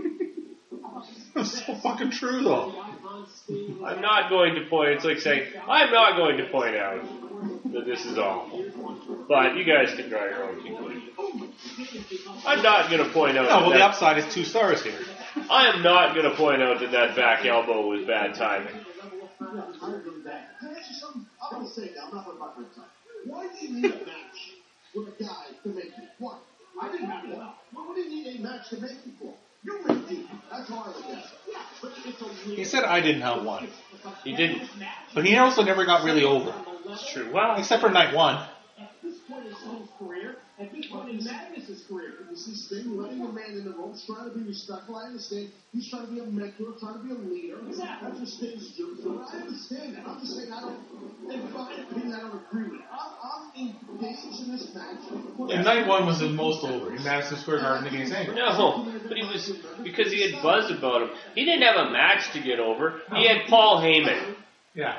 That's so fucking true, though.
I'm not going to point. It's like saying I'm not going to point out that this is awful, but you guys can draw your own conclusion. I'm not going to point out.
No, well,
that
the upside is 2 stars here.
I am not going to point out that back elbow was bad timing.
Can I ask you something? I'm going to say that. I'm not going to butt my time. Why do you need a match with a guy to make you? What? I didn't have one. What do you need a match to make you for? You make you. That's all I would guess.
He said I didn't have one.
He didn't.
But he also never got really over.
It's true. Well,
Except for night 1.
At this point in Sting's career, at this point in Magnus' career,
You see Sting letting a man in the ropes, trying to be respectful. I understand. He's trying to be a mentor, trying to be a leader. That's what Sting's doing. I understand that. I'm just saying I don't, in my opinion, I don't agree with it. I'm engaged in this match.
And night 1 was the most over in Madison Square Garden against Angle.
no, but he was because he had buzz about him. He didn't have a match to get over. He had Paul Heyman.
Yeah.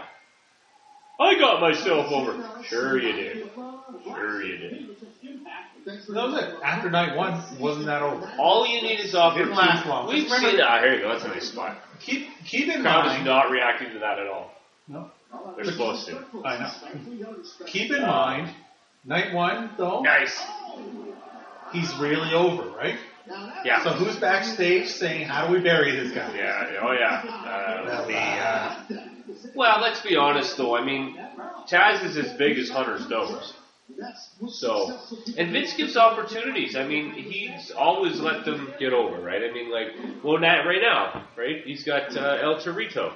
I got myself over. Sure you did. Sure you did.
That was it. After night 1, wasn't that over?
All you need is opportunity.
Didn't last long.
We've
Remember-
seen that. Here you go. That's a nice spot.
Keep in
Crowd is
mind.
not reacting to that at all.
No.
They're supposed to.
I know. Keep in mind, night 1, though,
Nice.
he's really over, right?
Yeah.
So who's backstage saying, how do we bury this guy?
Yeah. Oh yeah.
That'll be,
Well, let's be honest though. I mean, Taz is as big as Hunter's nose. So, and Vince gives opportunities. I mean, he's always let them get over, right? I mean, like, well, not right now, right? He's got El Torito,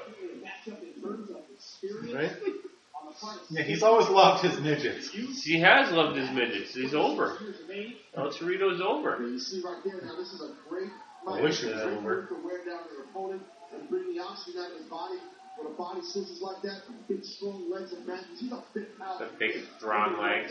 right?
yeah, he's always loved his midgets.
He has loved his midgets. He's over. El Torito's over.
You see right there, now this is a great
I wish it was
great
over.
move to wear down their opponent and bring the oxygen out of his body. With a body scissors like that, big strong legs and matches. He's a big pal.
The big strong legs.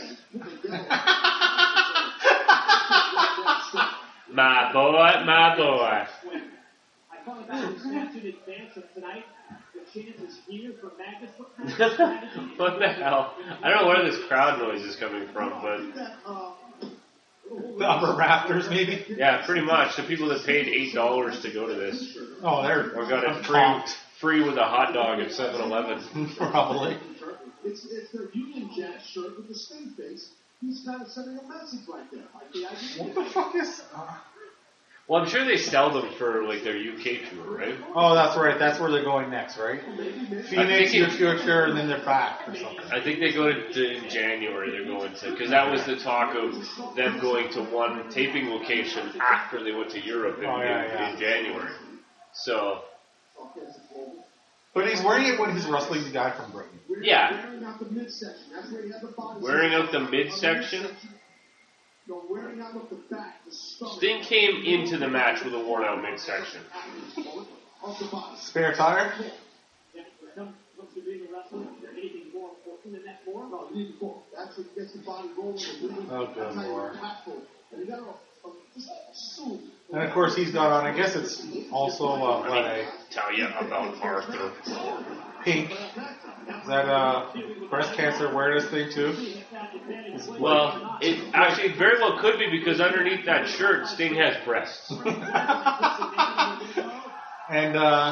My boy, my boy.
I thought about this match in advance of tonight. The chance is here for Magnus. What kind of strategy?
What the hell? I don't know where this crowd noise is coming from, but
The upper rafters, maybe?
yeah, pretty much. The people that paid $8 to go to this,
Oh, they're
or got it
pumped.
free with a hot dog at 7-Eleven.
Probably.
It's their Union Jack shirt with the Sting face. He's kind of sending a message right there. Like the idea.
What the fuck is...
Well, I'm sure they sell them for like their UK tour, right?
Oh, that's right. That's where they're going next, right? Phoenix,
think
your future, and then they're back or something.
I think they go to in January. They're going to, because that was the talk of them going to one taping location after they went to Europe in January. So,
But he's wearing it when he's wrestling the guy from Britain.
Yeah.
Wearing out the midsection. That's where he had the body.
Wearing out the midsection.
No, wearing out of the back, the stomach.
Sting came into the match with a worn out midsection.
Off the body.
Spare tire?
Yeah, when it comes to being a wrestler, is there anything more important than that for?
No, you need to go. That's what gets the body rolling and moving.
Oh, good
That's how
Lord.
you're impactful. And you gotta just assume.
And of course he's got on, I guess it's also what, a
Tell you about Arthur.
pink. Is that breast cancer awareness thing too?
Well, it actually very well could be because underneath that shirt, Sting has breasts.
And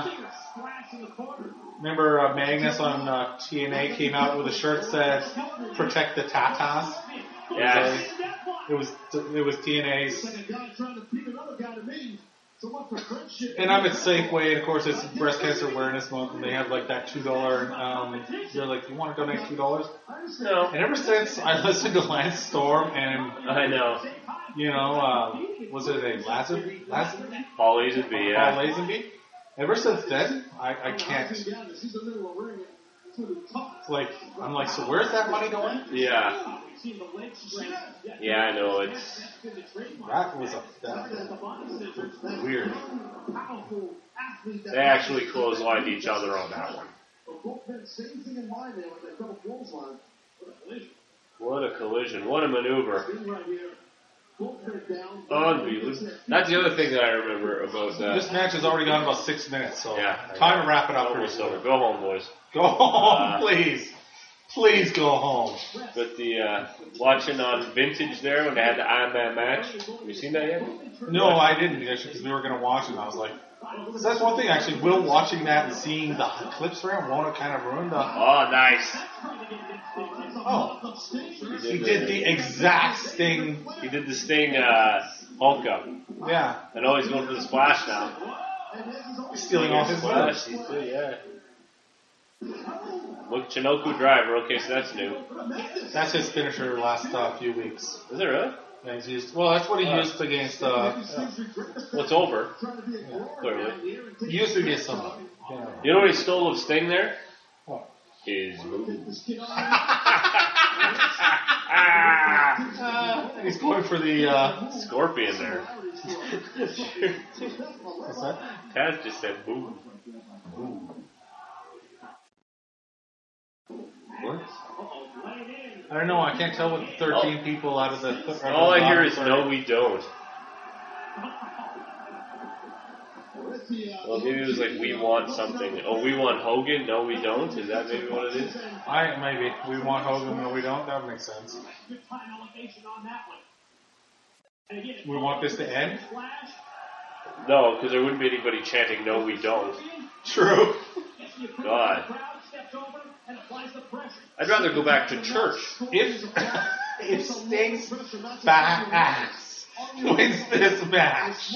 remember Magnus on TNA came out with a shirt that said "Protect the Tatas."
Yes.
It was TNA's.
Like a guy trying to beat another guy to me. So what for friendship?
And I'm at Safeway, and of course it's Breast Cancer Awareness Month, and they have like that $2. They're like, "You want to donate $2?"
No.
And ever since I listened to Lance Storm and
I know.
was it a Lazenby?
Paul Lazenby, yeah.
Paul Lazenby? Ever since then, I can't.
He's in the middle of ring to the top.
It's like I'm like, so where's that money going?
Yeah. Yeah, I know. It's
That was weird.
they actually clotheslined each other on that one.
Same thing in my name with that double clothesline.
What a collision! What a maneuver!
Right here. Both head down.
Unbelievable. That's the other thing that I remember about that.
This match has already gone about 6 minutes, so
Yeah.
time to wrap it up.
Almost over. Go home, boys.
Go home, please. Please go home.
But the watching on Vintage there when they had the Iron Man match. Have you seen that yet?
No, I didn't actually because we were going to watch it. And I was like, so that's one thing actually. Will watching that and seeing the clips for him won't it kind of ruin the.
Oh, nice.
Oh, he did the exact Sting.
He did the Sting Hulk up.
Yeah,
I know he's going for the splash now.
he's stealing all his
Splash,
moves.
he's good, yeah. Look, Chinoku Driver. Okay, so that's new.
That's his finisher the last few weeks.
Is it really?
Yeah, he's used. Well, that's what he used against.
Well, it's over. Clearly.
He used to get somebody. Yeah.
You know what he stole of Sting there?
What?
His move.
He's going for the.
Scorpion there.
What's that?
Taz just said boom. What?
I don't know. I can't tell what the 13 people out of the.
All I hear is no, we don't. Well, maybe it was like we want something. Oh, we want Hogan. No, we don't. Is that maybe what it is?
Maybe we want Hogan, no, we don't. That would make sense. We want this to end.
No, because there wouldn't be anybody chanting no, we don't.
True.
God. I'd rather go back to church.
If Sting's fat ass wins this match,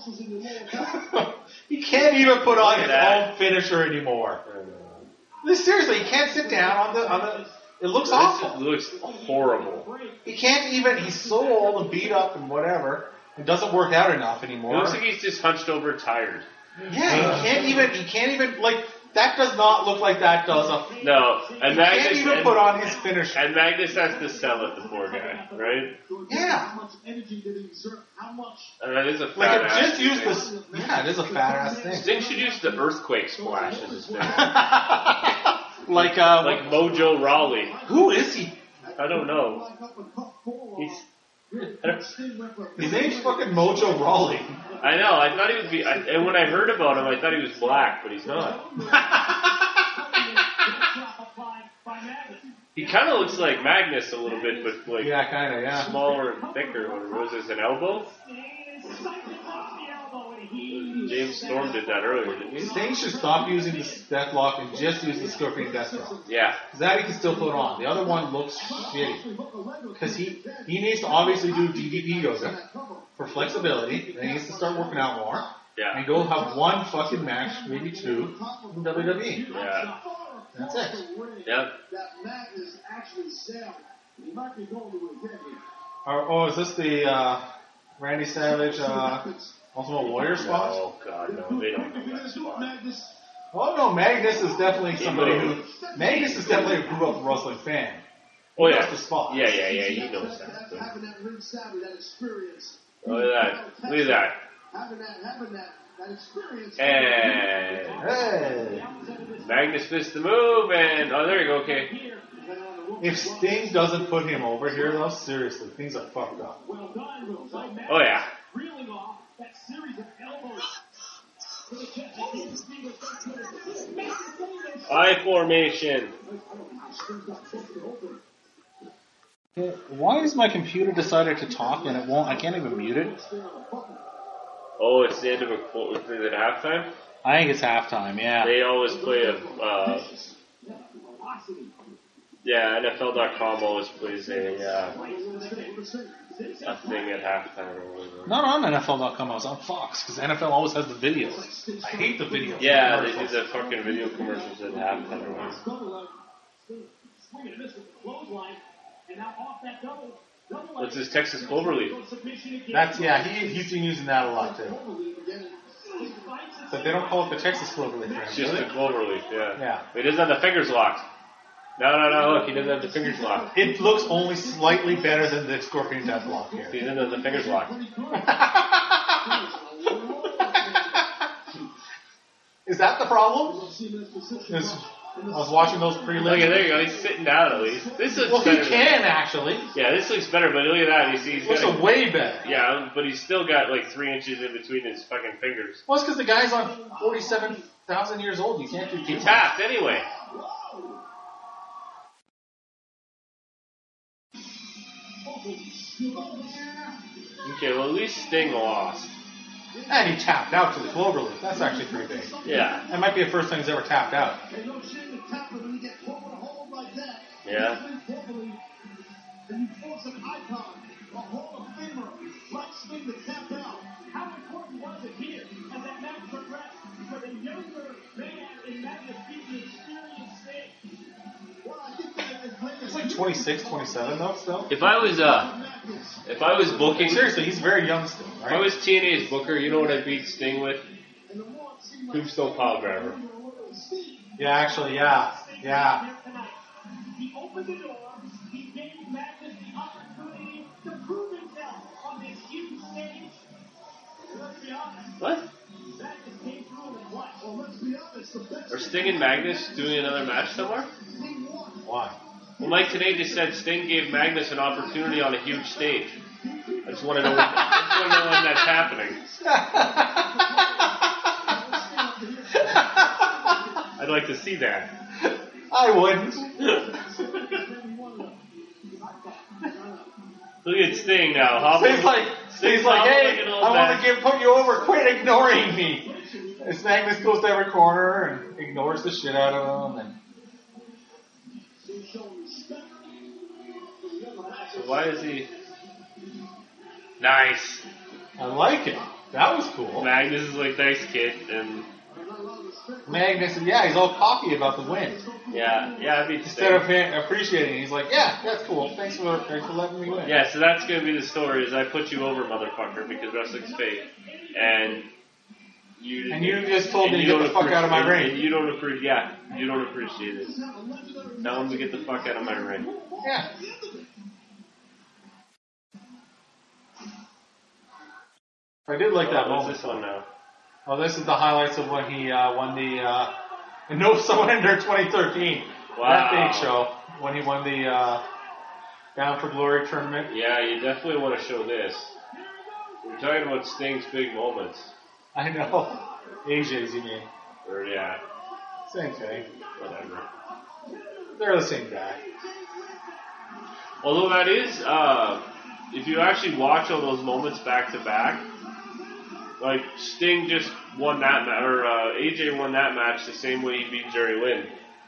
he can't even put on his own finisher anymore. Seriously, he can't sit down on the. It looks awful.
It looks horrible.
He can't even. He's so old and beat up and whatever. It doesn't work out enough
It
anymore.
looks like he's just hunched over tired.
Yeah, he can't even like. That does not look like that does a.
No, and
He
Magnus
can't even put on his finisher.
And Magnus has to sell it, the poor guy, right?
Yeah.
How much energy did he exert? How much?
And that is a fat
Like,
ass.
just use this. Yeah, it is a fat ass thing.
Sting should use the earthquake splash as his thing.
Like
Mojo Rawley.
who is he?
I don't know.
His name's fucking Mojo Rawley.
I know. I thought he would be. And when I heard about him, I thought he was black, but he's not. He kind of looks like Magnus a little bit, but like
Yeah, kind of, yeah.
smaller and thicker. What was this, an elbow? James Storm did that earlier, didn't he?
Sting should stop using the Deathlock and just use the Scorpion Deathlock.
Yeah.
That he can still put on. The other one looks shitty. Because he needs to obviously do DDP yoga for flexibility. Then he needs to start working out more.
Yeah.
And go have one fucking match, maybe two, in WWE.
Yeah.
That's it.
Yep.
That Magnus actually sailed. He might be going to his head here.
Oh, is this the Randy Savage Ultimate Warrior spot?
Oh God, no, they don't
If
know
you're
that
going to do it,
spot.
Magnus,
Oh no, Magnus is definitely somebody who. Magnus is definitely a grew up wrestling fan.
Oh yeah.
Knows the spots.
Yeah, he knows that.
Having that ring savvy, that experience.
Look at that. Look at that.
Having that experience.
And
Hey.
Magnus missed the move, and oh, there you go. Okay.
If Sting doesn't put him over here, though, seriously, things are fucked up.
Oh yeah.
Reeling off that series of elbows.
I formation.
Why has my computer decided to talk and it won't? I can't even mute it.
Oh, it's the end of a quote. Is it halftime?
I think it's halftime. Yeah.
They always play NFL.com always plays a thing at halftime or whatever.
Not on NFL.com. I was on Fox because NFL always has the videos. I hate the videos.
Yeah, they do the fucking video commercials at halftime or whatever.
Swing and a miss with the clothesline, and now off that double.
What's this Texas Cloverleaf?
He's been using that a lot too. But they don't call it the Texas Cloverleaf.
It's just the Cloverleaf, yeah.
Yeah.
He doesn't have the fingers locked. No, look, he doesn't have the fingers locked.
It looks only slightly better than the Scorpion Deathlock here.
He doesn't have the fingers locked.
Is that the problem? I was watching those prelims.
Look at there you go. He's sitting down at least. This looks
Well, he
better.
can actually.
Yeah, this looks better, but look at that. You see, he's
Looks
got
way better.
yeah, but he's still got like 3 inches in between his fucking fingers.
Well, it's because the guy's on 47,000 years old. You can't do
He
too
tapped anyway. Okay, well at least Sting lost.
And he tapped out to the Cloverleaf. That's actually pretty big.
Yeah.
That might be the first time he's ever tapped out.
And no shame to tap it when you get caught with a hold like that.
Yeah.
And you force an icon, a Hall of Famer, like Sting to tap out.
How important was it here as that match progressed for the younger man in Magnus beat the experienced Sting?
Well, I think that
It's like 26, 27 though still.
If I was booking,
Seriously, he's very young still,
if I
right?
was TNA's booker, you know what I beat Sting with? Tombstone Pile Driver.
Yeah, actually, yeah.
He opened the door. He gave Magnus the opportunity to prove himself on this huge stage. And let's be honest.
What?
Magnus came through and what?
Well, let's be honest, the best
Are Sting and Magnus doing another match somewhere?
Why?
Well, Mike today just said Sting gave Magnus an opportunity on a huge stage. I just want to know when that's happening. I'd like to see that.
I wouldn't.
Look at Sting now. Hobbling.
He's like, hey, I want to put you over. Quit ignoring me. And Magnus goes to every corner and ignores the shit out of him. And
So why is he... Nice.
I like it. That was cool.
Magnus is like, thanks, kid. And
Magnus, yeah, he's all cocky about the win.
yeah, I mean,
Instead of appreciating it, he's like, yeah, that's cool. Thanks for letting me win.
yeah, so that's going to be the story, is I put you over, motherfucker, because wrestling's fake. And you
just told me to get the fuck out of my ring.
You don't appreciate it. Tell him to get the fuck out of my ring.
Yeah. I did like that
What's
moment.
this one now?
Oh, this is the highlights of when he won the No Surrender 2013.
Wow.
That big show when he won the Bound for Glory tournament.
Yeah, you definitely want to show this. We're talking about Sting's big moments.
I know. AJ's, you mean?
Or, yeah,
Same thing.
whatever.
They're the same guy.
Although that is, if you actually watch all those moments back to back, like Sting just won that match, or AJ won that match the same way he beat Jerry Lynn.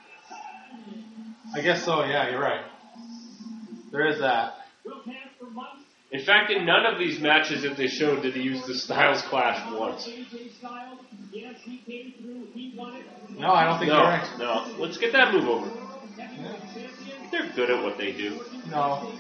I guess so, yeah, you're right. There is that.
In fact, in none of these matches that they showed did he use the Styles Clash once.
No, I don't think you're right.
No. Let's get that move over. They're good at what they do.
No.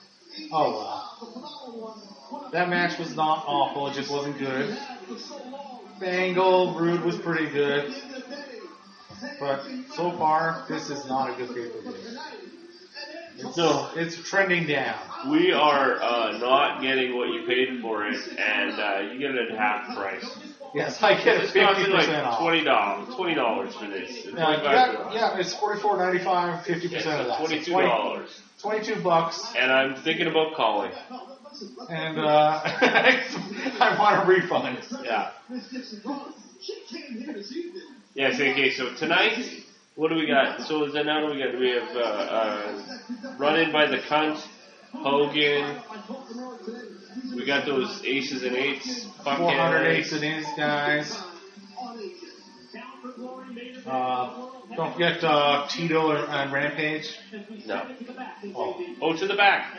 Oh, wow. That match was not awful, it just wasn't good. The angle, Rude was pretty good. But so far, this is not a good pay-per-view. It's trending down.
We are not getting what you paid for it, and you get it at half price.
Yes, I get it
It's costing
50%
like
off.
$20 for this.
Yeah, it's $44.95, 50% of that.
$22.
$22,
And I'm thinking about calling.
and I want a refund.
Yeah. Yes. Okay. So tonight, what do we got? So then now we have Run In by the Cunt, Hogan. We got those aces and eights.
400 aces and eights, guys. Don't forget Tito and Rampage.
No.
Oh,
to the back.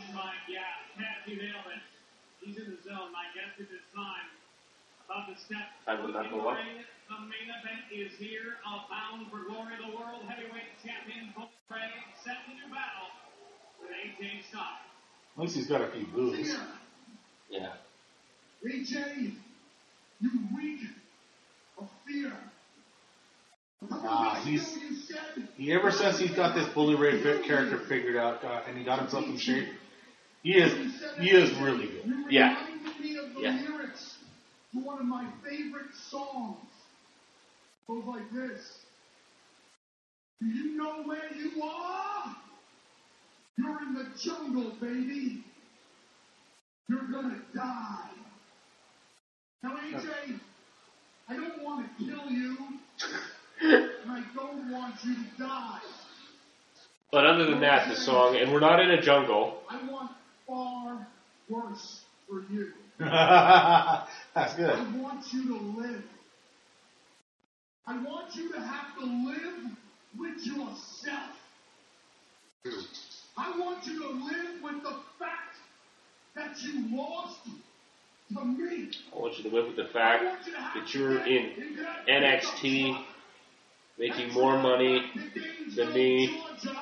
He's in the zone. My guess is it's time. About to step.
I will not go up.
The main event is here. Bound for glory. The world heavyweight champion, Ray, set to do battle with AJ Styles.
At least he's got a few moves.
Yeah.
AJ, you weak of fear.
Ever since he's got this Bully Ray character figured out and he got himself in shape, he is really good.
Yeah.
Me of the lyrics to one of my favorite songs. Goes like this. Do you know where you are? You're in the jungle, baby. You're gonna die. Now, AJ, I don't want to kill you. And I don't want you to die.
But other than that, the song, and we're not in a jungle.
I want far worse for you.
That's good.
I want you to live. I want you to have to live with yourself. I want you to live with the fact that you lost to me.
I want you to live with the fact that you're in NXT, making more money than me.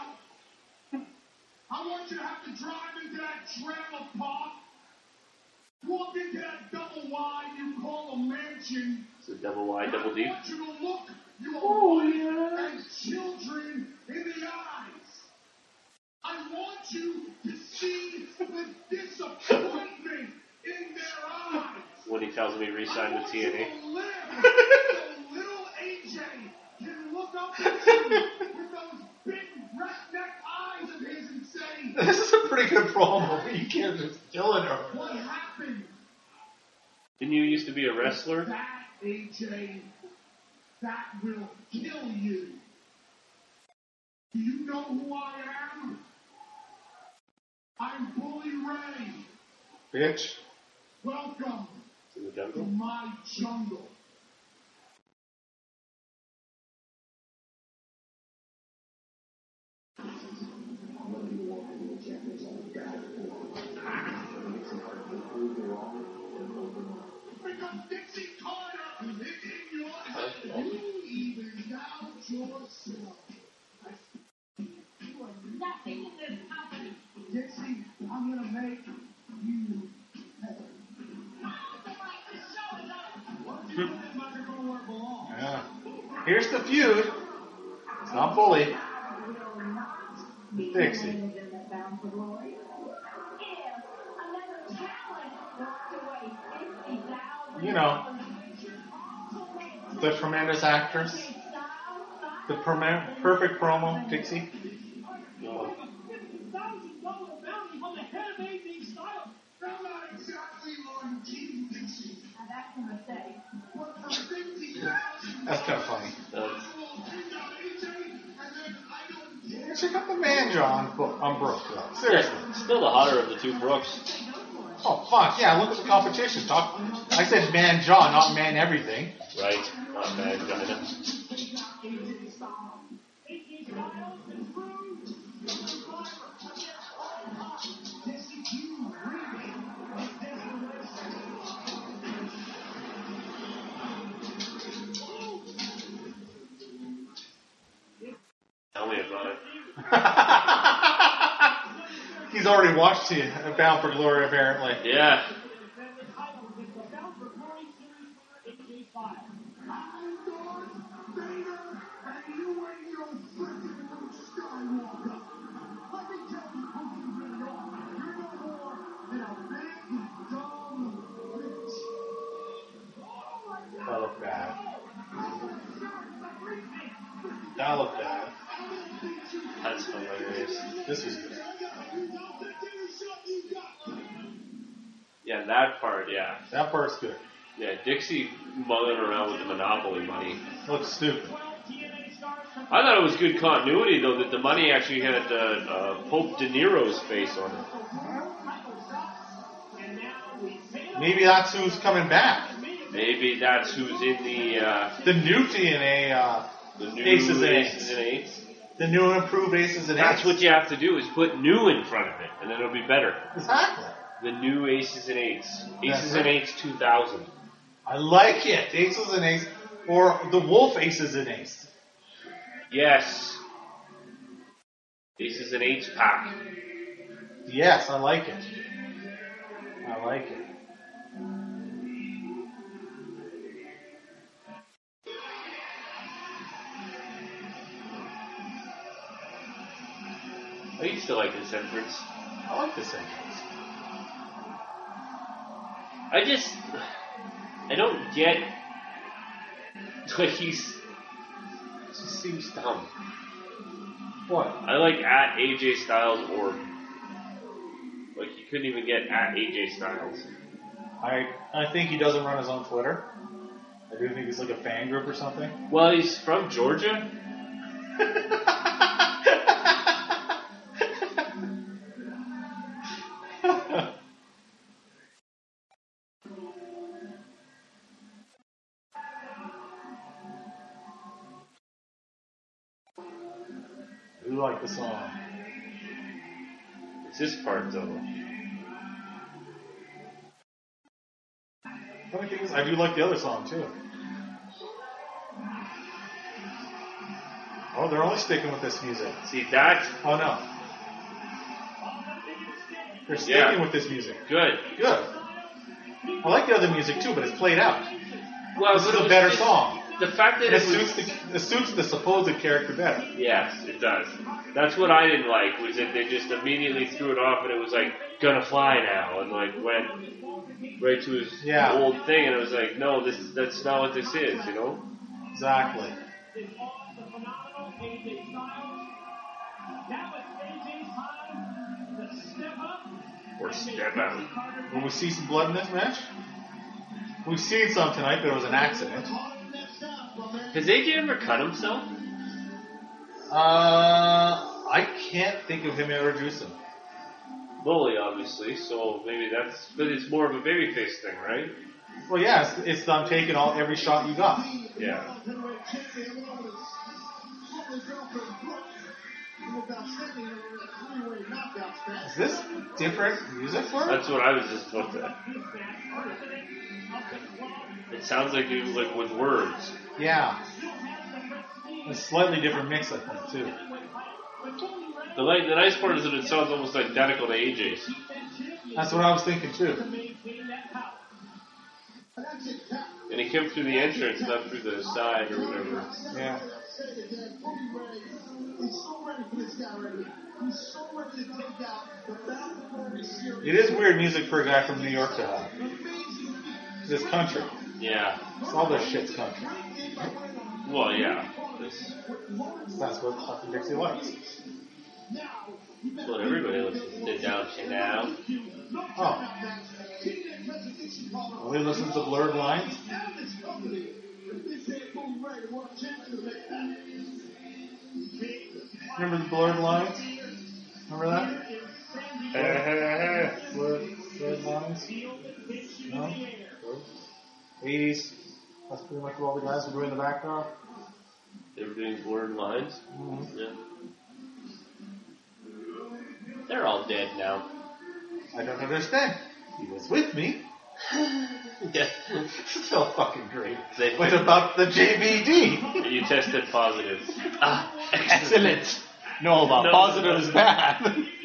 I want you to have to drive into that trailer park, walk into that double wide you call a mansion.
It's a double wide, double deep.
I want you to look your wife and children in the eyes. I want you to see the disappointment in their eyes.
When he tells me to re-sign with TNA.
So little AJ can look up at you with those big redneck eyes of his and say,
This is a pretty good promo. You can't just kill it.
what happened?
Didn't you used to be a wrestler?
That, AJ, that will kill you. Do you know who I am? I'm Bully Ray.
Bitch.
Welcome
In the
to
jungle?
my jungle. Because Dixie Carter is in your head. You even out yourself.
You are nothing in this company.
Dixie, I'm gonna make you better.
Yeah. Here's the feud. It's not Bully. Dixie. You know, the tremendous actress. The perfect promo, Dixie.
No.
I'm not exactly on Team Dixie.
That's a mistake.
But for $50,000,
That's kind of funny.
I will take out AJ, and then I don't care.
Check out the man John on Brooke, though. Seriously.
Still the hotter of the two Brooks.
Oh, fuck, yeah, look at the competition. I said man John, not man everything.
Right. Not bad, China. Tell me about it.
He's already watched it, Bound for Glory, apparently.
Yeah.
walk up. Let me tell you who you really are. You're no more than a big, dumb bitch.
That looked bad. That looked bad.
That's hilarious.
This was good.
Yeah, that part, yeah.
That part's good.
Yeah, Dixie mulling around with the Monopoly money.
Looks stupid.
I thought it was good continuity, though, that the money actually had Pope De Niro's face on it.
Maybe that's who's coming back.
Maybe that's who's in the
new TNA
new
Aces and
Aces
Eights.
and Eights.
The new and improved Aces and
That's
Eights.
what you have to do, is put new in front of it, and then it'll be better.
Exactly.
The new Aces and Eights.
That's
Aces
right.
and Eights 2000.
I like it. Aces and Eights. Or the Wolf Aces and Eights.
Yes. Aces and Eights pack.
Yes, I like it. I like it.
I used to like this entrance.
I like this entrance.
I don't get, like, it just seems dumb.
What?
I like at AJ Styles or, like, you couldn't even get at AJ Styles.
I think he doesn't run his own Twitter. I do think he's like a fan group or something.
Well, he's from Georgia.
I do like the song.
It's this part, though.
Funny thing is, I do like the other song too. Oh, they're only sticking with this music.
See, that,
Oh no. They're sticking with this music.
good.
Good. I like the other music too, but it's played out.
Well,
This
but
is
it
a
was
better
just-
song.
The fact that
And
it
it suits the supposed character better.
Yes, it does. That's what I didn't like, was that they just immediately threw it off and it was like, gonna fly now, and like went right to his
Yeah.
old thing, and it was like, no, that's not what this is, you know?
Exactly.
Or step out.
Will we see some blood in this match? We've seen some tonight, but it was an accident.
Has AJ ever cut himself?
I can't think of him ever introducing.
Bully, obviously, so maybe that's, but it's more of a babyface thing, right?
Well, yeah, it's them taking every shot you got.
Yeah.
Is this different music for it?
That's what I was just about to. It sounds like it was like with words.
Yeah. A slightly different mix, I think, too.
The nice part is that it sounds almost identical to AJ's.
That's what I was thinking, too.
And he came through the entrance, not through the side or whatever.
Yeah. It is weird music for a guy from New York to have. This country.
Yeah.
All this shit's country.
Well, yeah. This,
That's what fucking Dixie likes.
that's what everybody listens to, don't you know?
Oh. Only listens to Blurred Lines? Remember the Blurred Lines? Remember that? Blurred Lines? No? 80s. That's pretty much what all the guys were doing in the background.
They were doing blurred lines.
Mm-hmm.
Yeah. They're all dead now.
I don't understand. He was with me.
Yeah.
So fucking great.
They-
What about the JVD?
You tested positive. Ah,
Excellent. No, about
No.
positive is bad.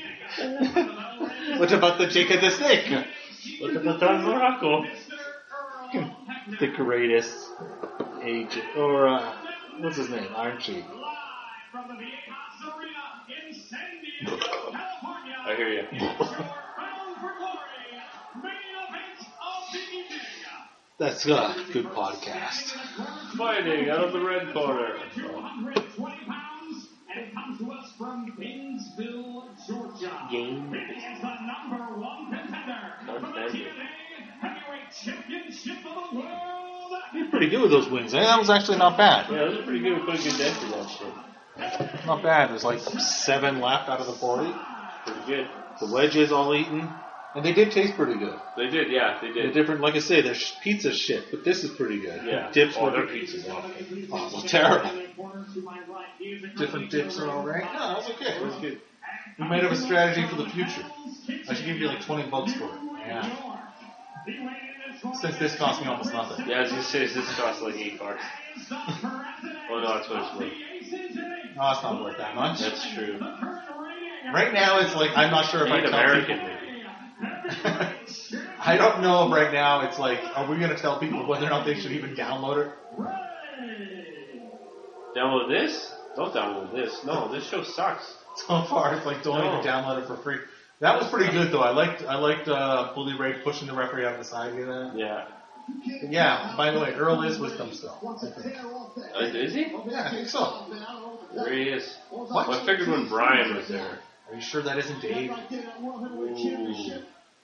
What about the Jake and the Snake?
What about Don Morocco?
The greatest agent, or what's his name? Iron Sheik.
San Diego, California.
I hear you.
It's your Bound for Glory main event of the evening.
That's a good podcast.
Fighting out of the red corner.
220 pounds, and it comes to us from Gainesville, Georgia.
Game.
It is the number one contender for the TNA Heavyweight Championship of the world.
You're pretty good with those wings. That was actually not bad.
Yeah, those are pretty good. We put a good dent in that shit.
Not bad. There's like 7 left out of the 40.
Pretty good.
The wedges all eaten. And they did taste pretty good.
They did, yeah, they
They're
did.
different, like I say, their pizza shit, but this is pretty good.
Yeah.
Dips
Oh,
were
their pizza's awful.
Oh, well, terrible. Different dips and all right. No, that's okay.
It was good.
We might have a strategy for the future. I should give you like $20 for it. Yeah. Since this cost me almost nothing.
Yeah, I was gonna say, this costs like $8. Oh no, that's what it's worth.
No, it's not worth that much.
That's true.
Right now, it's like, I'm not sure if I
Ain't
tell
American,
people.
maybe.
I don't know right now. It's like, are we going to tell people whether or not they should even download it?
Download this? Don't download this. No, this show sucks.
So far, it's like, don't even download it for free. That was pretty good, though. I liked Bully Ray pushing the referee out of the side. You know?
Yeah.
Yeah, by the way, Earl is with them still.
Is he?
Yeah, I think so.
There he is.
What?
Well, I figured when Brian was there.
Are you sure that isn't Dave?
Ooh.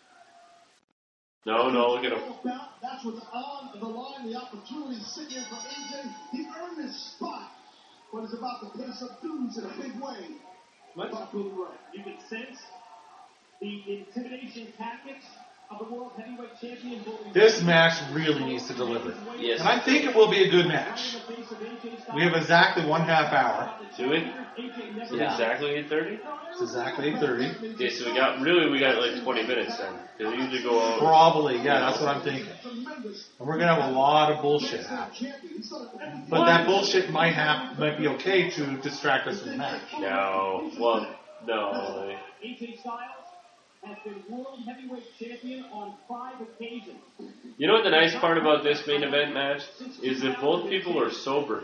No, look at him.
That's what's on the line. The opportunity sitting in for AJ. He earned his spot, but it's about to pay some dues in a big way.
What? You can sense the intimidation tactics of the World Heavyweight Champion.
This match really needs to deliver.
Yes.
And I think it will be a good match. We have exactly 1/2 hour.
Do we? Is it exactly 8:30?
It's exactly 8:30.
Okay, so we got like 20 minutes then. Because we usually go on.
Probably, yeah, that's what I'm thinking. And we're gonna have a lot of bullshit happen. But that bullshit might be okay to distract us from the match.
No. Well, no.
AJ Styles has been World Heavyweight Champion on 5 occasions.
You know what the nice part about this main event match is that both people are sober.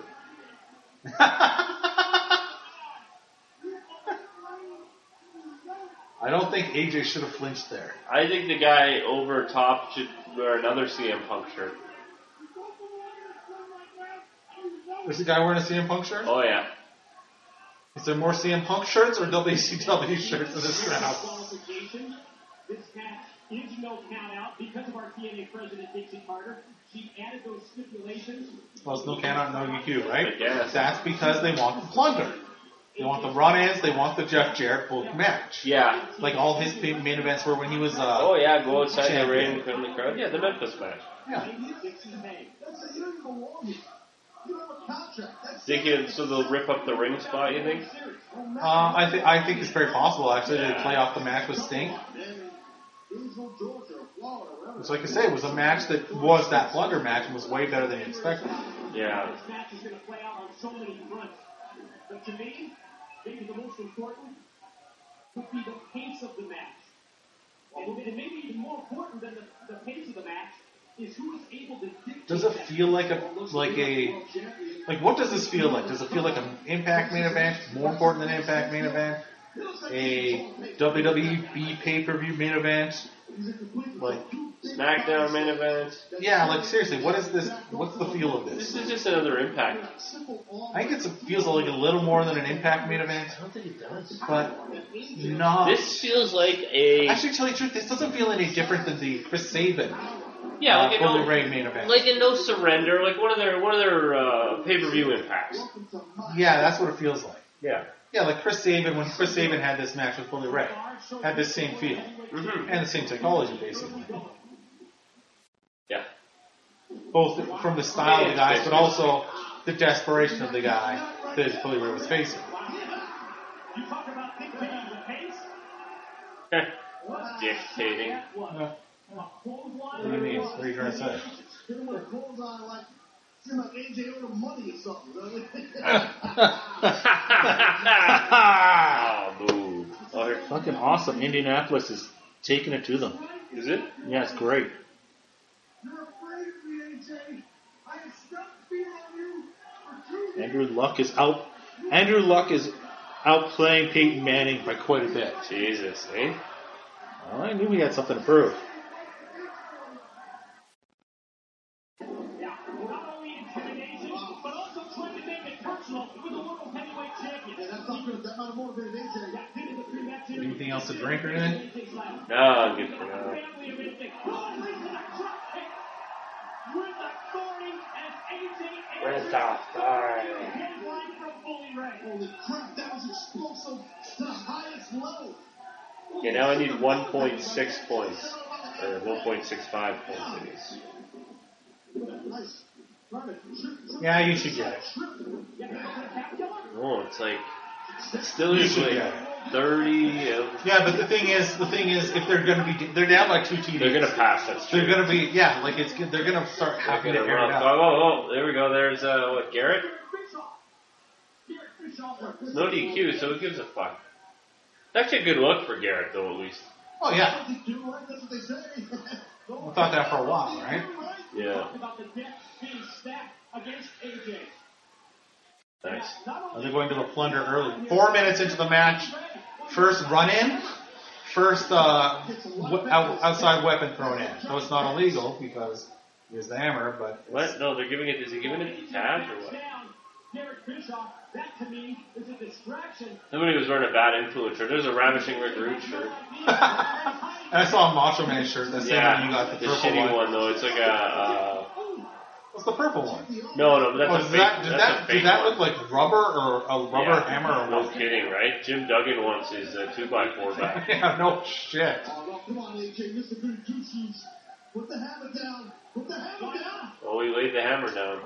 I don't think AJ should have flinched there.
I think the guy over top should wear another CM Punk shirt.
Is the guy wearing a CM Punk shirt?
Oh yeah.
Is there more CM Punk shirts or WCW shirts in this crowd?
This match is no count out because of our TNA president, Dixie Carter. She added those stipulations.
Well, it's no count out, no DQ, right?
I guess.
That's because they want the plunder. They want the run-ins, they want the Jeff Jarrett book match.
Yeah.
Like all his main events were when he was
Oh yeah, go outside
champion.
the ring and come in the crowd. Yeah, the Memphis match.
Yeah.
So they'll rip up the ring spot, you think?
I think it's very possible, actually, to play off the match with Sting. It's like I say, it was a match that was that plunder match and was way better than you expected.
Yeah.
This match is going to play out on so many fronts. But to me, maybe the most important would be the pace of the match. And maybe even more important than the pace of the match is who is able to dictate.
Does it feel like what does this feel like? Does it feel like an Impact main event? More important than Impact main event? A WWE pay-per-view main event? Like
SmackDown main event.
Yeah, like seriously, what is this? What's the feel of this?
This is just another Impact.
I think it feels like a little more than an Impact main event.
I don't think it does.
But not.
This feels like a.
Actually, to tell you the truth, this doesn't feel any different than the Chris Sabin.
Yeah, like
Bully Ray main event.
Like a No Surrender, like one of their pay-per-view impacts.
Yeah, that's what it feels like.
Yeah.
Yeah, like Chris Sabin, when Chris Sabin had this match with Bully Ray, had this same feel.
Mm-hmm.
And the same psychology, basically.
Yeah.
Both from the style of the guys, but also the desperation of the guy that Bully Ray was facing.
You talk about dictating the pace.
Dictating.
What do you mean? What are you trying to say?
Seems like AJ owed him money or something, really.
Oh, boo.
Fucking awesome. Indianapolis is taking it to them.
Is it?
Yeah, it's great.
You're afraid of me, AJ. I have stopped feeling you for 2 years.
Andrew Luck is out. Andrew Luck is outplaying Peyton Manning by quite a bit.
Jesus, eh?
Well, I knew he had something to prove.
Not only intimidation, but also trying to make it personal with the world heavyweight champion.
Yeah, that's not good. That might have motivated AJ.
Anything else to drink or anything?
No, I'm good for now.
Holy crap, that was explosive to the highest level.
Okay, now I need 1.6 points. Or 1.65 points, I guess.
Yeah, you should get it.
Oh, it's like, it still is like 30.
Yeah, but the thing is, if they're going to be, they're down by 2 TDs.
They're going to pass, that's true.
They're going to be, yeah, like it's good. They're going to start having to air it out.
Oh, there we go. There's, what, Garrett? No DQ, so who gives a fuck? Actually a good look for Garrett, though, at least.
Oh, yeah. I thought that for a while, right?
Yeah. Nice.
Are they going to a plunder early? 4 minutes into the match, first run-in, first outside weapon thrown in. No, it's not illegal because it's the hammer, but...
What? No, they're giving it... Is he giving it to Taz or what? Somebody was wearing a bad influencer. There's a Ravishing Rick Rude shirt.
I saw a Macho Man shirt. That's the one you got, the purple
shitty
one.
one, though. It's like a...
What's the purple one?
No, but that's a fake
Did that look like rubber or a rubber hammer or
no
what?
kidding, right? Jim Duggan wants his 2x4 back.
Yeah, no shit.
Oh, come on, AJ, Mr. Goody Two Shoes. Put the hammer down. Put the hammer down.
Oh, he laid the hammer down.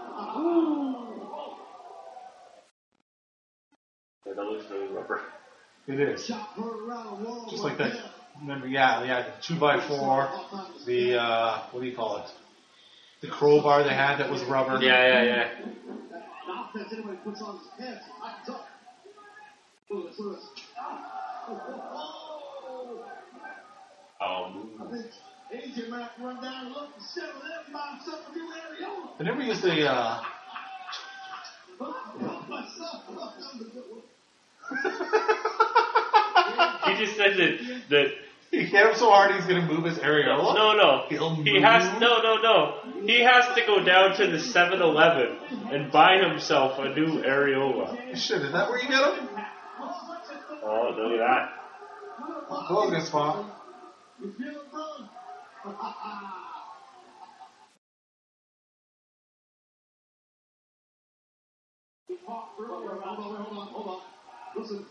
Yeah, that looks really rubber.
It is.
Shot her around the wall.
Just like that. Remember, yeah, the 2x4, the, what do you call it? The crowbar they had that was rubber.
Yeah.
Offense, anybody puts on his pants, it's up. I think AJ might have to run down and look and settle it by himself and do Ariola.
They never used the,
He just said that
he hit him so hard he's going to move his areola?
No.
He'll
He
move.
has no. He has to go down to the 7-Eleven and buy himself a new areola.
Shit, is that where you get him?
Oh, look at that.
Closing spot.
You feel it, bro? Hold on. Listen.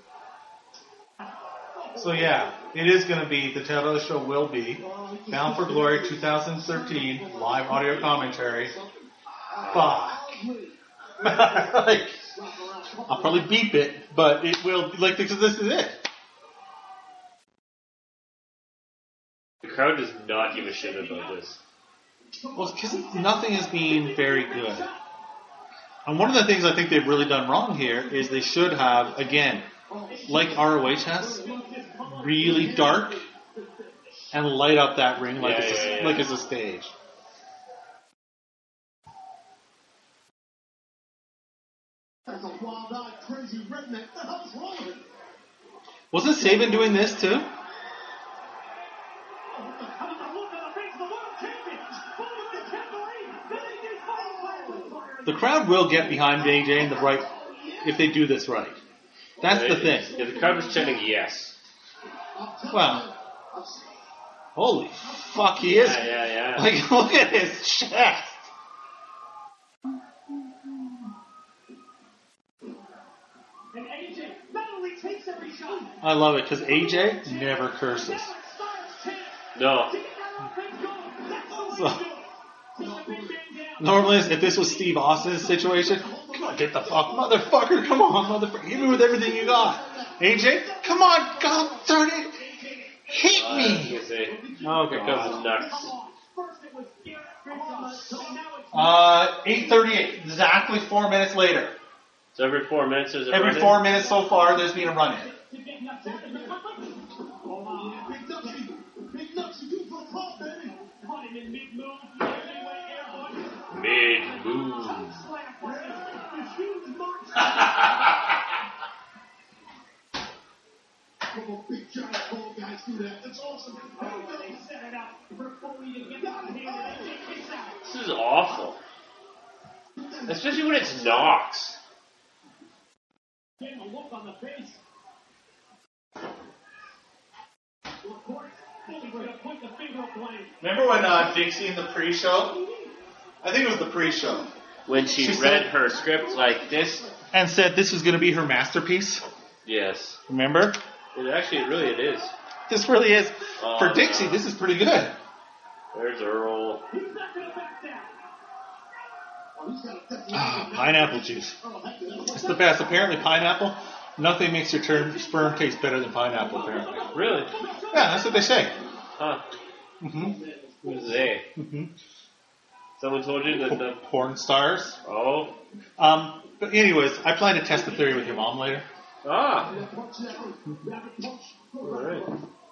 So yeah, it is going to be, the title of the show will be Bound for Glory 2013 live audio commentary. Fuck. Like, I'll probably beep it, but it will, like, because this is it.
The crowd does not give a shit about this.
Well, because nothing is being very good. And one of the things I think they've really done wrong here is they should have, again, like ROH has, really dark and light up that ring like it's a stage.
That's a wild-eyed, crazy redneck. What the hell's wrong with him?
Wasn't Saban doing this too? The crowd will get behind AJ and the right if they do this right. That's the thing.
Yeah, the crowd was chanting yes.
Well, holy fuck, he is.
Yeah.
Like, look at his chest.
And AJ not only takes every shot,
I love it because AJ never curses.
No.
So, normally, if this was Steve Austin's situation, come on, get the fuck, motherfucker, come on, motherfucker, hit me with everything you got. AJ, come on, God darn it, hit me. Oh,
here comes nuts.
8:38, exactly 4 minutes later.
So every 4 minutes there's a
Every
run-in?
4 minutes so far, there's been a run-in.
Big nuts, you do for a pop, baby.
Mid-move.
do that. It's awesome.
They set it up for Foley to get the hand and AJ kicks out.
This is awful. Especially when it's Knox.
Getting a look on the face. Of course, Foley's going to put the finger of blame.
Remember when Dixie in the pre-show? I think it was the pre-show.
When she read
said-
her script like this.
And said this was going to be her masterpiece.
Yes.
Remember?
It is.
This really is.
Oh,
For Dixie,
no.
this is pretty good.
There's Earl.
He's not going to back down.
Pineapple juice. It's the best. Apparently, pineapple, nothing makes your sperm taste better than pineapple, apparently.
Really?
Yeah, that's what they say.
Huh.
Mm-hmm.
Who's they?
Mm-hmm.
Someone told you that the...
Porn stars.
Oh.
But anyways, I plan to test the theory with your mom later.
Ah. Alright.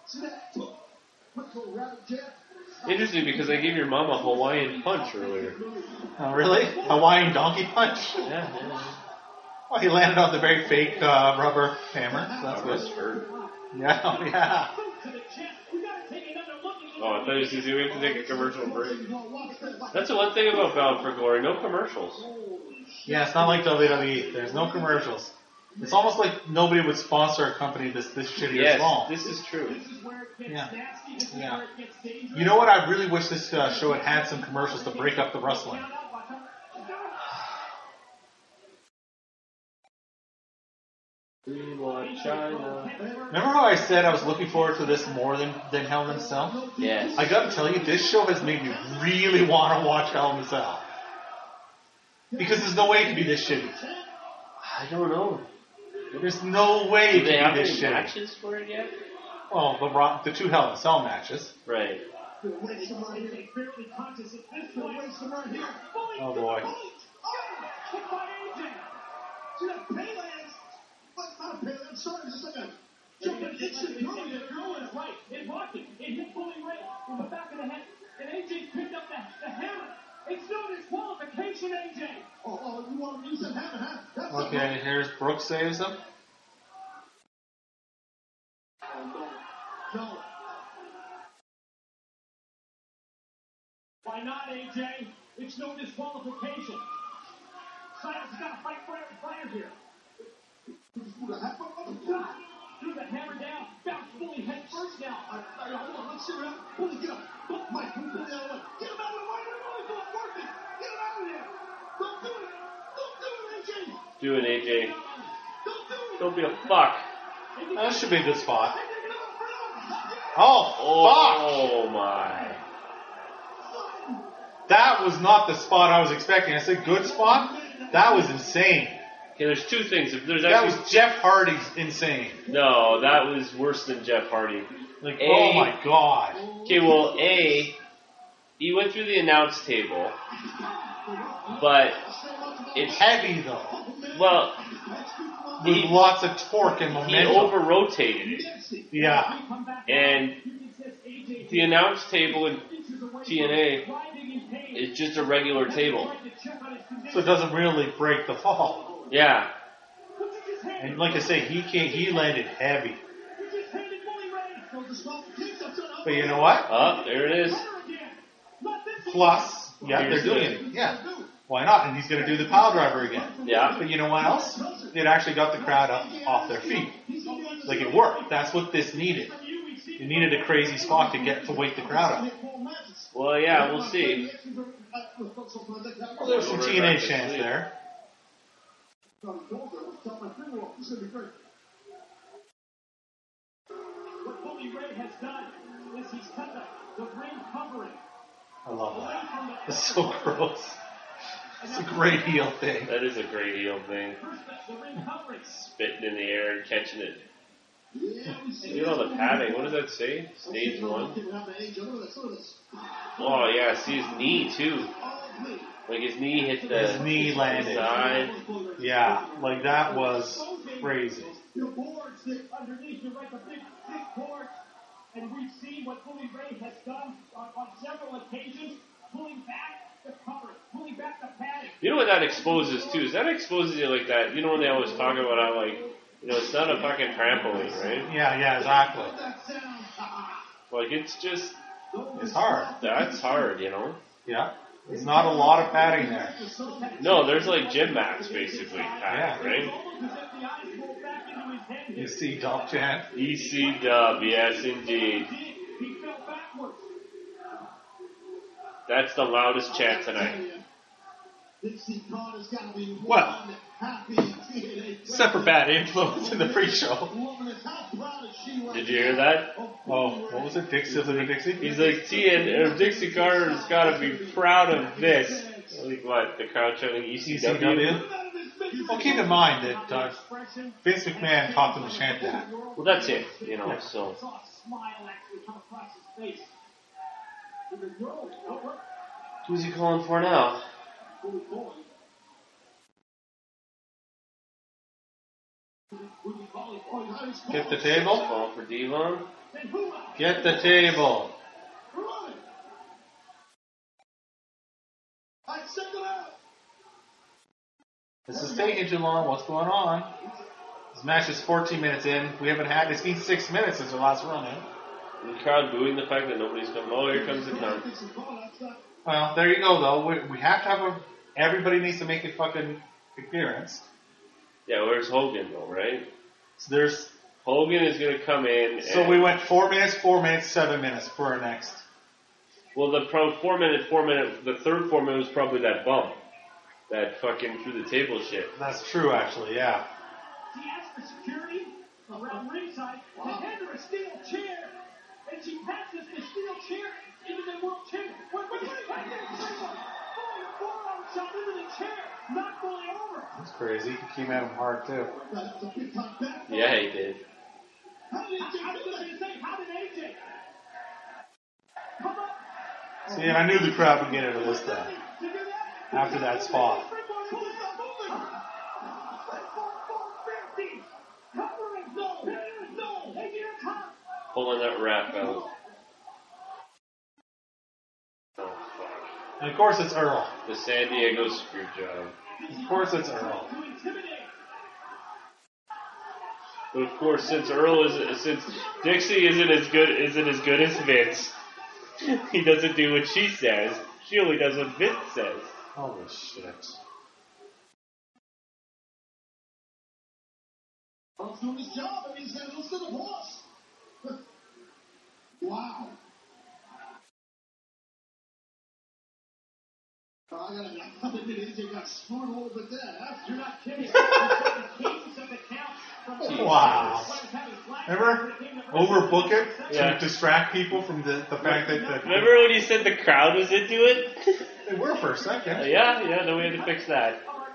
Interesting, because I gave your mom a Hawaiian punch earlier.
Oh, really? Hawaiian donkey punch?
Yeah.
Well, he landed on the very fake rubber hammer. So that's
That was
good.
hurt.
Yeah, oh, yeah.
Oh, I thought you were going to have to take a commercial break. That's the one thing about Bound for Glory, no commercials.
Yeah, it's not like WWE. There's no commercials. It's almost like nobody would sponsor a company this shitty or
Yes,
small.
this is true.
Yeah. Yeah. You know what? I really wish this show had some commercials to break up the wrestling.
We want China.
Remember how I said I was looking forward to this more than Hell in a Cell?
Yes.
I gotta tell you, this show has made me really want to watch Hell in a Cell. Because there's no way it could be this shitty.
I don't know.
There's no way
Do
it
they
could
have
be
any
this shitty.
matches for it yet?
Well, the two Hell in a Cell matches.
Right.
Oh boy.
It rocked it. It hit Bully Ray in the back of the head, and AJ picked up the hammer. It's no disqualification, AJ.
Oh, you want to use that hammer, huh?
Okay, here's Brooks saves him.
No.
Why not, AJ? It's no disqualification. Silas got to fight fire here. Threw the hammer down. Bounced Bully head first now.
Hold on, let's sit around. Bully, get up. Look, Mike, move the other way. Get him out of the way. Bully's not working. Get him out of there. Don't do it. Don't do it, AJ.
Do it, AJ.
Don't do it.
Don't be a fuck.
That should be a good spot. Oh,
Oh my.
fuck! That was not the spot I was expecting. I said good spot? That was insane.
Okay, there's two things. If there's
That
actually
was Jeff Hardy's insane.
no, that was worse than Jeff Hardy.
Like,
A-
oh my god.
Okay, well, he went through the announce table, but
It's heavy though.
well,
With lots of torque and
he
momentum.
over-rotated it.
Yeah.
And the announce table in TNA is just a regular table.
So it doesn't really break the fall.
Yeah.
And like I say, he landed heavy. But you know what?
Oh, there it is.
Plus, yeah, they're doing it. Yeah. Why not? And he's going to do the pile driver again.
Yeah.
But you know what else? It actually got the crowd up off their feet. Like it worked. That's what this needed. It needed a crazy spot to wake the crowd up.
Well, yeah, we'll see.
Well, there's some TNA chance there.
What Bully Ray has done is he's cut the ring covering.
I love that. It's so gross. It's a great heel thing.
That is a great heel thing.
The ring covering.
Spitting in the air and catching it. You know the padding. What does that say? Stage 1. Oh yeah, see his knee too. Like his knee hit the
His knee landed.
side.
Yeah, like that was crazy.
Your boards that underneath you, right, the big boards. And we've seen what Bully Ray has done on several occasions, pulling back the cover, pulling back the padding.
You know what that exposes too? Is that exposes you like that? You know when they always talk about how like, you know, it's not a fucking trampoline, right?
Yeah, exactly.
Like, it's just,
It's hard.
that's hard, you know?
Yeah. There's not a lot of padding there.
No, there's like gym mats, basically, padded, right?
You see Dog Chant?
EC Dub, yes, indeed. That's the loudest chant tonight.
Well, except for bad influence in the pre-show.
Did you hear that?
Oh, what was it? Dixie?
He's like, Dixie Carter's got to be proud of this. Like what? The crowd shouting ECW?
ECW? Well, keep in mind that Vince McMahon taught them to chant that.
Well, that's it, you know, so. Who's he calling for now?
Get the table.
Calling for Devon.
Get the table. This is taking too long. What's going on? This match is 14 minutes in. It's been 6 minutes since our last run in.
The crowd booing the fact that nobody's coming. Oh, here comes the count.
Well, there you go, though. We have to have everybody needs to make a fucking appearance.
Yeah, where's Hogan, though, right?
So there's.
Hogan is going to come in.
So we went 4 minutes, 7 minutes for our next.
Well, the 4 minute, the third 4 minutes was probably that bump. That fucking through the table shit.
That's true, actually, yeah.
She asked for security around ringside to hand her a steel chair, and she passes the steel chair into the world champion. Wait, I didn't say so. A forearm shot into the chair, not fully over.
That's crazy. He came at him hard, too.
Yeah, he did.
How did AJ? Come up.
See, and I knew the crowd would get into this then. After that spot.
Pulling that rap out. Oh, fuck.
And of course it's Earl.
The San Diego screw job.
Of course it's Earl.
But of course, since Dixie isn't as good as Vince, he doesn't do what she says. She only does what Vince says.
Holy shit.
I'm doing his job and he's going to listen to the boss. Wow. I gotta admit, AJ got screwed a little bit there. You're not kidding.
Wow. Remember? Overbook it to distract people from the fact that...
Remember when you said the crowd was into it?
They were for a second.
Yeah, then we had to fix that.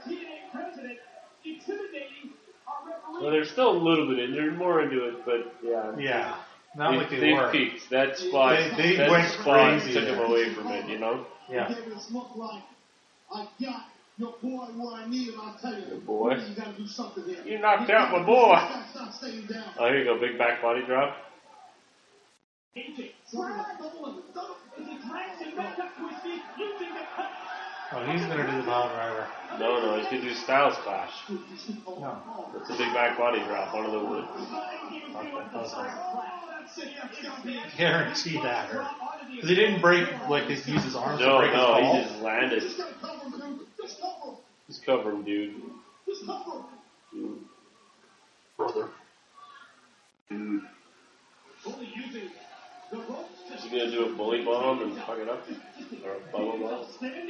Well, they're still a little bit in. They're more into it, but yeah.
Yeah. Not like they were.
Peaked. That spot,
they
that
went
spot
crazy
took
there.
them away from it, you know?
Yeah.
I got your boy where I need him, I'll tell you.
Your boy?
You gotta do something here.
You knocked out my boy.
Stop staying down.
Oh, here you go. Big back body drop.
Oh, he's going to do the Mountain Rider.
No, he's going to do Styles Clash.
No.
It's a big back body drop onto the wood.
Guarantee that. Because he didn't break, like, use his arms to
No,
break his ball.
he just landed. Just cover him, dude.
Brother.
Dude. Is he going to do a bully bomb and fuck it up? Or a bubble bomb?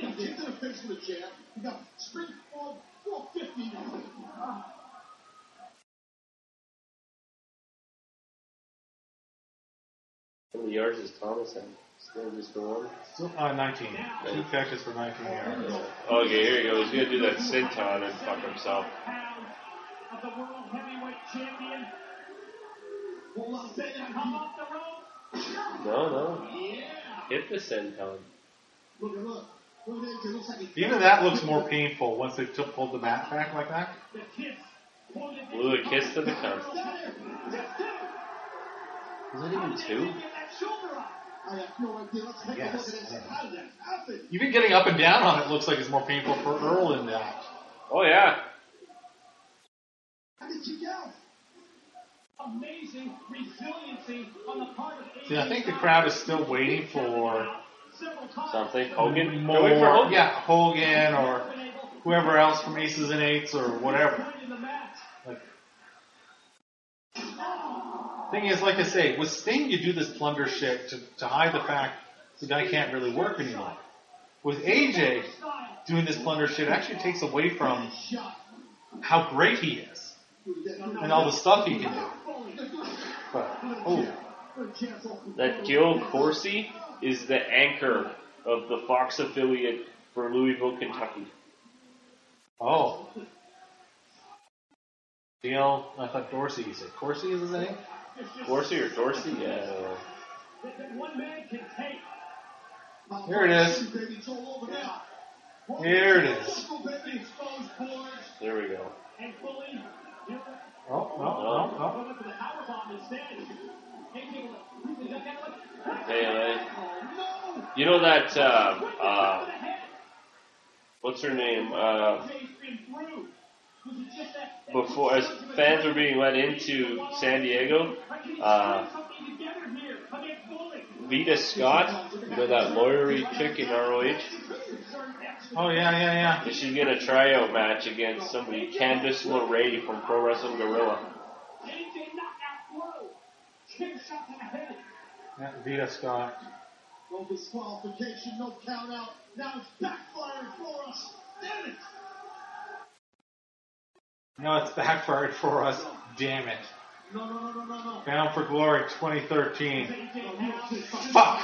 How many yards does Thomas have? Still just the one?
19. 2 catches for 19 yards.
Okay, here you go. He's going to do that senton and fuck himself.
Of the world heavyweight champion. Come off the rope.
No. Hit the senton.
Even that looks more painful once they pulled the mat back like that.
Blew a kiss to the cunt. Was it even 2?
Yes. Even getting up and down on it looks like it's more painful for Earl in that.
Oh, yeah.
How did you go?
Amazing. amazing resiliency on the part of
See, I think the crowd is still waiting for
Something. Hogan?
more.
Wait for Hogan.
Yeah, Hogan or whoever else from Aces and Eights or whatever. Like, thing is, like I say, with Sting, you do this plunder shit to hide the fact the guy can't really work anymore. With AJ, doing this plunder shit actually takes away from how great he is and all the stuff he can do. But, oh.
That Gil Corsi is the anchor of the Fox affiliate for Louisville, Kentucky.
Oh. Gil, I thought Dorsey, you said Corsi is his name?
Corsi or Dorsey? Yeah.
Here it is. Here it is.
There we go.
Oh, no.
Hey, you know that, what's her name? Before, as fans were being let into San Diego, Vita Scott, you know that lawyery chick in ROH?
Oh, yeah.
She's getting a tryout match against somebody, Candice LeRae from Pro Wrestling Guerrilla.
Yeah, Vita Scott.
No disqualification, no count out. Now it's backfiring for us. Damn it!
No, it's backfired for us. Damn it.
No.
Bound for Glory 2013. Fuck.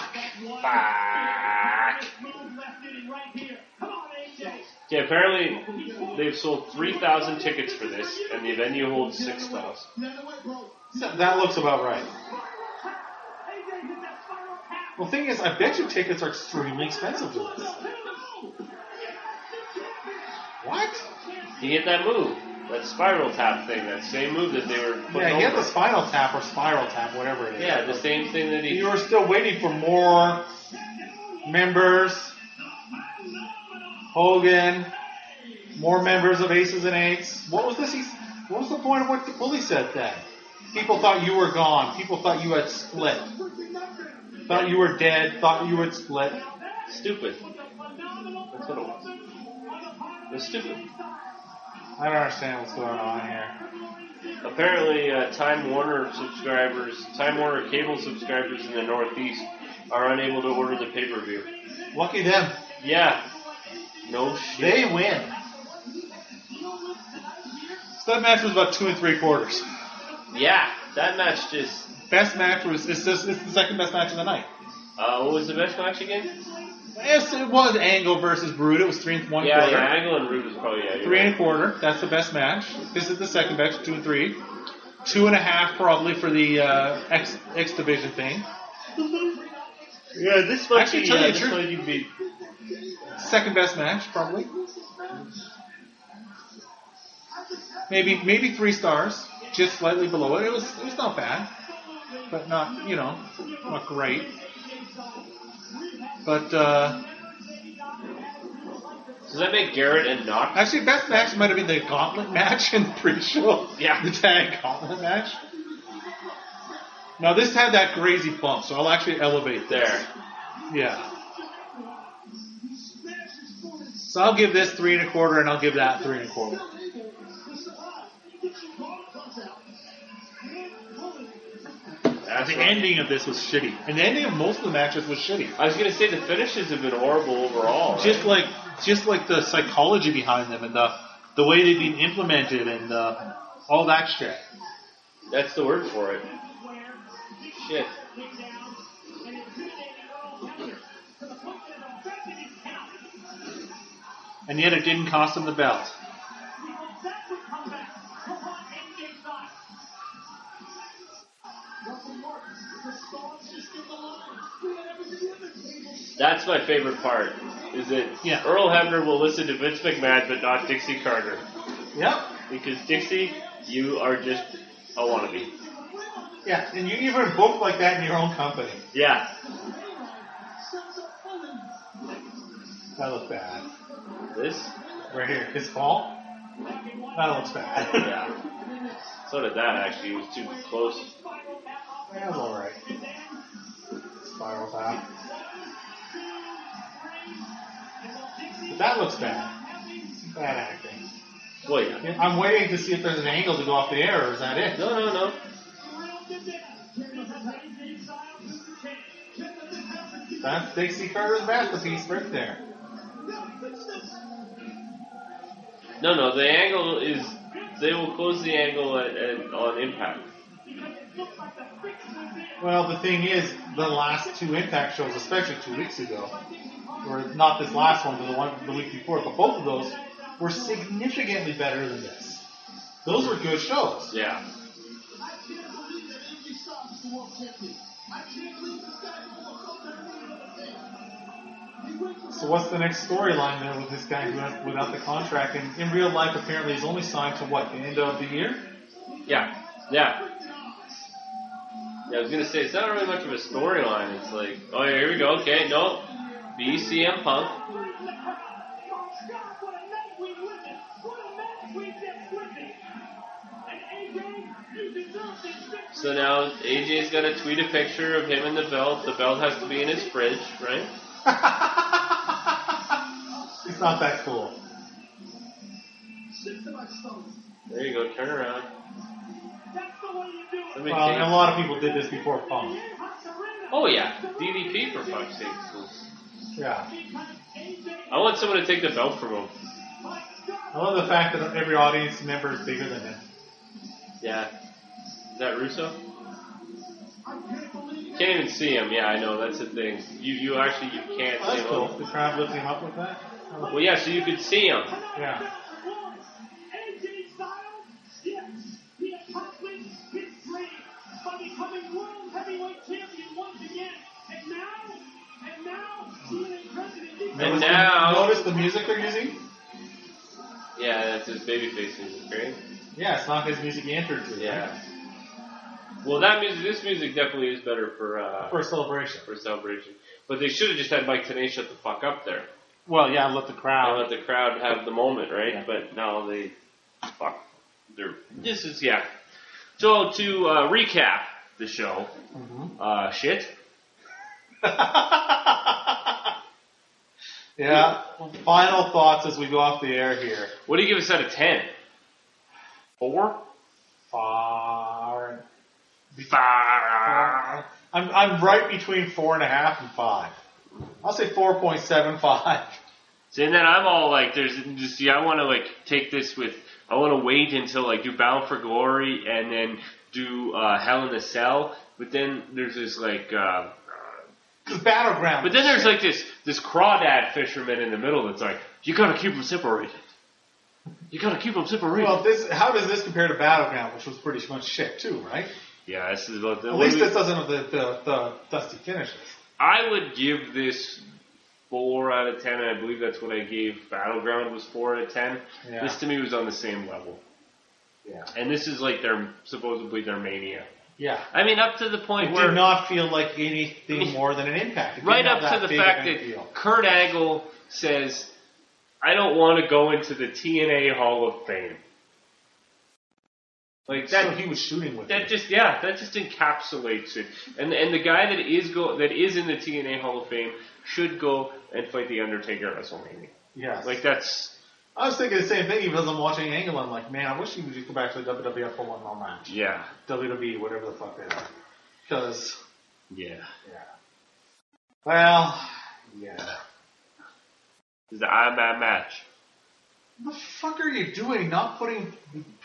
Okay, apparently they've sold 3,000 tickets for this, and the venue holds 6,000.
That looks about right. Well, the thing is, I bet you tickets are extremely expensive to this. What?
He hit that move, that spiral tap thing, that same move that they were putting
Yeah, he had
over.
the spinal tap or spiral tap, whatever it is.
Yeah, the same thing that he...
You were still waiting for more members. Hogan. More members of Aces and Eights. What was this? What was the point of what the bully said then? People thought you were gone. People thought you had split. Thought you were dead. Thought you had split.
Stupid. That's what it was. It was stupid.
I don't understand what's going on here.
Apparently, Time Warner cable subscribers in the Northeast are unable to order the pay-per-view.
Lucky them.
Yeah. No shit.
They win. So that match was about 2 3/4.
Yeah, that match just...
Best match was, it's the second best match of the night.
what was the best match again?
Yes, it was Angle versus Brood. It was 3 1/4.
Yeah, Angle and Roode was probably, yeah.
3 1/4. That's the best match. This is the second best, 2 and 3. 2.5 probably for the X Division thing.
Yeah, this might
Actually,
be,
tell you the
this
truth.
might be...
Second best match, probably. Maybe 3 stars, just slightly below it. It was not bad, but not not great. But
Does that make Garrett and Knox?
actually, best match might have been the gauntlet match in the pre-show.
Yeah.
The tag gauntlet match. Now this had that crazy bump, so I'll actually elevate this.
There.
Yeah. So I'll give this 3 1/4, and I'll give that 3 1/4. The ending of this was shitty, and the ending of most of the matches was shitty.
I was gonna say the finishes have been horrible overall. Right?
Just like the psychology behind them and the way they've been implemented and all that shit.
That's the word for it. Shit.
And yet it didn't cost them the belt.
That's my favorite part. Is that Earl Hebner will listen to Vince McMahon but not Dixie Carter.
Yep.
Because Dixie, you are just a wannabe.
Yeah, and you even book like that in your own company.
Yeah.
That looks bad.
This?
Right here. His fall? That looks bad.
Yeah. So did that actually. It was too close.
Yeah, that's alright. Spiral tap. But that looks bad. Bad acting.
Well, yeah.
I'm waiting to see if there's an angle to go off the air, or is that it?
No.
That's Dixie Carter's masterpiece right there.
No, the angle is, they will close the angle on impact.
Well, the thing is, the last two Impact shows, especially 2 weeks ago, or not this last one, but the one the week before, but both of those were significantly better than this. Those were good shows.
Yeah.
I can't believe that AJ Styles is the world champion. I can't believe this guy overcome every thing.
So what's the next storyline there with this guy who without the contract? And in real life, apparently, he's only signed to what, the end of the year?
Yeah. I was going to say, it's not really much of a storyline. It's like, oh, here we go. Okay, no. Be CM Punk. So now AJ's got to tweet a picture of him and the belt. The belt has to be in his fridge, right?
He's not that cool.
There you go. Turn around.
Well, and a lot of people did this before Punk.
Oh yeah, DDP for fuck's sake.
Yeah.
I want someone to take the belt from him.
I love the fact that every audience member is bigger than him.
Yeah. Is that Russo? You can't even see him. Yeah, I know. That's the thing. You can't see
That's
him.
cool. The crowd lifting him up with that.
Well, yeah, so you could see him.
Yeah.
AJ Styles, yes, he accomplished his dream by becoming world heavyweight champion once again. And now, TNA president.
Notice the music they're using?
Yeah, that's his babyface music, right?
Yeah, it's not his music he entered to.
Yeah.
Right?
Well, this music definitely is better for
a celebration.
For a celebration. But they should have just had Mike Tenay shut the fuck up there.
Well, yeah, let the crowd.
And let the crowd have the moment, right?
Yeah.
But no, this is, yeah. So to recap the show, shit.
Yeah. Final thoughts as we go off the air here.
What do you give us out of 10? 4?
Far. I'm right between 4.5 and 5. I'll say 4.75.
See, and then I'm all like, I want to like take this with, I want to wait until like do Bound for Glory and then do Hell in a Cell, but then there's this like,
Battleground.
but then there's like this crawdad fisherman in the middle that's like, you gotta keep them separated. You gotta keep them separated.
Well, how does this compare to Battleground, which was pretty much shit too, right?
Yeah, this is about the.
At least this doesn't have the dusty finishes.
I would give this 4 out of 10, and I believe that's what I gave Battleground was 4 out of 10.
Yeah.
This to me was on the same level.
Yeah.
And this is like supposedly their Mania.
Yeah.
I mean, up to the point
It
where
did not feel like anything more than an Impact. It
right
didn't
up
have
to the
big
fact
of an
that
appeal.
Kurt Angle says, I don't want to go into the TNA Hall of Fame. Like that,
So he was shooting with
that
it.
just encapsulates it. And the guy that is in the TNA Hall of Fame should go and fight the Undertaker at WrestleMania.
Yes.
Like that's
I was thinking the same thing because I'm watching Angle. I'm like, man, I wish he would just go back to the WWF for one more match.
yeah.
WWE, whatever the fuck they are. Because,
Yeah.
well, yeah.
It's the Iron Man match.
What the fuck are you doing? Not putting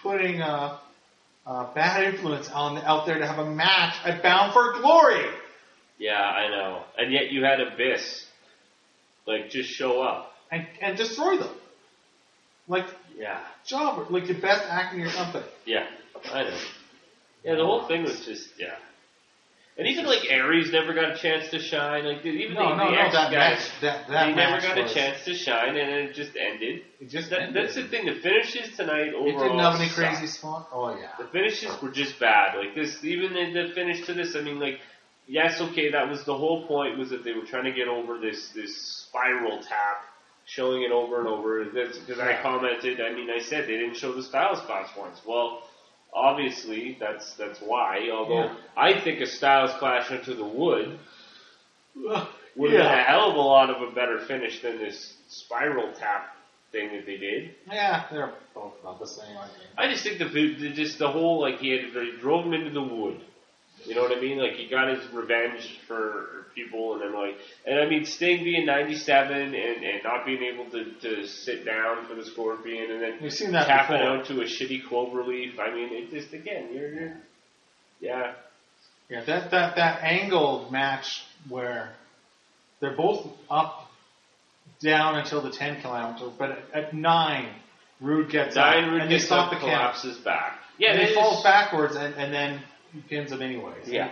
bad influence out there to have a match at Bound for Glory.
Yeah, I know. And yet you had Abyss. Like, just show up.
And destroy them. Like,
Yeah.
job, like the best acting or something.
Yeah, I know. Yeah, the whole thing was just, yeah. And even, like, Aries never got a chance to shine. Like, even the X
that
guys,
match, that
they never
match
got
was,
a chance to shine, and it just ended.
It just
That's the thing. The finishes tonight overall
It didn't have any
sucked.
crazy spot. Oh yeah.
The finishes were just bad. Like this, even the finish to this. I mean, like, yes, okay, that was the whole point. Was that they were trying to get over this spiral tap, showing it over and over. That's because I commented. I mean, I said they didn't show the Styles spots once. Well, obviously, that's why. Although
Yeah.
I think a Styles Clash into the wood would have been
Yeah.
a hell of a lot of a better finish than this spiral tap thing that they did.
Yeah, they're both about the same, I think.
I just think the whole, like, he drove him into the wood. You know what I mean? Like, he got his revenge for people, and then, like, and I mean, Sting being 97 and not being able to sit down for the Scorpion, and then
We've seen that
tapping
before.
out to a shitty Cloverleaf. I mean, it just, again, yeah.
Yeah, that angled match where they're both up, down until the 10 count, but at 9, Rude gets up,
Rude
and they
gets
stop
up,
the count.
collapses back. Yeah,
and
that
he
is-
falls backwards, and then he pins him anyways.
Yeah.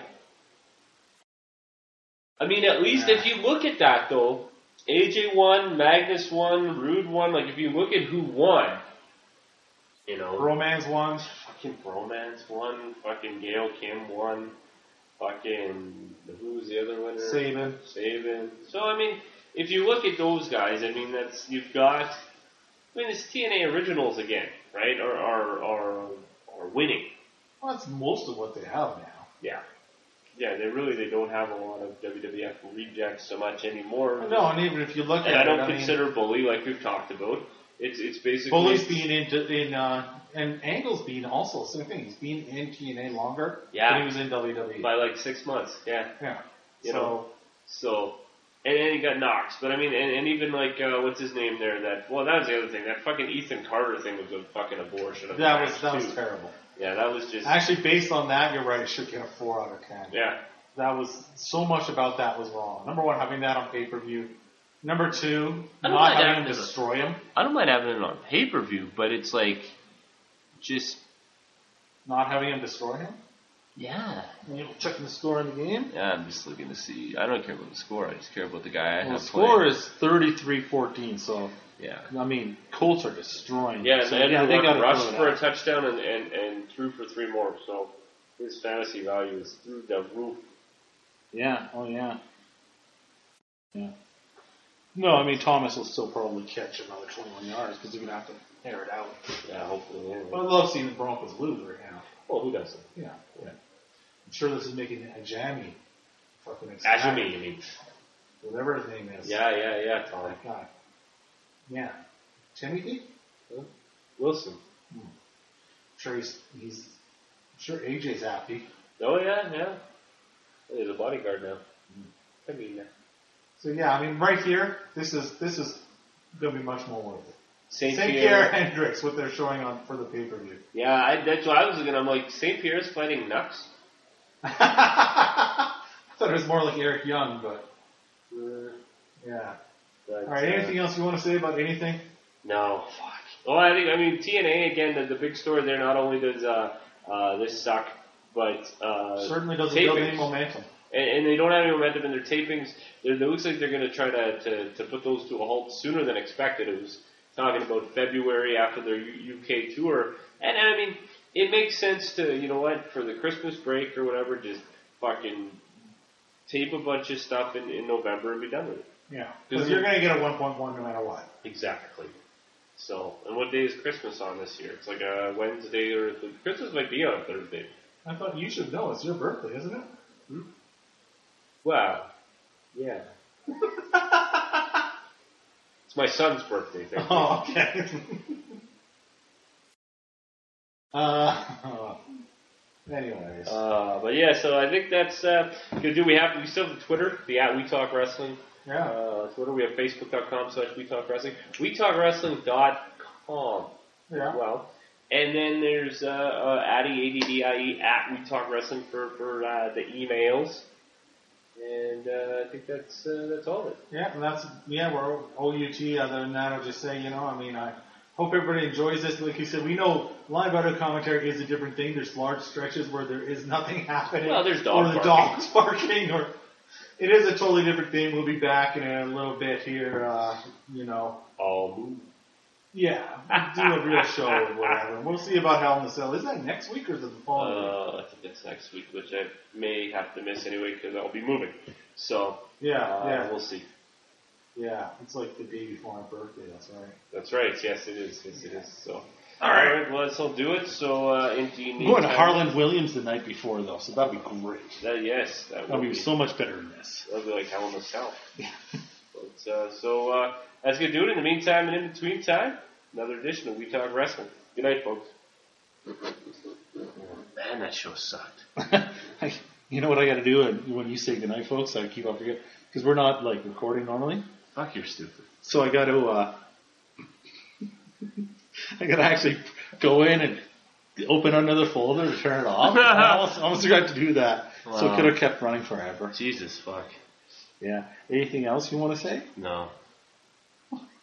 I mean, at least if you look at that, though, AJ won, Magnus won, Rude won. Like, if you look at who won, you know,
Romance won.
fucking Bromance won, fucking Gail Kim won, fucking, who was the other winner? Sabin. So, I mean, if you look at those guys, I mean, you've got, I mean, it's TNA Originals again, right? Are winning.
Well, that's most of what they have now.
Yeah. Yeah, they don't have a lot of WWF rejects so much anymore.
No, and even if you look
And
at
I don't
it,
consider Bully, like we've talked about. It's basically
Bully's being and Angle's being also same thing. He's been in TNA longer than he was in WWE.
by like 6 months. Yeah.
Yeah.
So and then he got Knox, but I mean, and even like what's his name there? That was the other thing. That fucking Ethan Carter thing was a fucking abortion. Of
that
the match,
was
too.
terrible.
Yeah, that was just
Actually, based on that, you're right. It should get a 4 out of 10.
yeah.
That was so much about that was wrong. Number 1, having that on pay-per-view. Number 2,
I don't
not
mind
having
having
him
it.
destroy him.
I don't mind having it on pay-per-view, but it's like, just,
Not having him destroy him.
yeah.
You checking the score in the game.
Yeah, I'm just looking to see. I don't care about the score. I just care about the guy I
Well,
have
the score
playing.
is 33-14. So
Yeah.
I mean, Colts are destroying.
Yeah,
him.
and
So,
then
yeah, they got
rushed for a touchdown and threw for 3 more. So his fantasy value is through the roof.
Yeah. Oh yeah. Yeah. No, I mean Thomas will still probably catch another 21 yards because you're gonna have to air it out.
Yeah, hopefully. Anyway.
But I love seeing the Broncos lose right now.
Well, who doesn't?
Yeah. I'm sure this is making a jammy. Fucking
Ajami, you mean?
Whatever his name is.
Yeah, Tom.
That guy. Yeah. Timothy?
Wilson.
I'm sure he's I'm sure AJ's happy.
Oh, yeah. He's a bodyguard now. I mean,
So yeah, I mean right here, this is gonna be much more worth it.
St.
Pierre
Pierre.
Hendricks, what they're showing on for the pay-per-view.
Yeah, that's what I was looking. I'm like, St. Pierre's fighting Nux?
I thought it was more like Eric Young, but yeah.
But,
All right, anything else you want to say about anything?
No, fuck. Well, I mean, TNA, again, the big story there, not only does this suck, but
Certainly doesn't
tapings.
build any momentum.
And they don't have any momentum in their tapings. It looks like they're going to try to put those to a halt sooner than expected. It was talking about February after their UK tour. And I mean, it makes sense to, you know what, for the Christmas break or whatever, just fucking tape a bunch of stuff in November and be done with it.
Yeah, because you're going to get a 1.1 no matter what.
Exactly. So, and what day is Christmas on this year? It's like a Wednesday or Christmas might be on a Thursday.
I thought you should know. It's your birthday, isn't it?
Wow. Yeah. It's my son's birthday, thank you.
Oh, okay. Anyways.
But yeah, so I think that's good. We still have Twitter, the @ We Talk Wrestling.
Yeah.
Twitter. We have Facebook.com/We Talk Wrestling. WeTalkWrestling.com
Yeah.
as well. And then there's Addy ADDIE @ We Talk Wrestling for the emails. And I think that's all of it.
Yeah, and we're OUT. Other than that, I'll just say, I hope everybody enjoys this. Like you said, we know live audio commentary is a different thing. There's large stretches where there is nothing happening.
Well, there's dogs
or the
barking.
dogs barking, or it is a totally different thing. We'll be back in a little bit here. Yeah, do a real show or whatever. We'll see about Hell in the Cell. Is that next week or is it the following week?
I think it's next week, which I may have to miss anyway because I'll be moving. So
Yeah.
we'll see.
Yeah, it's like the day before my birthday. That's right.
That's right. Yes, it is. Yes, it is. So, All right, well, let's all do it. So, into
I'm going to
meantime-
Harlan Williams the night before, though, so that'll be great.
Yes, that
That'll
would
be so much better than this.
That'll be like Hell in the Cell. But, that's going to do it. In the meantime and in between time, another edition of We Talk Wrestling. Good night, folks.
Man, that show sucked.
You know what I got to do when you say goodnight, folks? I keep on forgetting. Because we're not, recording normally.
Fuck, you're stupid.
So I got to, I got to actually go in and open another folder to turn it off. I almost forgot to do that.
Wow.
So it could have kept running forever.
Jesus, fuck.
Yeah. Anything else you want to say?
No.